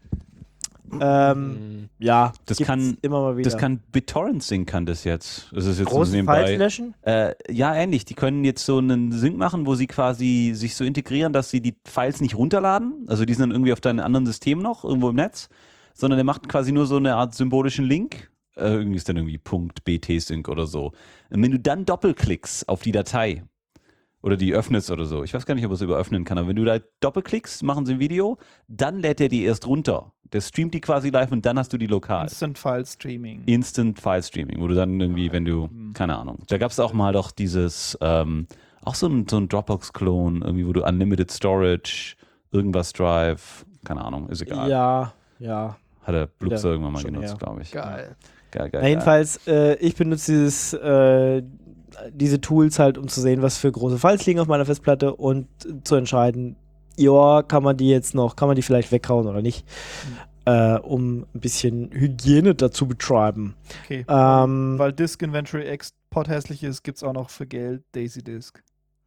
ähm, Hm. ja, Das gibt's kann- immer mal wieder. Das kann BitTorrent Sync kann das jetzt. Das ist jetzt so große nebenbei. Files löschen? Äh, ja, ähnlich. Die können jetzt so einen Sync machen, wo sie quasi sich so integrieren, dass sie die Files nicht runterladen. Also die sind dann irgendwie auf deinem anderen System noch, irgendwo im Netz. Sondern der macht quasi nur so eine Art symbolischen Link. Äh, irgendwie ist dann irgendwie Punkt .bt-Sync oder so. Und wenn du dann doppelklickst auf die Datei oder die öffnest oder so, ich weiß gar nicht, ob er es über öffnen kann, aber wenn du da doppelklickst, machen sie ein Video, dann lädt er die erst runter. Der streamt die quasi live und dann hast du die lokal. Instant File Streaming. Instant File Streaming, wo du dann irgendwie, wenn du, keine Ahnung, da gab es auch mal doch dieses, ähm, auch so ein, so ein Dropbox-Klon, irgendwie, wo du Unlimited Storage, irgendwas Drive, Keine Ahnung, ist egal. Ja, ja. Hat der Blubs Ja, irgendwann mal schon genutzt, eher. glaube ich. Geil. Geil, geil, Na, jedenfalls, äh, ich benutze dieses, äh, diese Tools halt, um zu sehen, was für große Files liegen auf meiner Festplatte und zu entscheiden, ja, kann man die jetzt noch, kann man die vielleicht weghauen oder nicht, mhm. äh, um ein bisschen Hygiene dazu betreiben. Okay. Ähm, Weil Disk Inventory X potthässlich ist, gibt es auch noch für Geld Daisy Disk.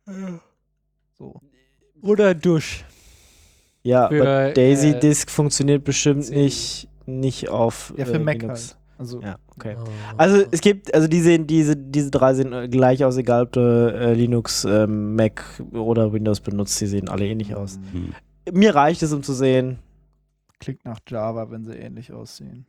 So. Oder Dusch. ja, für, aber Daisy äh, Disk funktioniert bestimmt C. nicht, nicht auf Ja, für äh, Mac Linux. halt. Also, Ja, okay. Oh. Also es gibt, also die sehen, diese, diese drei sehen äh, gleich aus, egal ob du äh, Linux, ähm, Mac oder Windows benutzt, die sehen alle ähnlich aus. Hm. Mir reicht es, um zu sehen, klingt nach Java, wenn sie ähnlich aussehen.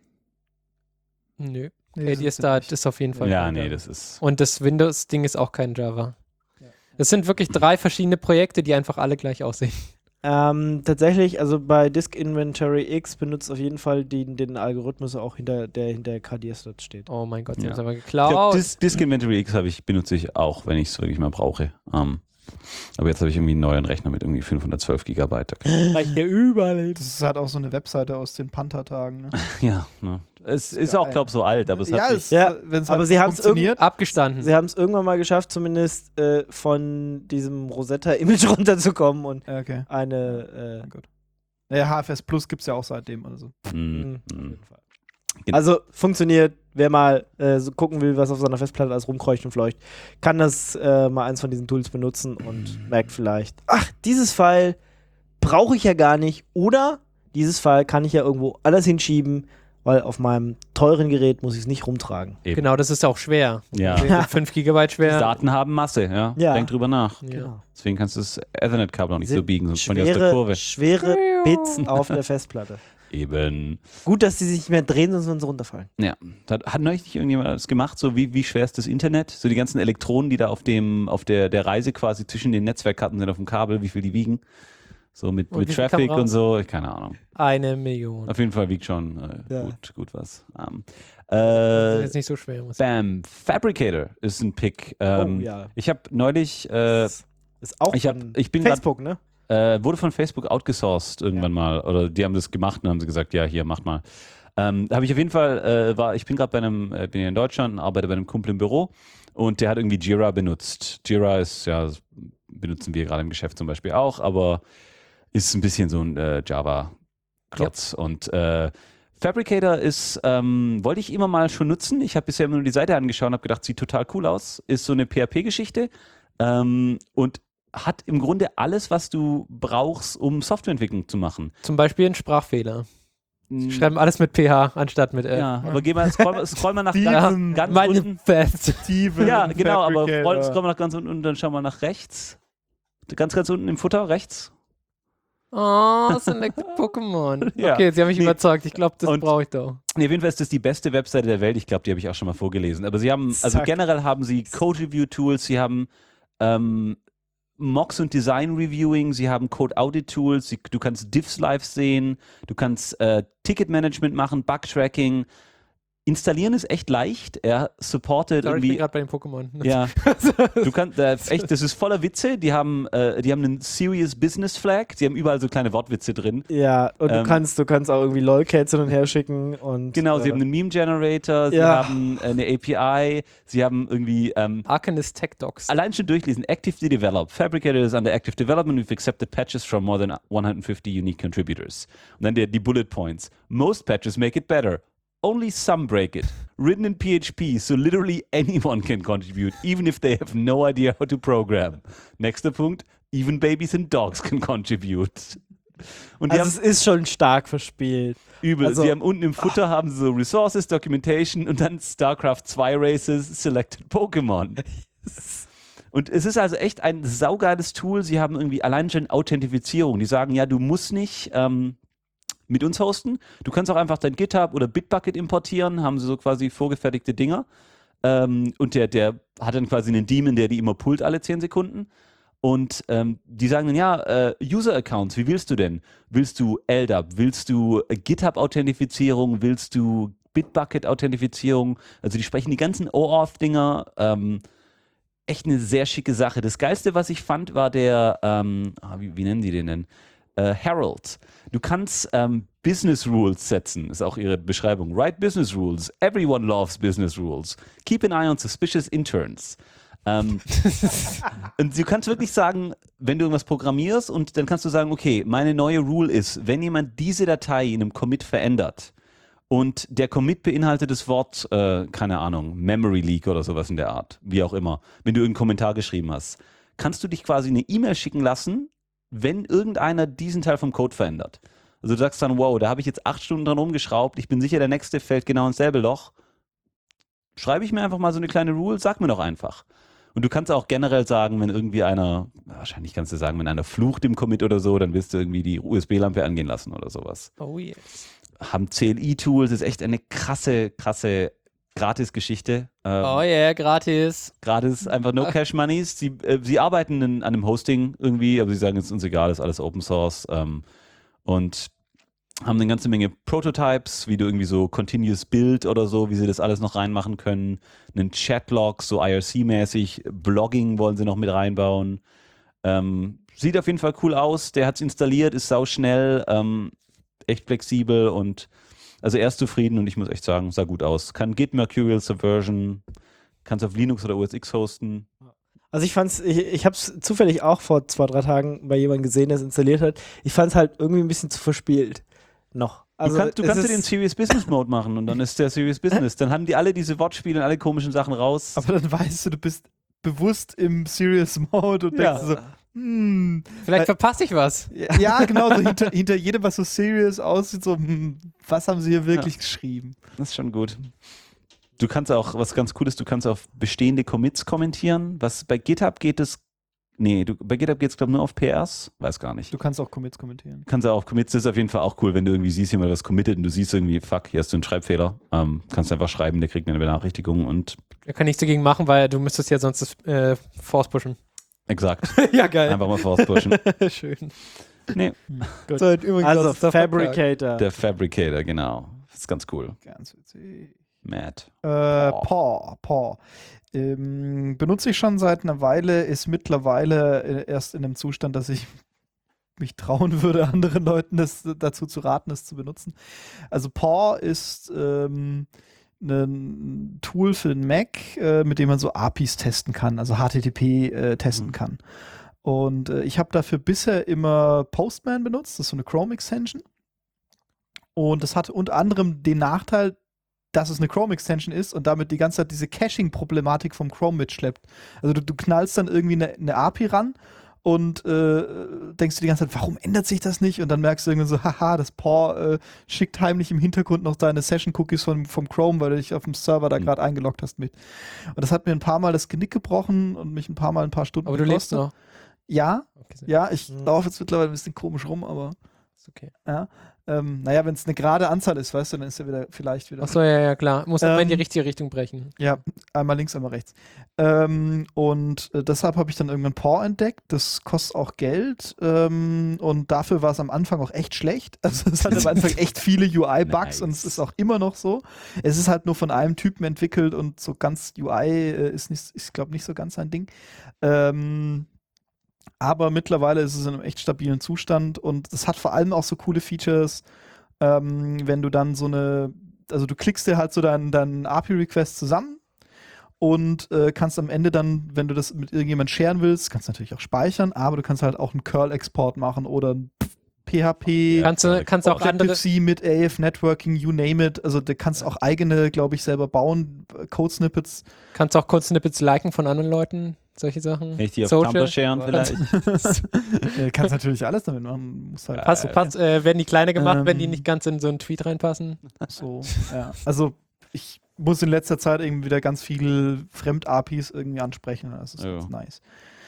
Nö. Nee, K D sind S sie Start nicht. ist auf jeden Fall. Ja, kein nee, Java. das ist. Und das Windows-Ding ist auch kein Java. Ja. Es sind wirklich drei verschiedene Projekte, die einfach alle gleich aussehen. Ähm, tatsächlich, also bei Disk Inventory X benutzt auf jeden Fall den, den Algorithmus auch hinter, der hinter K D S dort steht. Oh mein Gott, sie Ja. haben es aber Ich glaub, geklaut. Dis Disk Inventory X habe ich, benutze ich auch, wenn ich es wirklich mal brauche. Um, aber jetzt habe ich irgendwie einen neuen Rechner mit irgendwie fünfhundertzwölf Gigabyte. Da kann- Reicht ja überall hin. Das ist halt auch so eine Webseite aus den Panther-Tagen. Ne? ja, ne. Es ist Ja, auch, glaube ich, so alt, aber es ja, hat es, sich, Ja, wenn es aber halt sie haben's funktioniert. Abgestanden. Sie haben es irgendwann mal geschafft, zumindest äh, von diesem Rosetta-Image runterzukommen und Ja, okay. eine äh, Gut. Naja, H F S Plus gibt es ja auch seitdem. Also. Hm, auf hm. jeden Fall. Genau. Also funktioniert, wer mal äh, so gucken will, was auf seiner Festplatte alles rumkreucht und fleucht, kann das äh, mal eins von diesen Tools benutzen und merkt vielleicht, ach, dieses File brauche ich ja gar nicht oder dieses File kann ich ja irgendwo anders hinschieben, weil auf meinem teuren Gerät muss ich es nicht rumtragen. Eben. Genau, das ist auch schwer. Ja. fünf Gigabyte schwer. Daten haben Masse, ja. Ja. Denk drüber nach. Ja. Deswegen kannst du das Ethernet-Kabel auch nicht so biegen, sonst kommen die aus der schwere, Kurve. schwere Bits auf der Festplatte. Eben. Gut, dass die sich nicht mehr drehen, sonst würden sie runterfallen. Ja. Hat, hat neulich nicht irgendjemand das gemacht, so wie, wie schwer ist das Internet? So die ganzen Elektronen, die da auf dem, auf der, der Reise quasi zwischen den Netzwerkkarten sind auf dem Kabel, wie viel die wiegen? So mit, Und mit wie viel Traffic kam und raus? so, keine Ahnung. Eine Million. Auf jeden Fall wiegt schon äh, Ja. gut, gut was. Um, Das ist äh, jetzt nicht so schwer. Muss Bam, Fabricator ist ein Pick. Ähm, oh ja. Ich habe neulich, äh, Das ist auch ich hab- von ich bin grad- Facebook, ne? äh, wurde von Facebook outgesourced irgendwann mal. Oder die haben das gemacht und haben sie gesagt, ja, hier, macht mal. Ähm, habe ich auf jeden Fall, äh, war, ich bin gerade bei einem, äh, bin hier in Deutschland und arbeite bei einem Kumpel im Büro und der hat irgendwie Jira benutzt. Jira ist, ja, das benutzen wir gerade im Geschäft zum Beispiel auch, aber ist ein bisschen so ein äh, Java-Klotz. Und äh, Fabricator ist, ähm, wollte ich immer mal schon nutzen. Ich habe bisher immer nur die Seite angeschaut und habe gedacht, sieht total cool aus. Ist so eine P H P-Geschichte ähm, und hat im Grunde alles, was du brauchst, um Softwareentwicklung zu machen. Zum Beispiel ein Sprachfehler. Sie Mm, schreiben alles mit P H anstatt mit F. ja, aber geh mal, scroll, mal- scroll mal nach Die- ganz, Steven ganz Meine unten. Fest. Steven Ja, genau, aber Fabricator. scroll, scroll mal nach ganz unten und dann schau mal nach rechts. Ganz, ganz unten im Futter, rechts. Oh, Selected Pokémon. Ja. Okay, sie haben mich Nee. überzeugt. Ich glaube, das Und- brauche ich doch. Nee, auf jeden Fall ist das die beste Webseite der Welt. Ich glaube, die habe ich auch schon mal vorgelesen. Aber sie haben, also Zack. generell haben sie Code-Review-Tools, sie haben ähm, Mocks und Design-Reviewing, sie haben Code-Audit-Tools, sie- du kannst Diffs live sehen, du kannst äh, Ticket-Management machen, Bug-Tracking. Installieren ist echt leicht. Er supportet Sorry, ich bin irgendwie. gerade bei den Pokémon. Ja, du kannst, äh, echt, das ist voller Witze. Die haben, äh, die haben einen Serious Business Flag. Sie haben überall so kleine Wortwitze drin. Ja, und Ähm, du kannst, du kannst auch irgendwie LOL-Cats hin und her schicken und Genau, sie äh, haben einen Meme Generator, sie Ja. haben äh, eine A P I, sie haben irgendwie ähm, Arcanist Tech Docs. allein schon durchlesen. Actively developed. Fabricator is under active development. We've accepted patches from more than one hundred fifty unique contributors. Und dann der, die Bullet Points. Most patches make it better. Only some break it. Written in P H P, so literally anyone can contribute, even if they have no idea how to program. Nächster Punkt. Even babies and dogs can contribute. Und die also haben es ist schon stark verspielt. übel. also- sie haben unten im Futter haben sie so Resources, Documentation und dann StarCraft zwei Races, Selected Pokémon. Und es ist also echt ein saugeiles Tool. Sie haben irgendwie allein schon Authentifizierung. Die sagen, ja, du musst nicht ähm, mit uns hosten. Du kannst auch einfach dein GitHub oder Bitbucket importieren, haben sie so quasi vorgefertigte Dinger. Ähm, und der, der hat dann quasi einen Daemon, der die immer pullt alle zehn Sekunden. Und ähm, die sagen dann, ja, äh, User-Accounts, wie willst du denn? Willst du L D A P? Willst du äh, GitHub-Authentifizierung? Willst du Bitbucket-Authentifizierung? Also die sprechen die ganzen OAuth-Dinger. Ähm, echt eine sehr schicke Sache. Das Geilste, was ich fand, war der, ähm, ah, wie, wie nennen die den denn? Äh, Herald. Du kannst ähm, Business Rules setzen, ist auch ihre Beschreibung. Write Business Rules. Everyone loves Business Rules. Keep an eye on suspicious interns. Ähm, und du kannst wirklich sagen, wenn du irgendwas programmierst und dann kannst du sagen, okay, meine neue Rule ist, wenn jemand diese Datei in einem Commit verändert und der Commit beinhaltet das Wort, äh, keine Ahnung, Memory Leak oder sowas in der Art, wie auch immer, wenn du irgendeinen Kommentar geschrieben hast, kannst du dich quasi eine E-Mail schicken lassen, wenn irgendeiner diesen Teil vom Code verändert. Also du sagst dann, wow, da habe ich jetzt acht Stunden dran rumgeschraubt, ich bin sicher, der nächste fällt genau ins selbe Loch. Schreibe ich mir einfach mal so eine kleine Rule, sag mir doch einfach. Und du kannst auch generell sagen, wenn irgendwie einer, wahrscheinlich kannst du sagen, wenn einer flucht im Commit oder so, dann willst du irgendwie die U S B-Lampe angehen lassen oder sowas. Oh yes. Haben C L I-Tools, ist echt eine krasse, krasse Gratis-Geschichte. Ähm, Oh yeah, gratis. Gratis, einfach no cash moneys. Sie, äh, sie arbeiten in, an einem Hosting irgendwie, aber sie sagen, es ist uns egal, ist alles Open Source. Ähm, und haben eine ganze Menge Prototypes, wie du irgendwie so Continuous Build oder so, wie sie das alles noch reinmachen können. Einen Chatlog, so I R C-mäßig. Blogging wollen sie noch mit reinbauen. Ähm, sieht auf jeden Fall cool aus. Der hat es installiert, ist sauschnell, ähm, echt flexibel und also er ist zufrieden und ich muss echt sagen, sah gut aus. Kann Git Mercurial Subversion, kann es auf Linux oder O S X hosten. Also ich fand's, ich, ich habe es zufällig auch vor zwei, drei Tagen bei jemandem gesehen, der es installiert hat. Ich fand es halt irgendwie ein bisschen zu verspielt. Noch. Also du, kann, du es kannst ist- dir den Serious Business Mode machen und dann ist der Serious Business. Dann haben die alle diese Wortspiele und alle komischen Sachen raus. Aber dann weißt du, du bist bewusst im Serious Mode und Ja. denkst so, hm. Vielleicht Äh, verpasse ich was. Ja, genau, so hinter, hinter jedem, was so serious aussieht, so, hm, was haben sie hier wirklich Ja. geschrieben? Das ist schon gut. Du kannst auch, was ganz cool ist, du kannst auf bestehende Commits kommentieren. Was bei GitHub geht es, nee, du, bei GitHub geht es glaube ich nur auf P Rs, weiß gar nicht. Du kannst auch Commits kommentieren. Kannst du auch auf Commits, das ist auf jeden Fall auch cool, wenn du irgendwie siehst, jemand was committet und du siehst irgendwie, fuck, hier hast du einen Schreibfehler. Ähm, kannst du einfach schreiben, der kriegt eine Benachrichtigung und Da kann nichts dagegen machen, weil du müsstest ja sonst das äh, Force pushen. exakt, Ja, geil. einfach mal vorpushen. Schön. Nee, So, übrigens, also das ist der Vertrag. Fabricator. der Fabricator, genau. Das ist ganz cool. Ganz witzig. Matt. Äh, Paw, Paw. Ähm, benutze ich schon seit einer Weile, ist mittlerweile äh, erst in einem Zustand, dass ich mich trauen würde, anderen Leuten das, dazu zu raten, es zu benutzen. Also Paw ist ähm, ein Tool für den Mac, äh, mit dem man so A P Is testen kann, also H T T P äh, testen Mhm. kann. Und äh, ich habe dafür bisher immer Postman benutzt, das ist so eine Chrome-Extension. Und das hatte unter anderem den Nachteil, dass es eine Chrome-Extension ist und damit die ganze Zeit diese Caching-Problematik vom Chrome mitschleppt. Also du, du knallst dann irgendwie eine, eine A P I ran und äh, denkst du die ganze Zeit, warum ändert sich das nicht? Und dann merkst du irgendwie so, haha, das Paw äh, schickt heimlich im Hintergrund noch deine Session-Cookies vom, vom Chrome, weil du dich auf dem Server da Mhm. gerade eingeloggt hast mit. Und das hat mir ein paar Mal das Genick gebrochen und mich ein paar Mal ein paar Stunden Aber du lebst gekostet. noch. Ja, Okay, ja, ich Mhm. laufe jetzt mittlerweile ein bisschen komisch rum, aber ist okay. ja. Ähm, naja, wenn es eine gerade Anzahl ist, weißt du, dann ist er wieder vielleicht wieder. Achso, ja, ja, klar. Muss immer in die Ähm, richtige Richtung brechen. Ja, einmal links, einmal rechts. Ähm, und äh, deshalb habe ich dann irgendwann Paw entdeckt. Das kostet auch Geld. Ähm, und dafür war es am Anfang auch echt schlecht. Also es hatte am Anfang echt viele U I-Bugs Nice. und es ist auch immer noch so. Es ist halt nur von einem Typen entwickelt und so ganz U I äh, ist, nicht, ist glaube nicht so ganz sein Ding. Ähm, aber mittlerweile ist es in einem echt stabilen Zustand und es hat vor allem auch so coole Features, ähm, wenn du dann so eine, also du klickst dir halt so deinen dein A P I-Request zusammen und äh, kannst am Ende dann, wenn du das mit irgendjemand sharen willst, kannst du natürlich auch speichern, aber du kannst halt auch einen Curl-Export machen oder ein P H P, Kannst du kannst auch andere. Objective-C mit A F Networking, you name it. Also du kannst auch eigene, glaube ich, selber bauen, äh, Code-Snippets. Kannst auch kurz Snippets liken von anderen Leuten. Solche Sachen. Echt die auf Social. Tumblr sharen vielleicht? äh, kannst natürlich alles damit machen. Musst halt Pass, pass, äh, werden die kleiner gemacht, wenn die Ähm, nicht ganz in so einen Tweet reinpassen? So, ja. Also ich muss in letzter Zeit irgendwie wieder ganz viel Fremd-A P Is irgendwie ansprechen. Das ist Ja. ganz nice.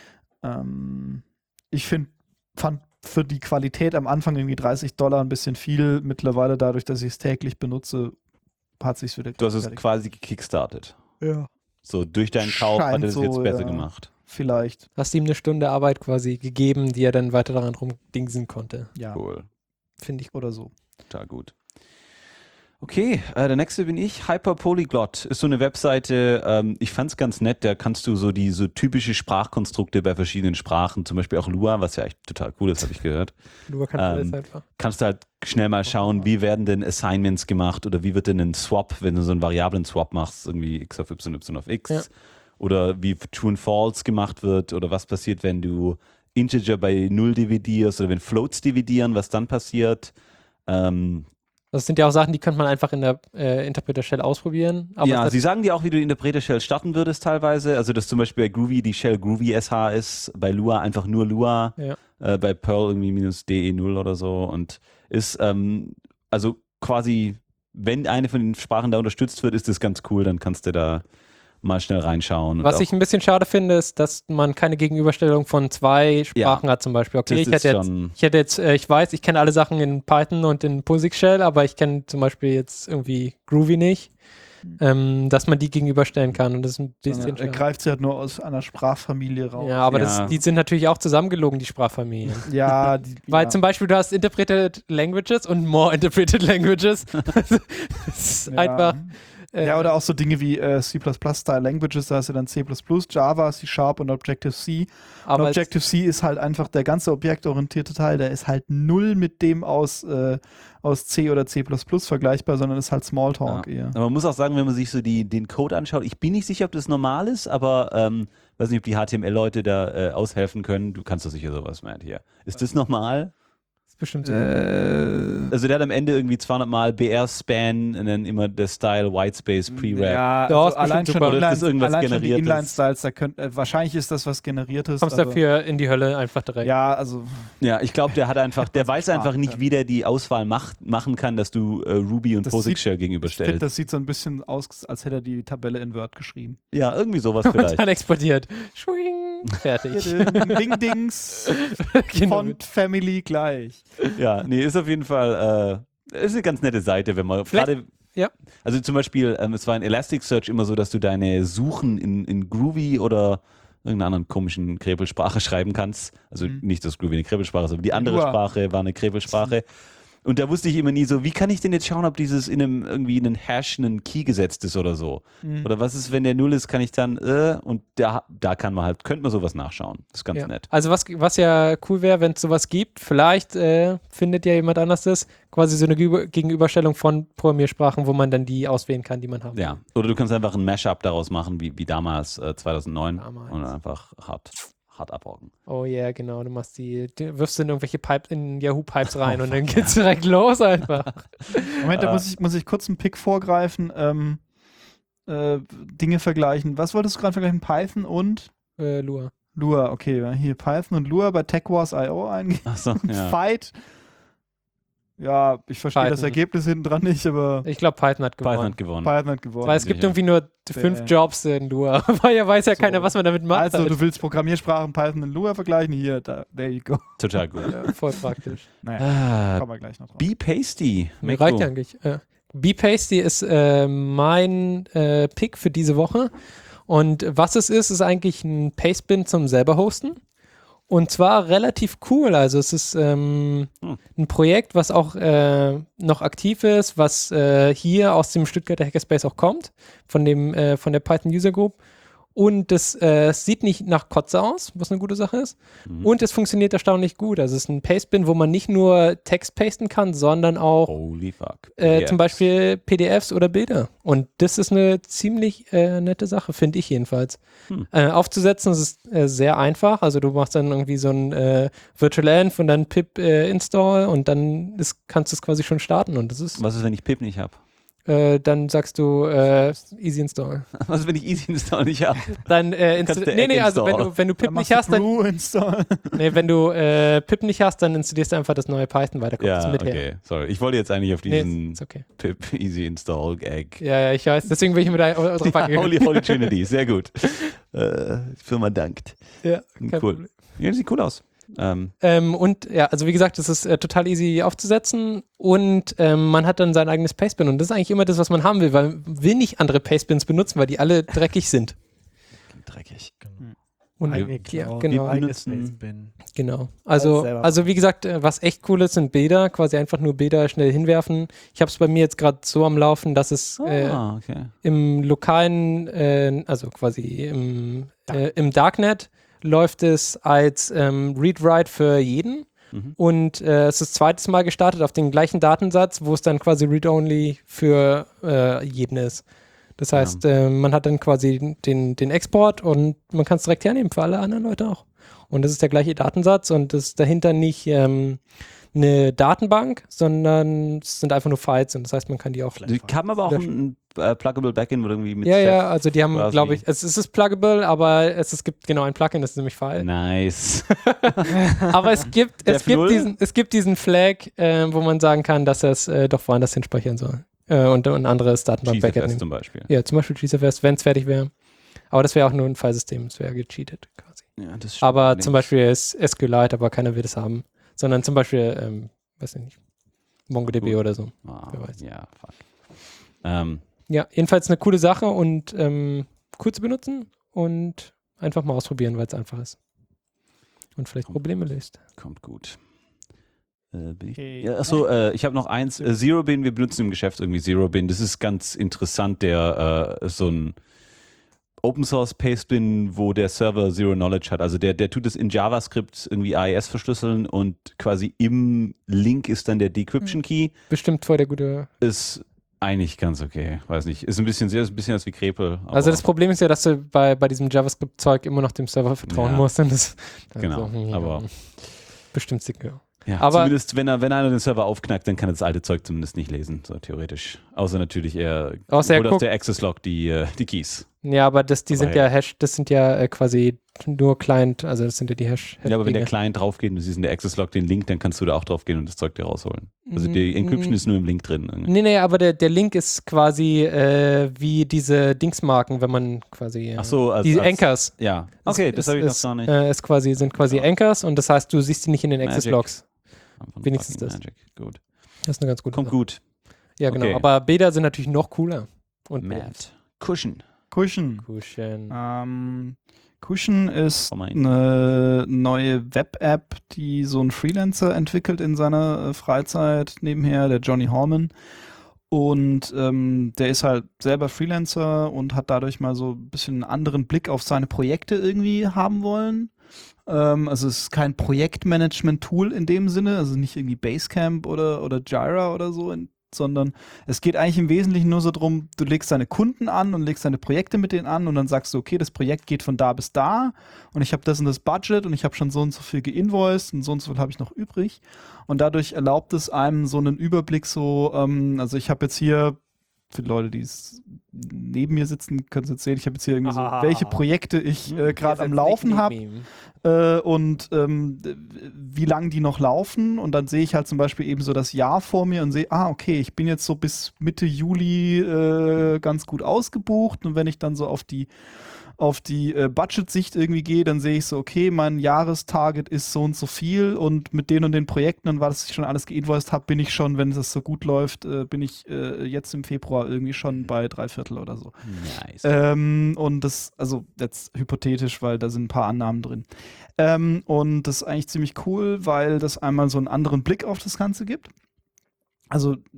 Ähm, ich finde, fand für die Qualität am Anfang irgendwie dreißig Dollar ein bisschen viel. Mittlerweile, dadurch, dass ich es täglich benutze, hat sich wieder Du hast es gerechtfertigt. quasi gekickstartet. Ja. So durch deinen Kauf Scheint hat er es so, jetzt besser ja. gemacht. Vielleicht, Hast ihm eine Stunde Arbeit quasi gegeben, die er dann weiter daran rumdingsen konnte. ja. Cool. Finde ich. Oder so. Total gut. Okay, äh, der nächste bin ich. Hyperpolyglot ist so eine Webseite, ähm, ich fand's ganz nett, da kannst du so die so typische Sprachkonstrukte bei verschiedenen Sprachen, zum Beispiel auch Lua, was ja echt total cool ist, habe ich gehört. Lua kann Ähm, alles einfach. Kannst du halt schnell mal schauen, wie werden denn Assignments gemacht oder wie wird denn ein Swap, wenn du so einen Variablen-Swap machst, irgendwie x auf y, y auf x, Ja. oder wie True and False gemacht wird oder was passiert, wenn du Integer bei null dividierst oder wenn Floats dividieren, was dann passiert. Ähm, Das sind ja auch Sachen, die könnte man einfach in der äh, Interpreter-Shell ausprobieren. Aber ja, das, sie sagen dir auch, wie du die Interpreter-Shell starten würdest teilweise. Also, dass zum Beispiel bei Groovy die Shell Groovy S H ist, bei Lua einfach nur Lua, Ja. äh, bei Perl irgendwie minus D E null oder so. Und ist, ähm, also quasi, wenn eine von den Sprachen da unterstützt wird, ist das ganz cool, dann kannst du da mal schnell reinschauen. Und was auch, ich ein bisschen schade finde, ist, dass man keine Gegenüberstellung von zwei Sprachen hat zum Beispiel. Okay, das ich ist hätte, jetzt, schon- ich hätte jetzt, äh, ich weiß, ich kenne alle Sachen in Python und in POSIX-Shell, aber ich kenne zum Beispiel jetzt irgendwie Groovy nicht, ähm, dass man die gegenüberstellen kann und das ist ein bisschen Sondern er schade. greift sie halt nur aus einer Sprachfamilie raus. Ja, aber Ja. Das, die sind natürlich auch zusammengelogen, die Sprachfamilien. Ja, die, Weil ja. zum Beispiel du hast Interpreted Languages und More Interpreted Languages. Das ist Ja. einfach. äh, Ja, oder auch so Dinge wie äh, C plus plus Style Languages, da hast du dann C plus plus, Java, C Sharp und Objective-C. Und aber es- Objective-C ist halt einfach der ganze objektorientierte Teil, der ist halt null mit dem aus, äh, aus C oder C plus plus vergleichbar, sondern ist halt Smalltalk Ja. eher. Aber man muss auch sagen, wenn man sich so die, den Code anschaut, ich bin nicht sicher, ob das normal ist, aber ähm, weiß nicht, ob die H T M L-Leute da äh, aushelfen können. Du kannst doch sicher sowas, Matt, hier. Ist das normal? ist bestimmt so. Äh, Also der hat am Ende irgendwie zweihundert Mal B R-Span und dann immer der Style Whitespace Pre-Wrap. ja, Ja, also ist allein bestimmt schon, super. Oder ist das Inline, irgendwas allein schon die Generiertes? Inline-Styles, da könnt, äh, wahrscheinlich ist das was Generiertes. Du kommst aber, dafür in die Hölle einfach direkt. Ja, also Ja, ich glaube, der hat einfach, der weiß einfach nicht, ja. wie der die Auswahl macht, machen kann, dass du äh, Ruby und Das POSIX sieht- Shell ich finde, gegenüberstellst. das sieht so ein bisschen aus, als hätte er die Tabelle in Word geschrieben. Ja, irgendwie sowas Und vielleicht. dann explodiert. Schwing. Fertig. Ding-Dings, Genau. Font Family gleich. Ja, nee, ist auf jeden Fall, äh, ist eine ganz nette Seite, wenn man Vielleicht- gerade, ja. also zum Beispiel, ähm, es war in Elasticsearch immer so, dass du deine Suchen in, in Groovy oder irgendeiner anderen komischen Krebelsprache schreiben kannst. Also Mhm. nicht, dass Groovy eine Krebelsprache ist, aber die andere Lua. Sprache war eine Krebelsprache. Und da wusste ich immer nie so, wie kann ich denn jetzt schauen, ob dieses in einem irgendwie in einen Hash einen Key gesetzt ist oder so. Mhm. Oder was ist, wenn der Null ist, kann ich dann, äh, und da, da kann man halt, könnte man sowas nachschauen. Das ist ganz Ja. nett. Also was, was ja cool wäre, wenn es sowas gibt, vielleicht äh, findet ja jemand anders das, quasi so eine Gegenüber- Gegenüberstellung von Programmiersprachen, wo man dann die auswählen kann, die man haben Ja. Oder du kannst einfach ein Mashup daraus machen, wie, wie damals äh, zweitausendneun Damals. und dann einfach hart, hart abrocken. Oh ja, yeah, genau. Du machst die, du wirfst in irgendwelche Pipe, in Yahoo Pipes rein und dann geht's direkt los einfach. Moment, da Äh. muss ich, muss ich kurz einen Pick vorgreifen. Ähm, äh, Dinge vergleichen. Was wolltest du gerade vergleichen? Python und Äh, Lua. Lua. Okay, hier Python und Lua bei TechWars Punkt i o eingehen. Achso, ja. Fight. Ja, ich verstehe das Python. Ergebnis hinten dran nicht, aber Ich glaube, Python hat gewonnen. Python hat gewonnen. Python hat gewonnen. Weil es gibt sicher. irgendwie nur fünf Bäh. Jobs in Lua. Weil ja weiß ja So. keiner, was man damit macht. Also, halt. du willst Programmiersprachen Python und Lua vergleichen? Hier, da, there you go. Total gut. Ja, voll praktisch. Naja, Ah, kommen wir gleich noch drauf. Be Pasty. Mir reicht ja eigentlich. Äh, B-Pasty ist äh, mein äh, Pick für diese Woche. Und was es ist, ist eigentlich ein Pastebin zum selber hosten. Und zwar relativ cool. Also es ist ähm, Hm. ein Projekt, was auch äh, noch aktiv ist, was äh, hier aus dem Stuttgarter Hackerspace auch kommt, von dem äh, von der Python User Group. Und das äh, sieht nicht nach Kotze aus, was eine gute Sache ist. Mhm. Und es funktioniert erstaunlich gut. Also es ist ein Pastebin, wo man nicht nur Text pasten kann, sondern auch Holy fuck. äh, Yes. zum Beispiel P D Fs oder Bilder. Und das ist eine ziemlich äh, nette Sache, finde ich jedenfalls. Hm. Äh, aufzusetzen ist äh, sehr einfach. Also du machst dann irgendwie so ein äh, Virtual Env und dann pip äh, install und dann ist, kannst du es quasi schon starten. Und das ist, Was ist, wenn ich Pip nicht habe? äh, dann sagst du äh, easy install. Was ist, wenn ich Easy Install nicht habe? Dann äh, Kannst insta- du nee, nee, Egg also wenn install. du, wenn du pip Dann nicht machst hast, du dann Brew install. nee, wenn du äh, pip nicht hast, dann installierst du einfach das neue Python weiter. Kommt Ja, das mit her. okay. Sorry. Ich wollte jetzt eigentlich auf Nee, diesen ist okay. Pip Easy Install Egg. Ja, ja, ich weiß. Deswegen bin ich mit drauf Ja, angegangen. Holy, Holy Trinity, sehr gut. Äh, Firma dankt. Ja, Cool. kein Problem. Ja, das sieht cool aus. Ähm, Ähm, und ja, also wie gesagt, es ist äh, total easy aufzusetzen und ähm, man hat dann sein eigenes Pastebin und das ist eigentlich immer das, was man haben will, weil man will nicht andere Pastebins benutzen, weil die alle dreckig sind. dreckig. Und Eigene ja, Cloud, genau. eigene benutzen- Spacebin. Genau. Also, selber also wie gesagt, äh, was echt cool ist, sind Bilder, quasi einfach nur Bilder schnell hinwerfen. Ich habe es bei mir jetzt gerade so am Laufen, dass es äh, Ah, okay. im lokalen, äh, also quasi im, äh, im Darknet läuft es als ähm, Read-Write für jeden. Mhm. Und äh, es ist das zweite Mal gestartet auf den gleichen Datensatz, wo es dann quasi Read-Only für äh, jeden ist. Das heißt, äh, man hat dann quasi den, den Export und man kann es direkt hernehmen für alle anderen Leute auch. Und das ist der gleiche Datensatz und das ist dahinter nicht ähm, eine Datenbank, sondern es sind einfach nur Files und das heißt, man kann die auch Die haben aber auch ein, ein äh, Pluggable Backend oder irgendwie mit Ja, Chef ja, also die haben, quasi. glaube ich, es, es ist pluggable, aber es, es gibt genau ein Plugin, das ist nämlich File. Nice. Aber es gibt, Der es gibt, Flull? diesen, es gibt diesen Flag, äh, wo man sagen kann, dass er es äh, doch woanders hinspeichern soll. Äh, und ein anderes Datenbank-Backend GZFS nehmen. zum Beispiel. Ja, zum Beispiel G C F S, wenn es fertig wäre. Aber das wäre auch nur ein Filesystem, das wäre gecheatet quasi. Ja, das stimmt Aber allerdings. zum Beispiel ist SQLite, aber keiner will das haben. Sondern zum Beispiel, ähm, weiß ich nicht, MongoDB Gut. oder so. Ah, wer weiß. ja, fuck. Ähm, Ja, jedenfalls eine coole Sache und ähm, cool zu benutzen und einfach mal ausprobieren, weil es einfach ist. Und vielleicht Probleme löst. kommt gut. Äh, bin ich, Okay. ja, achso, äh, ich habe noch eins. Äh, ZeroBin, wir benutzen im Geschäft irgendwie ZeroBin. Das ist ganz interessant, der äh, so ein Open Source Pastebin, wo der Server Zero Knowledge hat. Also der, der tut es in JavaScript irgendwie A E S verschlüsseln und quasi im Link ist dann der Decryption Key. Bestimmt voll der gute. Ist eigentlich ganz okay. Weiß nicht. Ist ein bisschen, sehr, ein bisschen als wie Krepel. aber- Also das Problem ist ja, dass du bei, bei diesem JavaScript-Zeug immer noch dem Server vertrauen Ja. musst. Und das, Genau, hm, aber- bestimmt sicher. Ja, Aber- zumindest, wenn, er, wenn einer den Server aufknackt, dann kann er das alte Zeug zumindest nicht lesen, so theoretisch. Außer natürlich, er Außer er holt aus guckt- der Access-Log die, äh, die Keys. Ja, aber das, die Aber sind ja. ja Hash, das sind ja äh, quasi nur Client, also das sind ja die Hash. Ja, aber wenn der Dinge. Client draufgeht und du siehst in der Access-Log den Link, dann kannst du da auch draufgehen und das Zeug dir rausholen. Also die Encryption Mm. ist nur im Link drin. irgendwie. Nee, nee, aber der, der Link ist quasi äh, wie diese Dingsmarken, wenn man quasi. Äh, Ach so, als, die als, Anchors. Ja, okay, Ist- das habe ich ist, noch gar nicht. Äh, ist quasi, sind quasi Ja. Anchors und das heißt, du siehst die nicht in den Magic. Access-Logs. Von wenigstens fucking das. Magic. Gut. Das ist eine ganz gute Kommt Sache. gut. Ja, genau. Okay. Aber Beta sind natürlich noch cooler. Und Matt. Cushion. Cushion. Cushion. Ähm, Cushion ist Oh mein. eine neue Web-App, die so ein Freelancer entwickelt in seiner äh, Freizeit nebenher, der Johnny Horman. Und ähm, der ist halt selber Freelancer und hat dadurch mal so ein bisschen einen anderen Blick auf seine Projekte irgendwie haben wollen. Ähm, also es ist kein Projektmanagement-Tool in dem Sinne, also nicht irgendwie Basecamp oder, oder Jira oder so, in, sondern es geht eigentlich im Wesentlichen nur so drum, du legst deine Kunden an und legst deine Projekte mit denen an und dann sagst du, okay, das Projekt geht von da bis da und ich habe das und das Budget und ich habe schon so und so viel geinvoiced und so und so viel habe ich noch übrig. Und dadurch erlaubt es einem so einen Überblick so, ähm, also ich habe jetzt hier, für die Leute, die es neben mir sitzen, können es jetzt sehen, ich habe jetzt hier irgendwie so, Ah. welche Projekte ich äh, gerade am Laufen habe äh, und ähm, d- wie lange die noch laufen und dann sehe ich halt zum Beispiel eben so das Jahr vor mir und sehe, ah, okay, ich bin jetzt so bis Mitte Juli äh, ganz gut ausgebucht und wenn ich dann so auf die auf die äh, Budget-Sicht irgendwie gehe, dann sehe ich so, okay, mein Jahrestarget ist so und so viel und mit den und den Projekten und was ich schon alles geinvoiced habe, bin ich schon, wenn es so gut läuft, äh, bin ich äh, jetzt im Februar irgendwie schon bei drei Viertel oder so. Nice. Ähm, und das, also jetzt hypothetisch, weil da sind ein paar Annahmen drin. Ähm, und das ist eigentlich ziemlich cool, weil das einmal so einen anderen Blick auf das Ganze gibt. Also äh,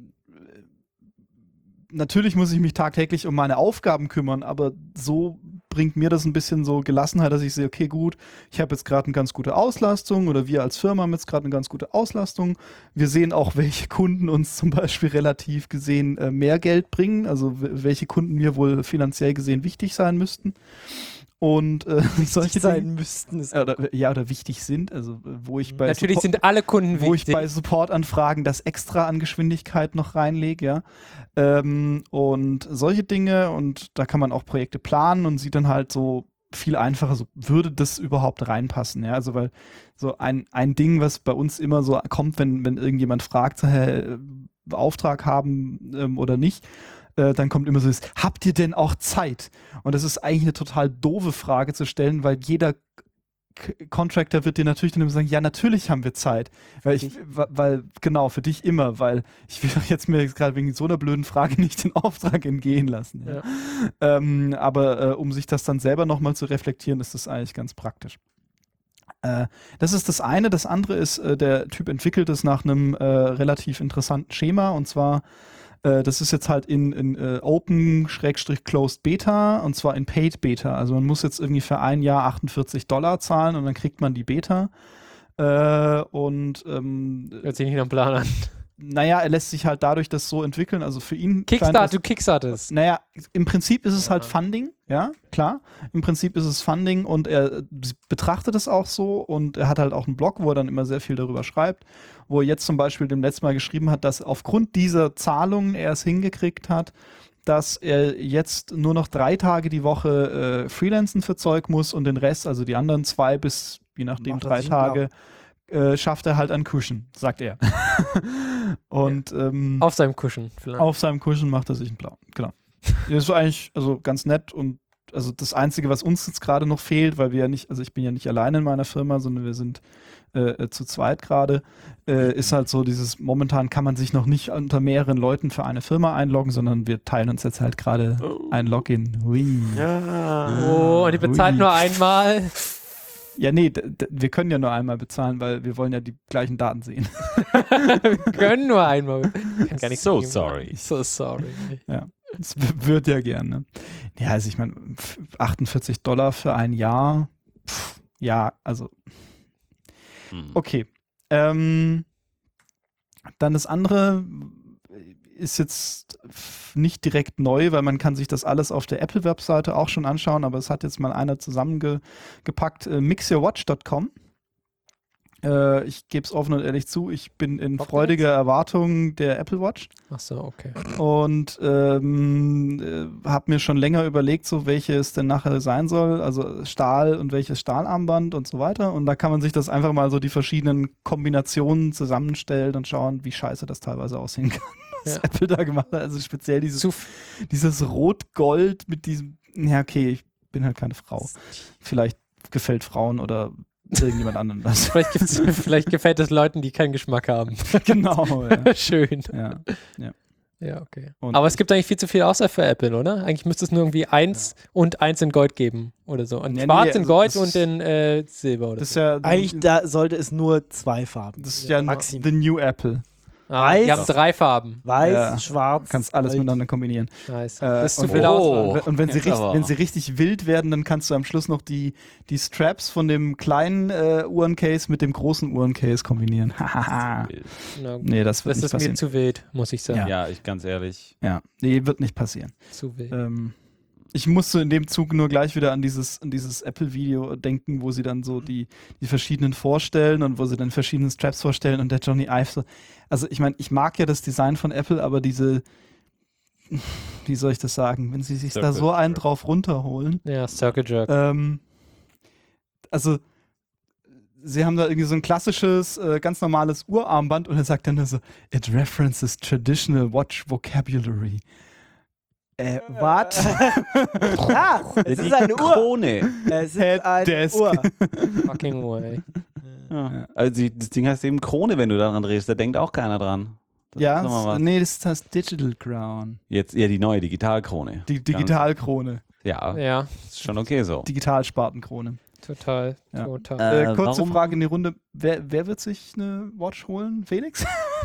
natürlich muss ich mich tagtäglich um meine Aufgaben kümmern, aber so bringt mir das ein bisschen so Gelassenheit, dass ich sehe, okay, gut, ich habe jetzt gerade eine ganz gute Auslastung oder wir als Firma haben jetzt gerade eine ganz gute Auslastung. Wir sehen auch, welche Kunden uns zum Beispiel relativ gesehen äh, mehr Geld bringen, also w- welche Kunden mir wohl finanziell gesehen wichtig sein müssten. Und äh, solche Dinge- sein müssten. Ist ja, oder, ja, oder wichtig sind, also äh, wo ich bei Natürlich Support- sind alle Kunden wo ich wichtig. bei Supportanfragen das extra an Geschwindigkeit noch reinlege, ja. Ähm, und solche Dinge und da kann man auch Projekte planen und sieht dann halt so viel einfacher, so würde das überhaupt reinpassen, ja. Also weil so ein, ein Ding, was bei uns immer so kommt, wenn, wenn irgendjemand fragt, hä, Auftrag haben ähm, oder nicht, äh, dann kommt immer so das, habt ihr denn auch Zeit? Und das ist eigentlich eine total doofe Frage zu stellen, weil jeder K- Contractor wird dir natürlich dann immer sagen, ja, natürlich haben wir Zeit. Weil ich, wa- weil, genau, für dich immer, weil ich will doch jetzt mir jetzt gerade wegen so einer blöden Frage nicht den Auftrag entgehen lassen. Ja. Ähm, aber äh, um sich das dann selber nochmal zu reflektieren, ist das eigentlich ganz praktisch. Äh, das ist das eine. Das andere ist, äh, der Typ entwickelt es nach einem äh, relativ interessanten Schema, und zwar äh, das ist jetzt halt in, in äh, Open-Closed Beta, und zwar in Paid Beta. Also man muss jetzt irgendwie für ein Jahr achtundvierzig Dollar zahlen und dann kriegt man die Beta. Äh, und ähm, Hört sich nicht nach einem Plan an. naja, er lässt sich halt dadurch das so entwickeln. Also für ihn. scheint Kickstart, das- du kickstartest. naja, im Prinzip ist es halt Funding, ja, klar. Im Prinzip ist es Funding, und er äh, betrachtet es auch so, und er hat halt auch einen Blog, wo er dann immer sehr viel darüber schreibt, wo er jetzt zum Beispiel dem letzten Mal geschrieben hat, dass aufgrund dieser Zahlungen er es hingekriegt hat, dass er jetzt nur noch drei Tage die Woche äh, freelancen für Zeug muss, und den Rest, also die anderen zwei bis, je nachdem, Macht er drei sich einen Tage, äh, schafft er halt an Cushion, sagt er. Und ähm, Auf seinem Cushion vielleicht. auf seinem Cushion macht er sich einen Blau. Genau. Das ist eigentlich also ganz nett, und also das Einzige, was uns jetzt gerade noch fehlt, weil wir ja nicht, also ich bin ja nicht alleine in meiner Firma, sondern wir sind äh, äh, zu zweit gerade, äh, ist halt so dieses, momentan kann man sich noch nicht unter mehreren Leuten für eine Firma einloggen, sondern wir teilen uns jetzt halt gerade ein Login. Hui. Ja. Oh, und die bezahlt Ui. nur einmal. Ja, nee, d- d- wir können ja nur einmal bezahlen, weil wir wollen ja die gleichen Daten sehen. Wir können nur einmal. Kann gar nicht So geben. sorry. So sorry. Das w- wird ja gerne. Ja, also ich meine, achtundvierzig Dollar für ein Jahr, pff, ja, also Hm. okay. Ähm, dann das andere ist jetzt f- nicht direkt neu, weil man kann sich das alles auf der Apple-Webseite auch schon anschauen, aber es hat jetzt mal einer zusammengepackt, äh, mix your watch Punkt com. Äh, ich gebe es offen und ehrlich zu, ich bin in Bock freudiger Erwartung der Apple Watch. Ach so, okay. Und ähm, äh, habe mir schon länger überlegt, so welche es denn nachher sein soll, also Stahl und welches Stahlarmband und so weiter. Und da kann man sich das einfach mal so die verschiedenen Kombinationen zusammenstellen und schauen, wie scheiße das teilweise aussehen kann, was Ja. Apple da gemacht hat. Also speziell dieses, Zu dieses Rot-Gold mit diesem, ja okay, ich bin halt keine Frau. Vielleicht gefällt Frauen oder irgendjemand anderem das. Vielleicht, gibt's, vielleicht gefällt es Leuten, die keinen Geschmack haben. Genau, ja. Schön. ja. Ja, okay. Und- Aber es gibt eigentlich viel zu viel außer für Apple, oder? Eigentlich müsste es nur irgendwie eins und eins in Gold geben oder so. Und Ja, nee, schwarz in also Gold das und ist- in äh, Silber oder Das ist so. ja Eigentlich da sollte es nur zwei Farben. das ist ja Maximum. the new Apple. Ah, weiß- die haben drei Farben. Weiß, Ja. schwarz. Kannst alles Gold. miteinander kombinieren. Nice. Äh, das ist zu und- viel oh. Auswahl. Und wenn sie, Jetzt richtig, aber. wenn sie richtig wild werden, dann kannst du am Schluss noch die, die Straps von dem kleinen äh, Uhrencase mit dem großen Uhrencase kombinieren. Hahaha. Na, nee, das wird das nicht ist mir passieren. zu wild, muss ich sagen. Ja, ich ganz ehrlich. Ja, nee, wird nicht passieren. Zu wild. Ähm, ich musste in dem Zug nur gleich wieder an dieses, an dieses Apple-Video denken, wo sie dann so die, die verschiedenen vorstellen und wo sie dann verschiedene Straps vorstellen, und der Johnny Ive so. Also ich meine, ich mag ja das Design von Apple, aber diese, wie soll ich das sagen, wenn sie sich da Circle so einen Jerk. drauf runterholen, Ja, Circle Jerk. ähm, also sie haben da irgendwie so ein klassisches, äh, ganz normales Uhrarmband, und er sagt dann nur so, it references traditional watch vocabulary. Äh, what? Ah, es ist eine Uhr. Krone. Es ist Head eine Desk. Uhr. Fucking way. Ja. Also die, das Ding heißt eben Krone, wenn du daran drehst. Da denkt auch keiner dran. Das Ja, ist noch mal was. s- nee, das ist das Digital Crown. Jetzt eher die neue Digitalkrone. Die Digitalkrone. Ja, Ja, ist schon okay so. Digitalspartenkrone. total, Ja. total. Äh, Äh, kurze warum- Frage in die Runde. Wer, wer wird sich eine Watch holen? Felix?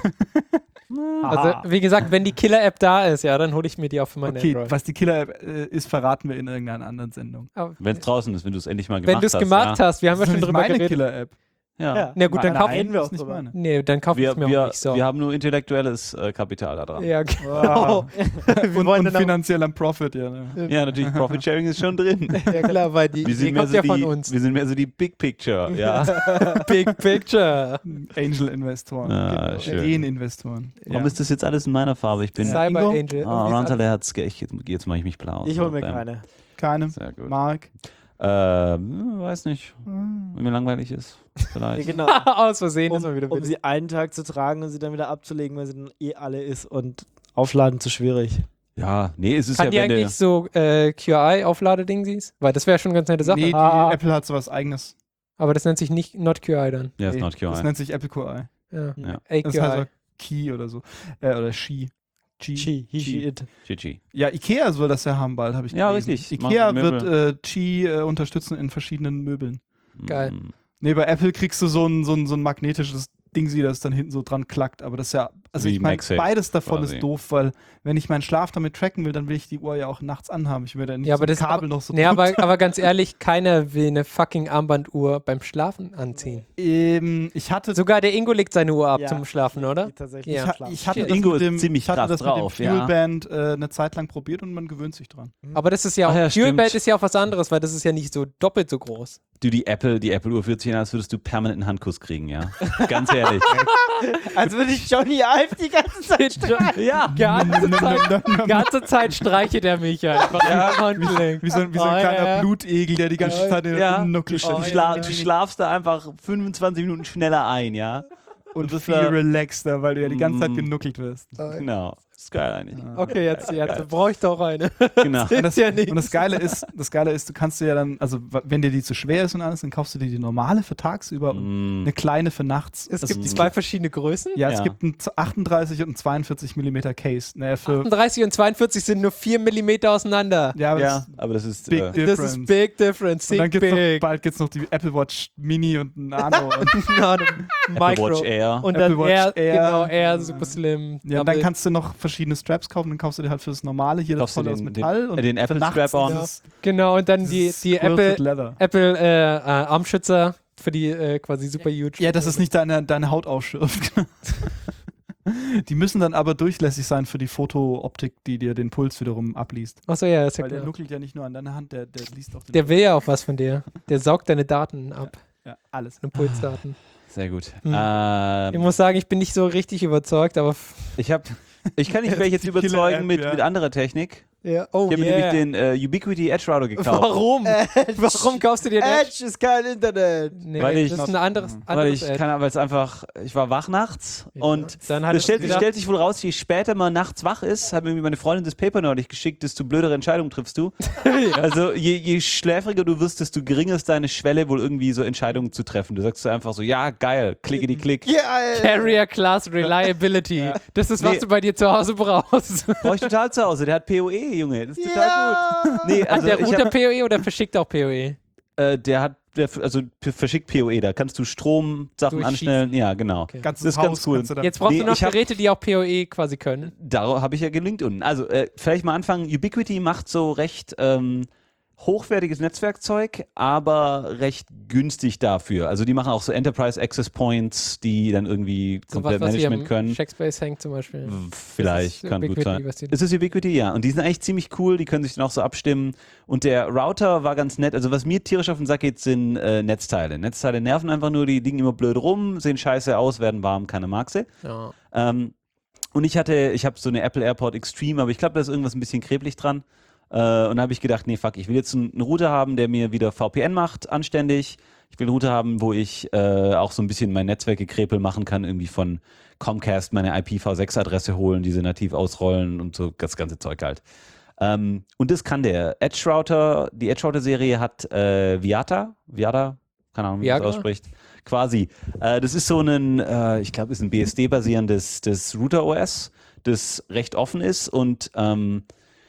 Also, wie gesagt, wenn die Killer-App da ist, ja, dann hole ich mir die auch für mein Okay, Android. was die Killer-App äh, ist, verraten wir in irgendeiner anderen Sendung. Aber Wenn es draußen ist, wenn du es endlich mal gemacht wenn du es hast. gemacht ja. hast, wir haben ja Das ist schon nicht drüber meine geredet. Killer-App. Ja. Ja. Na gut, dann Meine kauf eigene wir ist auch nicht drüber. meine. Nee, dann kauf ich Wir, es mir auch wir, nicht so. wir haben nur intellektuelles äh, Kapital da dran. ja, Wow. und wollen und dann auch- finanziell am Profit, ja. Ne? Ja, natürlich, Profit Sharing ist schon drin. ja klar, weil die Wir Idee sind, mehr kommt so ja von die, uns. wir sind mehr so die Big Picture, ja. Big Picture. Angel-Investoren. Ah, Genau. schön. Ideen-Investoren. Warum Ja. ist das jetzt alles in meiner Farbe? Ich bin. Cyber Ingo? Angel. Ah, Irgendwie Runter, der hat's. ge- Ich, jetzt mache ich mich blau. Ich hole mir Bam. keine. Keine. Sehr gut. Mark. Ähm, weiß nicht. Wenn mir langweilig ist. Ja, Vielleicht. genau. Aus Versehen ist Um, mal wieder um bitte. sie einen Tag zu tragen und sie dann wieder abzulegen, weil sie dann eh alle ist und aufladen zu schwierig. Ja, nee, es ist Kann ja, die wenn eigentlich so äh, Q I-Aufladeding siehst? Weil das wäre schon eine ganz nette Sache. Nee, die Ah. Apple hat sowas eigenes. Aber das nennt sich nicht Not Q I dann. Ja, ist Nee, not Q I. Das nennt sich Apple Q I. Ja. Ja. A Das Q I. heißt auch Key oder so. Äh, oder She. G. She, he, G. she, it. G G. Ja, Ikea soll das ja haben bald, habe ich Ja, gelesen. richtig. Ikea Machen wird Möbel. äh, Qi äh, unterstützen in verschiedenen Möbeln. Geil. Mm. Nee, bei Apple kriegst du so ein, so ein, so ein magnetisches Ding, sie das dann hinten so dran klackt. Aber das ist ja, also Wie ich meine, MagSafe beides davon quasi. ist doof, weil wenn ich meinen Schlaf damit tracken will, dann will ich die Uhr ja auch nachts anhaben. Ich will da nicht Ja, so aber ein das Kabel noch so Nee, aber, drunter. aber ganz ehrlich, keiner will eine fucking Armbanduhr beim Schlafen anziehen. Ähm, ich hatte Sogar der Ingo legt seine Uhr ab Ja. zum Schlafen, oder? Tatsächlich. Ja. Ich, ha Schlaf. ich hatte Shit. das Ingo mit ist dem, ziemlich ich hatte krass das drauf, mit dem ja. Fuelband äh, eine Zeit lang probiert und man gewöhnt sich dran. Aber das ist ja Ach auch, ja, Fuelband stimmt. ist ja auch was anderes, weil das ist ja nicht so doppelt so groß. Du, die Apple, die Apple Uhr fühlt sich an, als würdest du permanent einen Handkuss kriegen, ja? Ganz ehrlich. Als würde ich Johnny Ive die ganze Zeit ja. ganze, Zeit, ganze Zeit streichelt er mich einfach. Ja, Handgelenk. Wie so, ein- wie so ein Oh, kleiner ja. Blutegel, der die ganze Ja. Zeit in Ja, den du, Nuckel du, steht. schla du schlafst da einfach fünfundzwanzig Minuten schneller ein, ja? Und das viel war- relaxter, weil du ja die ganze Zeit Mm. genuckelt wirst. Genau. Ist geil eigentlich. Okay, jetzt, jetzt brauche ich doch eine. Genau. Und das, ja nichts. und das Geile ist, das Geile ist, du kannst dir ja dann, also w- wenn dir die zu schwer ist und alles, dann kaufst du dir die normale für tagsüber und Mm. eine kleine für nachts. Es Das- gibt zwei verschiedene Größen. ja, es Ja. gibt einen achtunddreißig und einen zweiundvierzig Millimeter Case. Naja, für, achtunddreißig und zweiundvierzig sind nur vier Millimeter auseinander. ja, aber Ja, das, aber das ist. Big Äh, Deal. Das ist big difference. und dann Sick gibt's noch, big. bald gibt es noch die Apple Watch Mini und ein Nano. und, Na, Apple Micro. Watch Air. Und Apple dann Watch Air, Air. genau, Air, super slim. ja, und dann kannst du noch verschiedene Straps kaufen. Dann kaufst du dir halt fürs normale hier das Kaufst du voll aus den- Metall. den- und den Apple für nachts Strap-on. dieses- Genau, und dann die, dieses die Quilted Apple, Leather. Apple äh, äh, Armschützer für die äh, quasi super huge. Ja, dass es nicht deine, deine Haut ausschürft. Die müssen dann aber durchlässig sein für die Fotooptik, die dir den Puls wiederum abliest. Achso, ja, ist ja Weil der klar. nuckelt ja nicht nur an deiner Hand, der, der liest auch den Der will ja auch was von dir. Der saugt deine Daten ab, ja, alles. deine Pulsdaten. Sehr gut. Hm. Ich Ähm, muss sagen, ich bin nicht so richtig überzeugt, aber. f- ich habe. Ich kann dich vielleicht jetzt Die überzeugen Killer-App, mit, ja. mit anderer Technik. Ja, oh, Ich habe mir yeah. nämlich den äh, Ubiquiti Edge Router gekauft. Warum? Warum kaufst du dir das? Edge ist kein Internet. Nee, Weil ich das ist noch- ein anderes, Weil anderes ich Ad. kann, weil es einfach, ich war wach nachts Ja. und Dann hat das es stellt, gedacht- stellt sich wohl raus, je später man nachts wach ist, hat mir irgendwie meine Freundin das Paper neulich geschickt, desto blödere Entscheidungen triffst du. Also je, je schläfriger du wirst, desto geringer ist deine Schwelle, wohl irgendwie so Entscheidungen zu treffen. Du sagst so einfach so, ja, geil, klicke die Klick. Ja, Alter. Carrier Class Reliability. Das ist, was Nee. du bei dir zu Hause brauchst. Brauch ich total zu Hause, der hat P O E, Junge, das ist total Ja. gut. Nee, also der ich Router hab, P O E oder verschickt auch P O E? äh, der hat, der, also p- verschickt P O E, da kannst du Stromsachen Durchschießen. anstellen. Ja, genau. Okay. Ganzes Das ist ganz Haus cool. kannst du dann- Jetzt brauchst Nee, du noch ich hab- Geräte, die auch P O E quasi können. Darauf habe ich ja gelinkt unten. Also, äh, vielleicht mal anfangen. Ubiquiti macht so recht ähm, hochwertiges Netzwerkzeug, aber recht günstig dafür. Also, die machen auch so Enterprise Access Points, die dann irgendwie So komplett was, was hier Management am können. Checkspace hängt zum Beispiel. Vielleicht, Das ist kann gut Ubiquiti, sein. was die- Ist es Ubiquiti? Ja. Und die sind eigentlich ziemlich cool, die können sich dann auch so abstimmen. Und der Router war ganz nett. Also was mir tierisch auf den Sack geht, sind äh, Netzteile. Netzteile nerven einfach nur, die liegen immer blöd rum, sehen scheiße aus, werden warm, keine mag sie. Ja. Ähm, und ich hatte, ich habe so eine Apple AirPod Extreme, aber ich glaube, da ist irgendwas ein bisschen kreblich dran. Äh, und da habe ich gedacht, nee, fuck, ich will jetzt einen, einen Router haben, der mir wieder V P N macht, anständig. Ich will einen Router haben, wo ich äh, auch so ein bisschen mein Netzwerkgekrepel machen kann, irgendwie von Comcast meine I P v sechs Adresse holen, diese nativ ausrollen und so das ganze Zeug halt. Ähm, und das kann der Edge Router, die Edge Router Serie hat äh, Viata, Viata, keine Ahnung, wie man das Viagra? ausspricht. Quasi. Äh, das ist so ein, äh, ich glaube, ist ein B S D-basierendes das Router O S, das recht offen ist und ähm,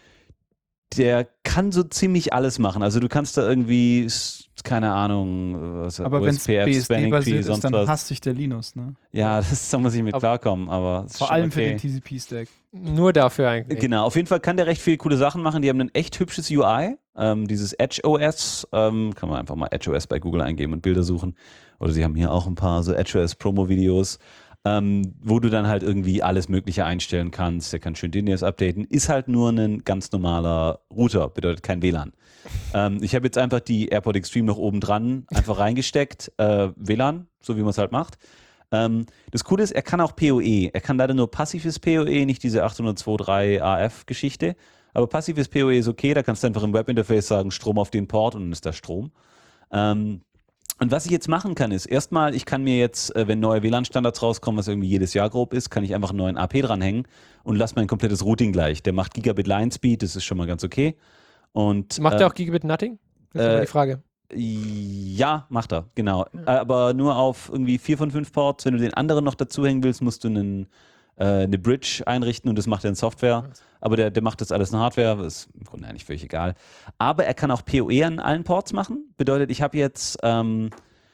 der kann so ziemlich alles machen. Also du kannst da irgendwie, s- keine Ahnung, was, Aber wenn es O S P F, B S Spanning Tree, D-basiert ist, sonst dann was. hasst sich der Linus, ne? Ja, das da muss ich mit Aber- klarkommen, aber es ist Vor schon allem für okay. den T C P-Stack. Nur dafür eigentlich. Genau, auf jeden Fall kann der recht viele coole Sachen machen. Die haben ein echt hübsches U I. Ähm, dieses Edge O S, ähm, kann man einfach mal Edge O S bei Google eingeben und Bilder suchen. Oder sie haben hier auch ein paar so Edge O S Promo-Videos, ähm, wo du dann halt irgendwie alles Mögliche einstellen kannst. Der kann schön D N S updaten. Ist halt nur ein ganz normaler Router, bedeutet kein W L A N. ähm, ich habe jetzt einfach die AirPod Extreme noch oben dran einfach reingesteckt. Äh, W L A N, so wie man es halt macht. Ähm, das Coole ist, er kann auch P O E. Er kann leider nur passives P O E, nicht diese achthundertzweiundzwanzig A F-Geschichte. Aber passives P O E ist okay, da kannst du einfach im Webinterface sagen, Strom auf den Port und dann ist da Strom. Ähm, und was ich jetzt machen kann, ist erstmal, ich kann mir jetzt, äh, wenn neue W L A N-Standards rauskommen, was irgendwie jedes Jahr grob ist, kann ich einfach einen neuen A P dranhängen und lasse mein komplettes Routing gleich. Der macht Gigabit Line Speed, das ist schon mal ganz okay. Und, Macht äh, der auch Gigabit Nothing? Das ist äh, aber die Frage. Ja, macht er, genau. Ja. Aber nur auf irgendwie vier von fünf Ports. Wenn du den anderen noch dazuhängen willst, musst du einen, äh, eine Bridge einrichten und das macht er in Software. Aber der, der macht das alles in Hardware, ist im Grunde eigentlich völlig egal. Aber er kann auch P O E an allen Ports machen. Bedeutet, ich habe jetzt, ähm,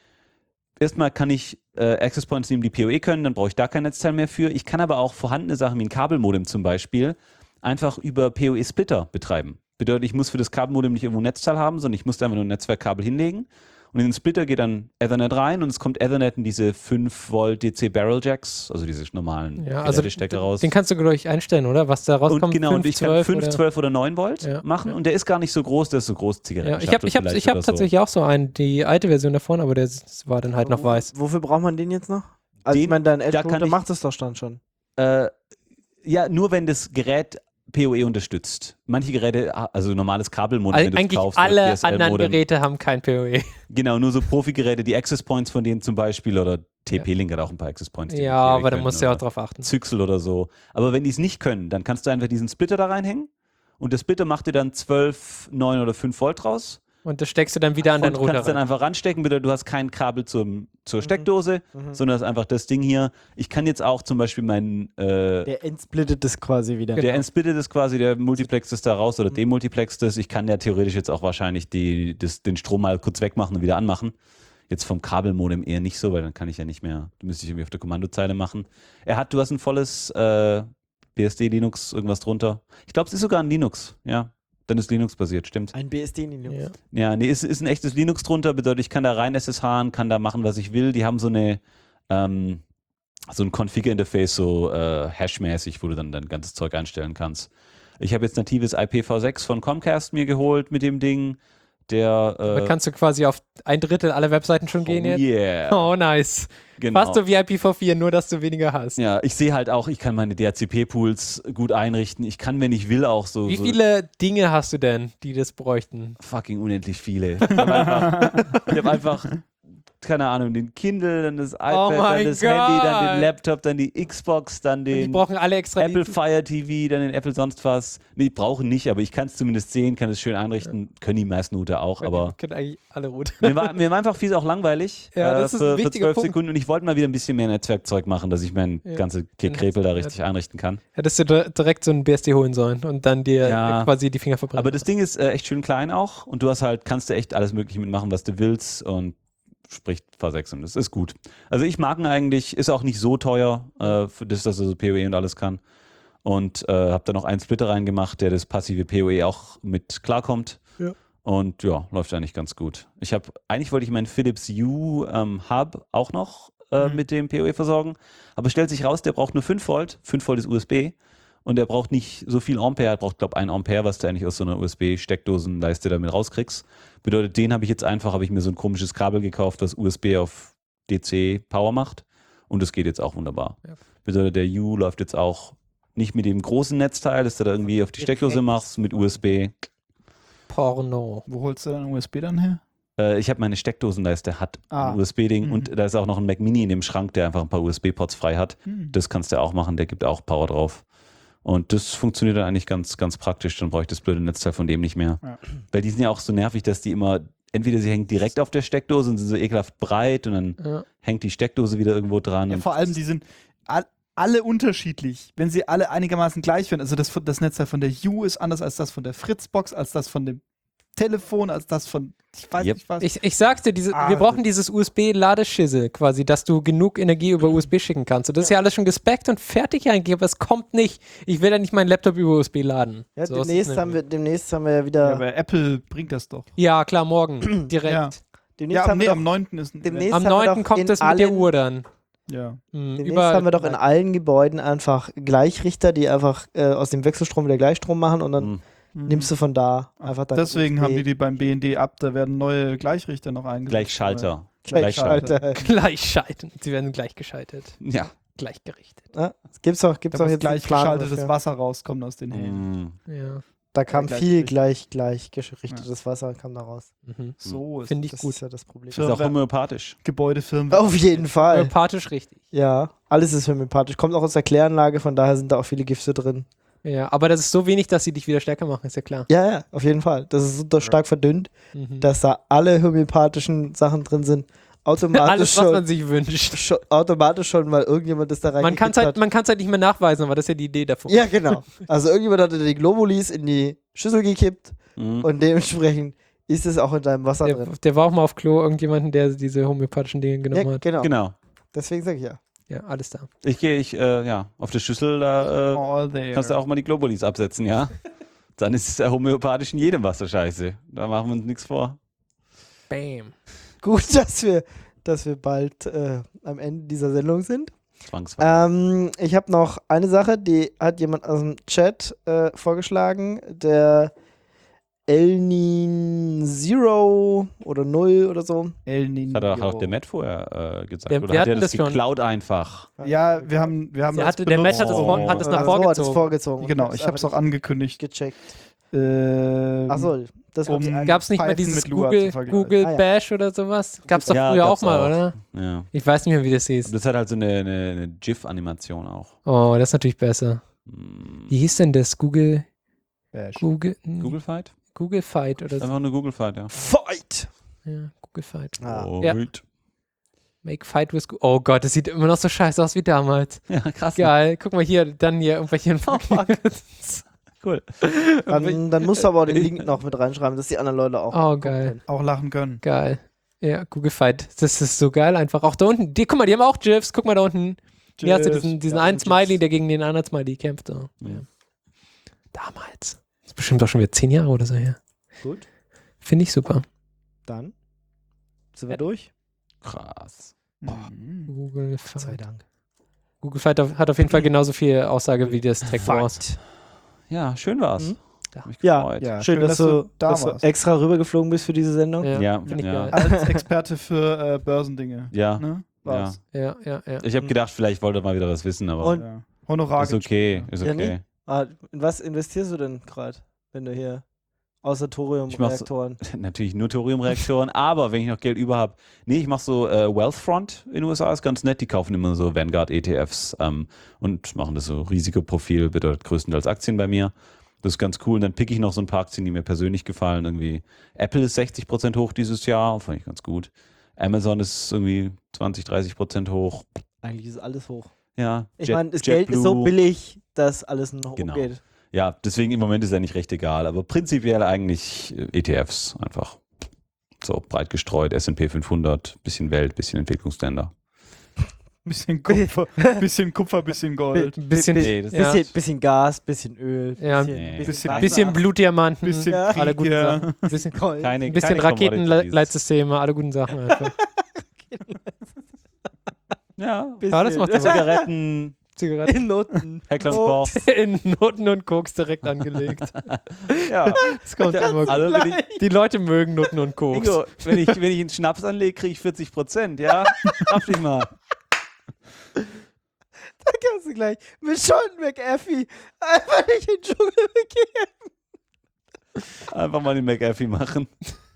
erstmal kann ich äh, Access Points nehmen, die P O E können, dann brauche ich da kein Netzteil mehr für. Ich kann aber auch vorhandene Sachen wie ein Kabelmodem zum Beispiel einfach über P O E-Splitter betreiben. Bedeutet, ich muss für das Kabelmodem nicht irgendwo ein Netzteil haben, sondern ich muss da einfach nur ein Netzwerkkabel hinlegen. Und in den Splitter geht dann Ethernet rein und es kommt Ethernet in diese fünf Volt D C Barrel Jacks, also diese normalen Ja, also Stecker raus. Den kannst du, glaube ich, einstellen, oder? Was da rauskommt. Und genau, fünf, und ich kann zwölf fünf, oder? zwölf oder neun Volt Ja. machen Ja. und der ist gar nicht so groß, der ist so groß Zigaretten. Ja, ich habe ich hab, ich hab tatsächlich auch so einen, die alte Version davon, aber der s- war dann halt noch Wo- weiß. Wofür braucht man den jetzt noch? Also Den- ich meine, dein da kann Edge-Router ich- macht das doch dann schon. Äh, ja, nur wenn das Gerät P O E unterstützt. Manche Geräte, also normales Kabelmodem, All, wenn du eigentlich kaufst, oder alle D S anderen L-Modem. Geräte haben kein P O E. Genau, nur so Profi-Geräte, die Access Points von denen zum Beispiel oder T P-Link hat auch ein paar Access Points. Die Ja, mit P O E aber da können musst du ja auch oder drauf achten. Zyxel oder so. Aber wenn die es nicht können, dann kannst du einfach diesen Splitter da reinhängen und der Splitter macht dir dann zwölf, neun oder fünf Volt raus. Und das steckst du dann wieder an deinen und Router kannst dann rein. einfach ranstecken, bitte, du hast kein Kabel zum, zur Mhm. Steckdose, Mhm. sondern das ist einfach das Ding hier. Ich kann jetzt auch zum Beispiel meinen, äh, Der entsplittet das quasi wieder. Genau. der entsplittet das quasi, der multiplext das da raus oder Mhm. demultiplext das. Ich kann ja theoretisch jetzt auch wahrscheinlich die, das, den Strom mal kurz wegmachen und wieder anmachen. Jetzt vom Kabelmodem eher nicht so, weil dann kann ich ja nicht mehr, müsste ich irgendwie auf der Kommandozeile machen. Er hat, du hast ein volles äh, B S D Linux, irgendwas drunter. Ich glaube, es ist sogar ein Linux, ja. Dann ist Linux basiert, stimmt. Ein B S D-Linux. Ja. Ja, nee, ist, ist ein echtes Linux drunter, bedeutet, ich kann da rein S S H, kann da machen, was ich will. Die haben so eine, ähm, so ein Configure-Interface, so äh, Hash-mäßig, wo du dann dein ganzes Zeug einstellen kannst. Ich habe jetzt natives I P v sechs von Comcast mir geholt mit dem Ding. Der, äh, Da kannst du quasi auf ein Drittel aller Webseiten schon gehen oh jetzt. yeah. Oh, nice. Genau. Fast so wie I P v vier, nur dass du weniger hast. Ja, ich sehe halt auch, ich kann meine D H C P-Pools gut einrichten. Ich kann, wenn ich will, auch so, Wie so viele Dinge hast du denn, die das bräuchten? fucking unendlich viele. Ich habe einfach, ich hab einfach, keine Ahnung, den Kindle, dann das iPad, dann mein das Handy, dann den Gott. Laptop, dann die Xbox, dann Die den brauchen alle extra Apple die- Fire T V, dann den Apple sonst was. Nee, brauchen nicht, aber ich kann es zumindest sehen, kann es schön einrichten. Können die meisten Router auch, aber können eigentlich alle Route. mir war, mir war einfach viel auch langweilig Ja, äh, das ist für, ein für wichtiger zwölf Punkt. Sekunden und ich wollte mal wieder ein bisschen mehr Netzwerkzeug machen, dass ich mein Ja. ganze Dann Gekrepel da hast du- richtig einrichten kann. Hättest du dir- direkt so einen B S D holen sollen und dann dir Ja. äh, quasi die Finger verbrennen. Aber das Ding ist äh, echt schön klein auch und du hast halt, kannst du echt alles mögliche mitmachen, was du willst und spricht V sechs und das ist gut. Also ich mag ihn eigentlich, ist auch nicht so teuer, äh, für das, dass er so P O E und alles kann. Und äh, habe da noch einen Splitter reingemacht, der das passive P O E auch mit klarkommt. Ja. Und ja, läuft eigentlich ganz gut. Ich habe, eigentlich wollte ich meinen Philips Hue ähm, Hub auch noch äh, Mhm. mit dem P O E versorgen, aber stellt sich raus, der braucht nur fünf Volt, fünf Volt ist U S B und der braucht nicht so viel Ampere, er braucht glaube ich ein Ampere, was du eigentlich aus so einer U S B-Steckdosenleiste damit rauskriegst. Bedeutet, den habe ich jetzt einfach, habe ich mir so ein komisches Kabel gekauft, das U S B auf D C Power macht und das geht jetzt auch wunderbar. Ja. Bedeutet, der Hue läuft jetzt auch nicht mit dem großen Netzteil, das du da irgendwie auf die Steckdose machst, mit U S B. Porno. Wo holst du dein U S B dann her? Äh, ich habe meine Steckdosenleiste, hat Ah. ein U S B-Ding Mhm. und da ist auch noch ein Mac Mini in dem Schrank, der einfach ein paar U S B-Ports frei hat. Hm. Das kannst du auch machen, der gibt auch Power drauf. Und das funktioniert dann eigentlich ganz, ganz praktisch, dann brauche ich das blöde Netzteil von dem nicht mehr. Ja. Weil die sind ja auch so nervig, dass die immer, entweder sie hängen direkt auf der Steckdose und sind so ekelhaft breit und dann Ja. hängt die Steckdose wieder irgendwo dran. Ja, und vor allem, die sind all, alle unterschiedlich. Wenn sie alle einigermaßen gleich werden, also das, das Netzteil von der Hue ist anders als das von der Fritzbox, als das von dem Telefon, als das von, ich weiß Yep. nicht was. Ich, ich sag's dir, diese, Ah, wir brauchen dieses U S B-Ladeschissel quasi, dass du genug Energie über U S B schicken kannst. Und das ist ja alles schon gespeckt und fertig eigentlich, aber es kommt nicht. Ich will ja nicht meinen Laptop über U S B laden. Ja, So ist es demnächst, nicht. haben wir, demnächst haben wir ja wieder. ja, aber Apple bringt das doch. Ja, klar, morgen. Direkt. Ja, demnächst ja haben nee, wir am doch, neunten ist ein demnächst Am haben wir doch neunten kommt in das mit der allen- Uhr dann. Ja. Hm, Demnächst über- haben wir doch in allen Gebäuden einfach Gleichrichter, die einfach äh, aus dem Wechselstrom wieder Gleichstrom machen und dann Hm. nimmst du von da einfach dein Deswegen U S B. haben die die beim B N D ab, da werden neue Gleichrichter noch eingesetzt. Gleichschalter. Gleichschalter. Gleichschalter. gleich schalten. Sie werden gleich geschaltet. Ja. Gleichgerichtet. Ja, gibt's doch, gibt's Da doch muss jetzt gleich einen Plan geschaltetes dafür. Wasser rauskommt aus den Hähnen. Mm. Ja. Da kam gleich viel richtig. gleich, gleich gerichtetes Wasser kam da raus. Mhm. So ist Finde ich Das gut. ist ja das Problem. Ist auch Firmware- homöopathisch. Gebäudefirmen. Auf jeden Fall. Empathisch richtig. Ja, alles ist homöopathisch. Kommt auch aus der Kläranlage, von daher sind da auch viele Gifte drin. Ja, aber das ist so wenig, dass sie dich wieder stärker machen, ist ja klar. Ja, ja, auf jeden Fall. Das ist so stark verdünnt, Mhm. dass da alle homöopathischen Sachen drin sind. Automatisch Alles, was schon, man sich wünscht. schon, automatisch schon, weil irgendjemand das da rein Man kann es halt, man kann's halt nicht mehr nachweisen, aber das ist ja die Idee davon. Ja, genau. Also irgendjemand hatte die Globulis in die Schüssel gekippt Mhm. und dementsprechend ist es auch in deinem Wasser Der, drin. der war auch mal auf Klo, irgendjemanden, der diese homöopathischen Dinge genommen Ja, hat. genau. Genau. Deswegen sage ich ja. Ja, alles da. Ich gehe, ich, äh, ja, auf der Schüssel, da äh, All there. kannst du auch mal die Globulis absetzen, ja? Dann ist es ja homöopathisch in jedem Wasser scheiße. Da machen wir uns nichts vor. Bam. Gut, dass wir, dass wir bald äh, am Ende dieser Sendung sind. Zwangsweise. Ähm, ich habe noch eine Sache, die hat jemand aus dem Chat äh, vorgeschlagen. Der Elnin Zero oder Null oder so. El Nino. Das hat auch, auch der Matt vorher äh, gesagt. Der- Oder wir hat er hatten das das schon. geklaut einfach? Ja, wir haben, wir haben Der das hatte- der Matt benutzt. hat es vor- hat es nach Also, so hat es vorgezogen. vorgezogen. Genau, ich habe es auch angekündigt. gecheckt. Ähm, Achso, das war um- die eine. Gab es nicht mal Python dieses mit Lua Google, zu vergleichen. Google Ah, ja. Bash oder sowas? Gab es doch Ja, früher auch gab's mal, auch. oder? Ja. Ich weiß nicht mehr, wie das hieß. Das hat halt so eine, eine, eine GIF-Animation auch. Oh, das ist natürlich besser. Hm. Wie hieß denn das? Google, Bash. Google, Google Fight? Google Fight oder so? Einfach nur Google Fight, ja. Fight! Ja, Google Fight. Ah. Oh, Ja. wild. Make Fight with Google. Oh Gott, das sieht immer noch so scheiße aus wie damals. Ja, krass. Geil. Guck mal hier, dann hier irgendwelche. Oh, fuck. Cool. Dann, dann musst du aber auch den Link noch mit reinschreiben, dass die anderen Leute auch. Oh, gucken geil. können. Auch lachen können. Geil. Ja, Google Fight. Das ist so geil einfach. Auch da unten. Die, guck mal, die haben auch GIFs. Guck mal da unten. Hier hast du diesen, diesen Ja, einen GIFs. Smiley, der gegen den anderen Smiley kämpft. So. Ja. Ja. Damals. Das ist bestimmt auch schon wieder zehn Jahre oder so her. Gut, Finde ich super. dann sind wir Ja. durch. Krass. Mhm. Google Sei Fight. Dank. Google Fight auf- hat auf jeden Fall genauso viel Aussage wie das Tech Wars. Ja, schön war's. Mhm. Hab mich Ja, gefreut. Ja, schön, dass, du, da dass du warst. extra rübergeflogen bist für diese Sendung. Ja, Ja, finde ich ja. geil. Als Experte für äh, Börsendinge. Ja, Ne? ja. War's. Ja, ja, ja. Ich habe gedacht, vielleicht wollt ihr mal wieder was wissen, aber Und- Ja. Honorar. ist okay, ist Ja, okay. nee. Ah, in was investierst du denn gerade, wenn du hier außer Ich mach so- Thorium-Reaktoren? Natürlich nur Thoriumreaktoren, aber wenn ich noch Geld über habe, nee, ich mache so äh, Wealthfront in den U S A, ist ganz nett, die kaufen immer so Vanguard-E T Fs ähm, und machen das so Risikoprofil, bedeutet größtenteils Aktien bei mir. Das ist ganz cool und dann pick ich noch so ein paar Aktien, die mir persönlich gefallen. Irgendwie Apple ist sechzig Prozent hoch dieses Jahr, fand ich ganz gut. Amazon ist irgendwie zwanzig, dreißig Prozent hoch. Eigentlich ist alles hoch. Ja, Ich Jet- meine, das Geld ist so JetBlue. billig, dass alles noch Genau. umgeht. Ja, deswegen im Moment ist er nicht recht egal, aber prinzipiell eigentlich äh, E T Fs einfach. So breit gestreut, S und P fünfhundert, bisschen Welt, bisschen Entwicklungsländer. Bisschen Kupfer, bisschen Kupfer, bisschen Gold. Ein bisschen, Nee, das ja. Bisschen, bisschen Gas, bisschen Öl, Ja. bisschen, Nee. Bisschen- Wasser. bisschen Blutdiamanten. Bisschen Ja. Krieg, alle guten ja. Sachen. Ein bisschen, Gold. Keine, ein bisschen keine Commodities. Raketenleitsysteme, alle guten Sachen einfach. Ja, Bisschen Ja, das macht Sinn. Zigaretten, Zigaretten in Noten. Heckler Oh. Sport. in Noten und Koks direkt angelegt. Ja, Das kommt immer gut. also wenn ich, Die Leute mögen Nutten und Koks. Ingo, wenn ich, wenn ich einen Schnaps anlege, kriege ich vierzig Prozent, ja? Schaff dich mal. Da kannst du gleich mit Sean McAfee einfach nicht in den Dschungel begeben. Einfach mal den McAfee machen.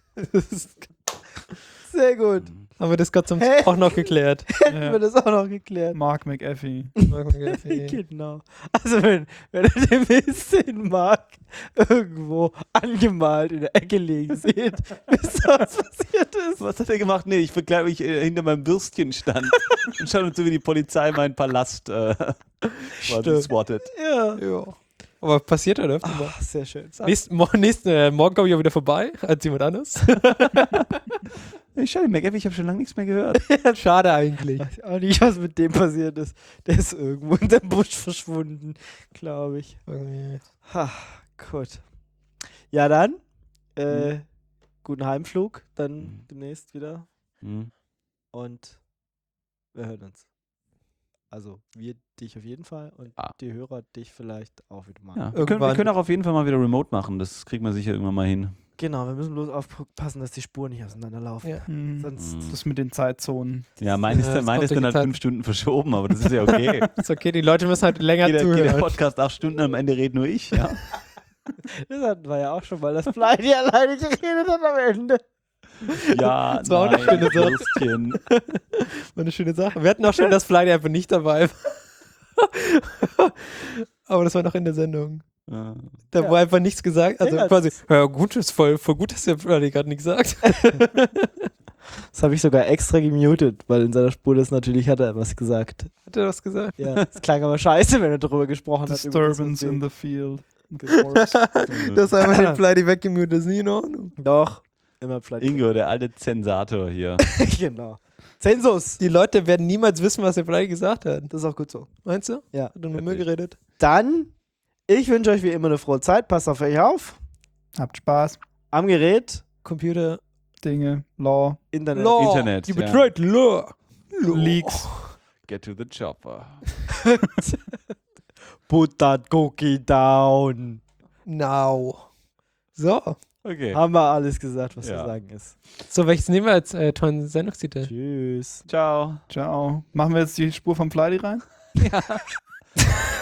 Sehr gut. Haben wir das Gott zum Hä? auch noch geklärt. Hätten wir das auch noch geklärt. Mark McAfee. Genau. Also wenn, wenn ihr den Mist in Mark irgendwo angemalt in der Ecke liegen seht, wisst ihr, was passiert ist? Was hat er gemacht? Nee, ich vergleiche mich äh, hinter meinem Bürstchen stand und schaut uns so, wie die Polizei meinen Palast äh, quasi Stimmt. swattet. Ja. Ja. Aber passiert halt öfter mal. Ach, sehr schön. Nächsten, mo nächsten, äh, morgen komme ich auch wieder vorbei, als jemand anderes. Ich schau den McAfee, ich habe schon lange nichts mehr gehört. Schade eigentlich. Ich weiß auch nicht, was mit dem passiert ist. Der ist irgendwo in der Busch verschwunden, glaube ich. Ha, gut. Ja, dann. Äh, Mhm. Guten Heimflug. Dann Mhm. demnächst wieder. Hm. Und wir hören uns. Also, wir dich auf jeden Fall und Ah. die Hörer dich vielleicht auch wieder mal. Ja. Wir, können, wir Irgendwann- können auch auf jeden Fall mal wieder remote machen. Das kriegen wir sicher irgendwann mal hin. Genau, wir müssen bloß aufpassen, dass die Spuren nicht auseinanderlaufen. Ja. Hm. Sonst. Mhm. Das mit den Zeitzonen. Ja, meine ist, Ja, dann, das meine kommt ist dann durch halt die Zeit. fünf Stunden verschoben, aber das ist ja okay. Ist okay, die Leute müssen halt länger Jeder, jeder zuhören. Podcast acht Stunden, am Ende redet nur ich. Ja? Das hatten wir ja auch schon mal, dass Fly die alleine geredet hat am Ende. Ja, Das war auch eine nein, schöne Sache. Würstchen. War eine schöne Sache. Wir hatten auch schon das Fly einfach nicht dabei. Aber das war noch in der Sendung. Ja. Da Ja. wurde einfach nichts gesagt. Also Ja, quasi, ja gut, ist voll, voll gut, dass der Freddy gerade nichts sagt. Das habe ich sogar extra gemutet, weil in seiner Spur das natürlich hat er was gesagt. Hat er was gesagt? Ja, es klang aber scheiße, wenn er darüber gesprochen hat. Disturbance in the field. Das einfach den Freddy weggemutet, ist nie in Ordnung. Doch, immer vielleicht. Ingo, der alte Zensator hier. Genau. Zensus. Die Leute werden niemals wissen, was der Freddy gesagt hat. Das ist auch gut so. Meinst du? Ja. Hat er nur Müll geredet? Dann, ich wünsche euch wie immer eine frohe Zeit. Passt auf euch auf. Habt Spaß. Am Gerät, Computer. Dinge, Law, Internet. Law. Internet, You ja. betrayed law. Law. Leaks. Get to the chopper. Put that cookie down. Now. So. Okay. Haben wir alles gesagt, was Ja. zu sagen ist. So, welches nehmen wir als äh, tollen Sendungstitel? Tschüss. Ciao. Ciao. Machen wir jetzt die Spur vom Flydy rein? Ja.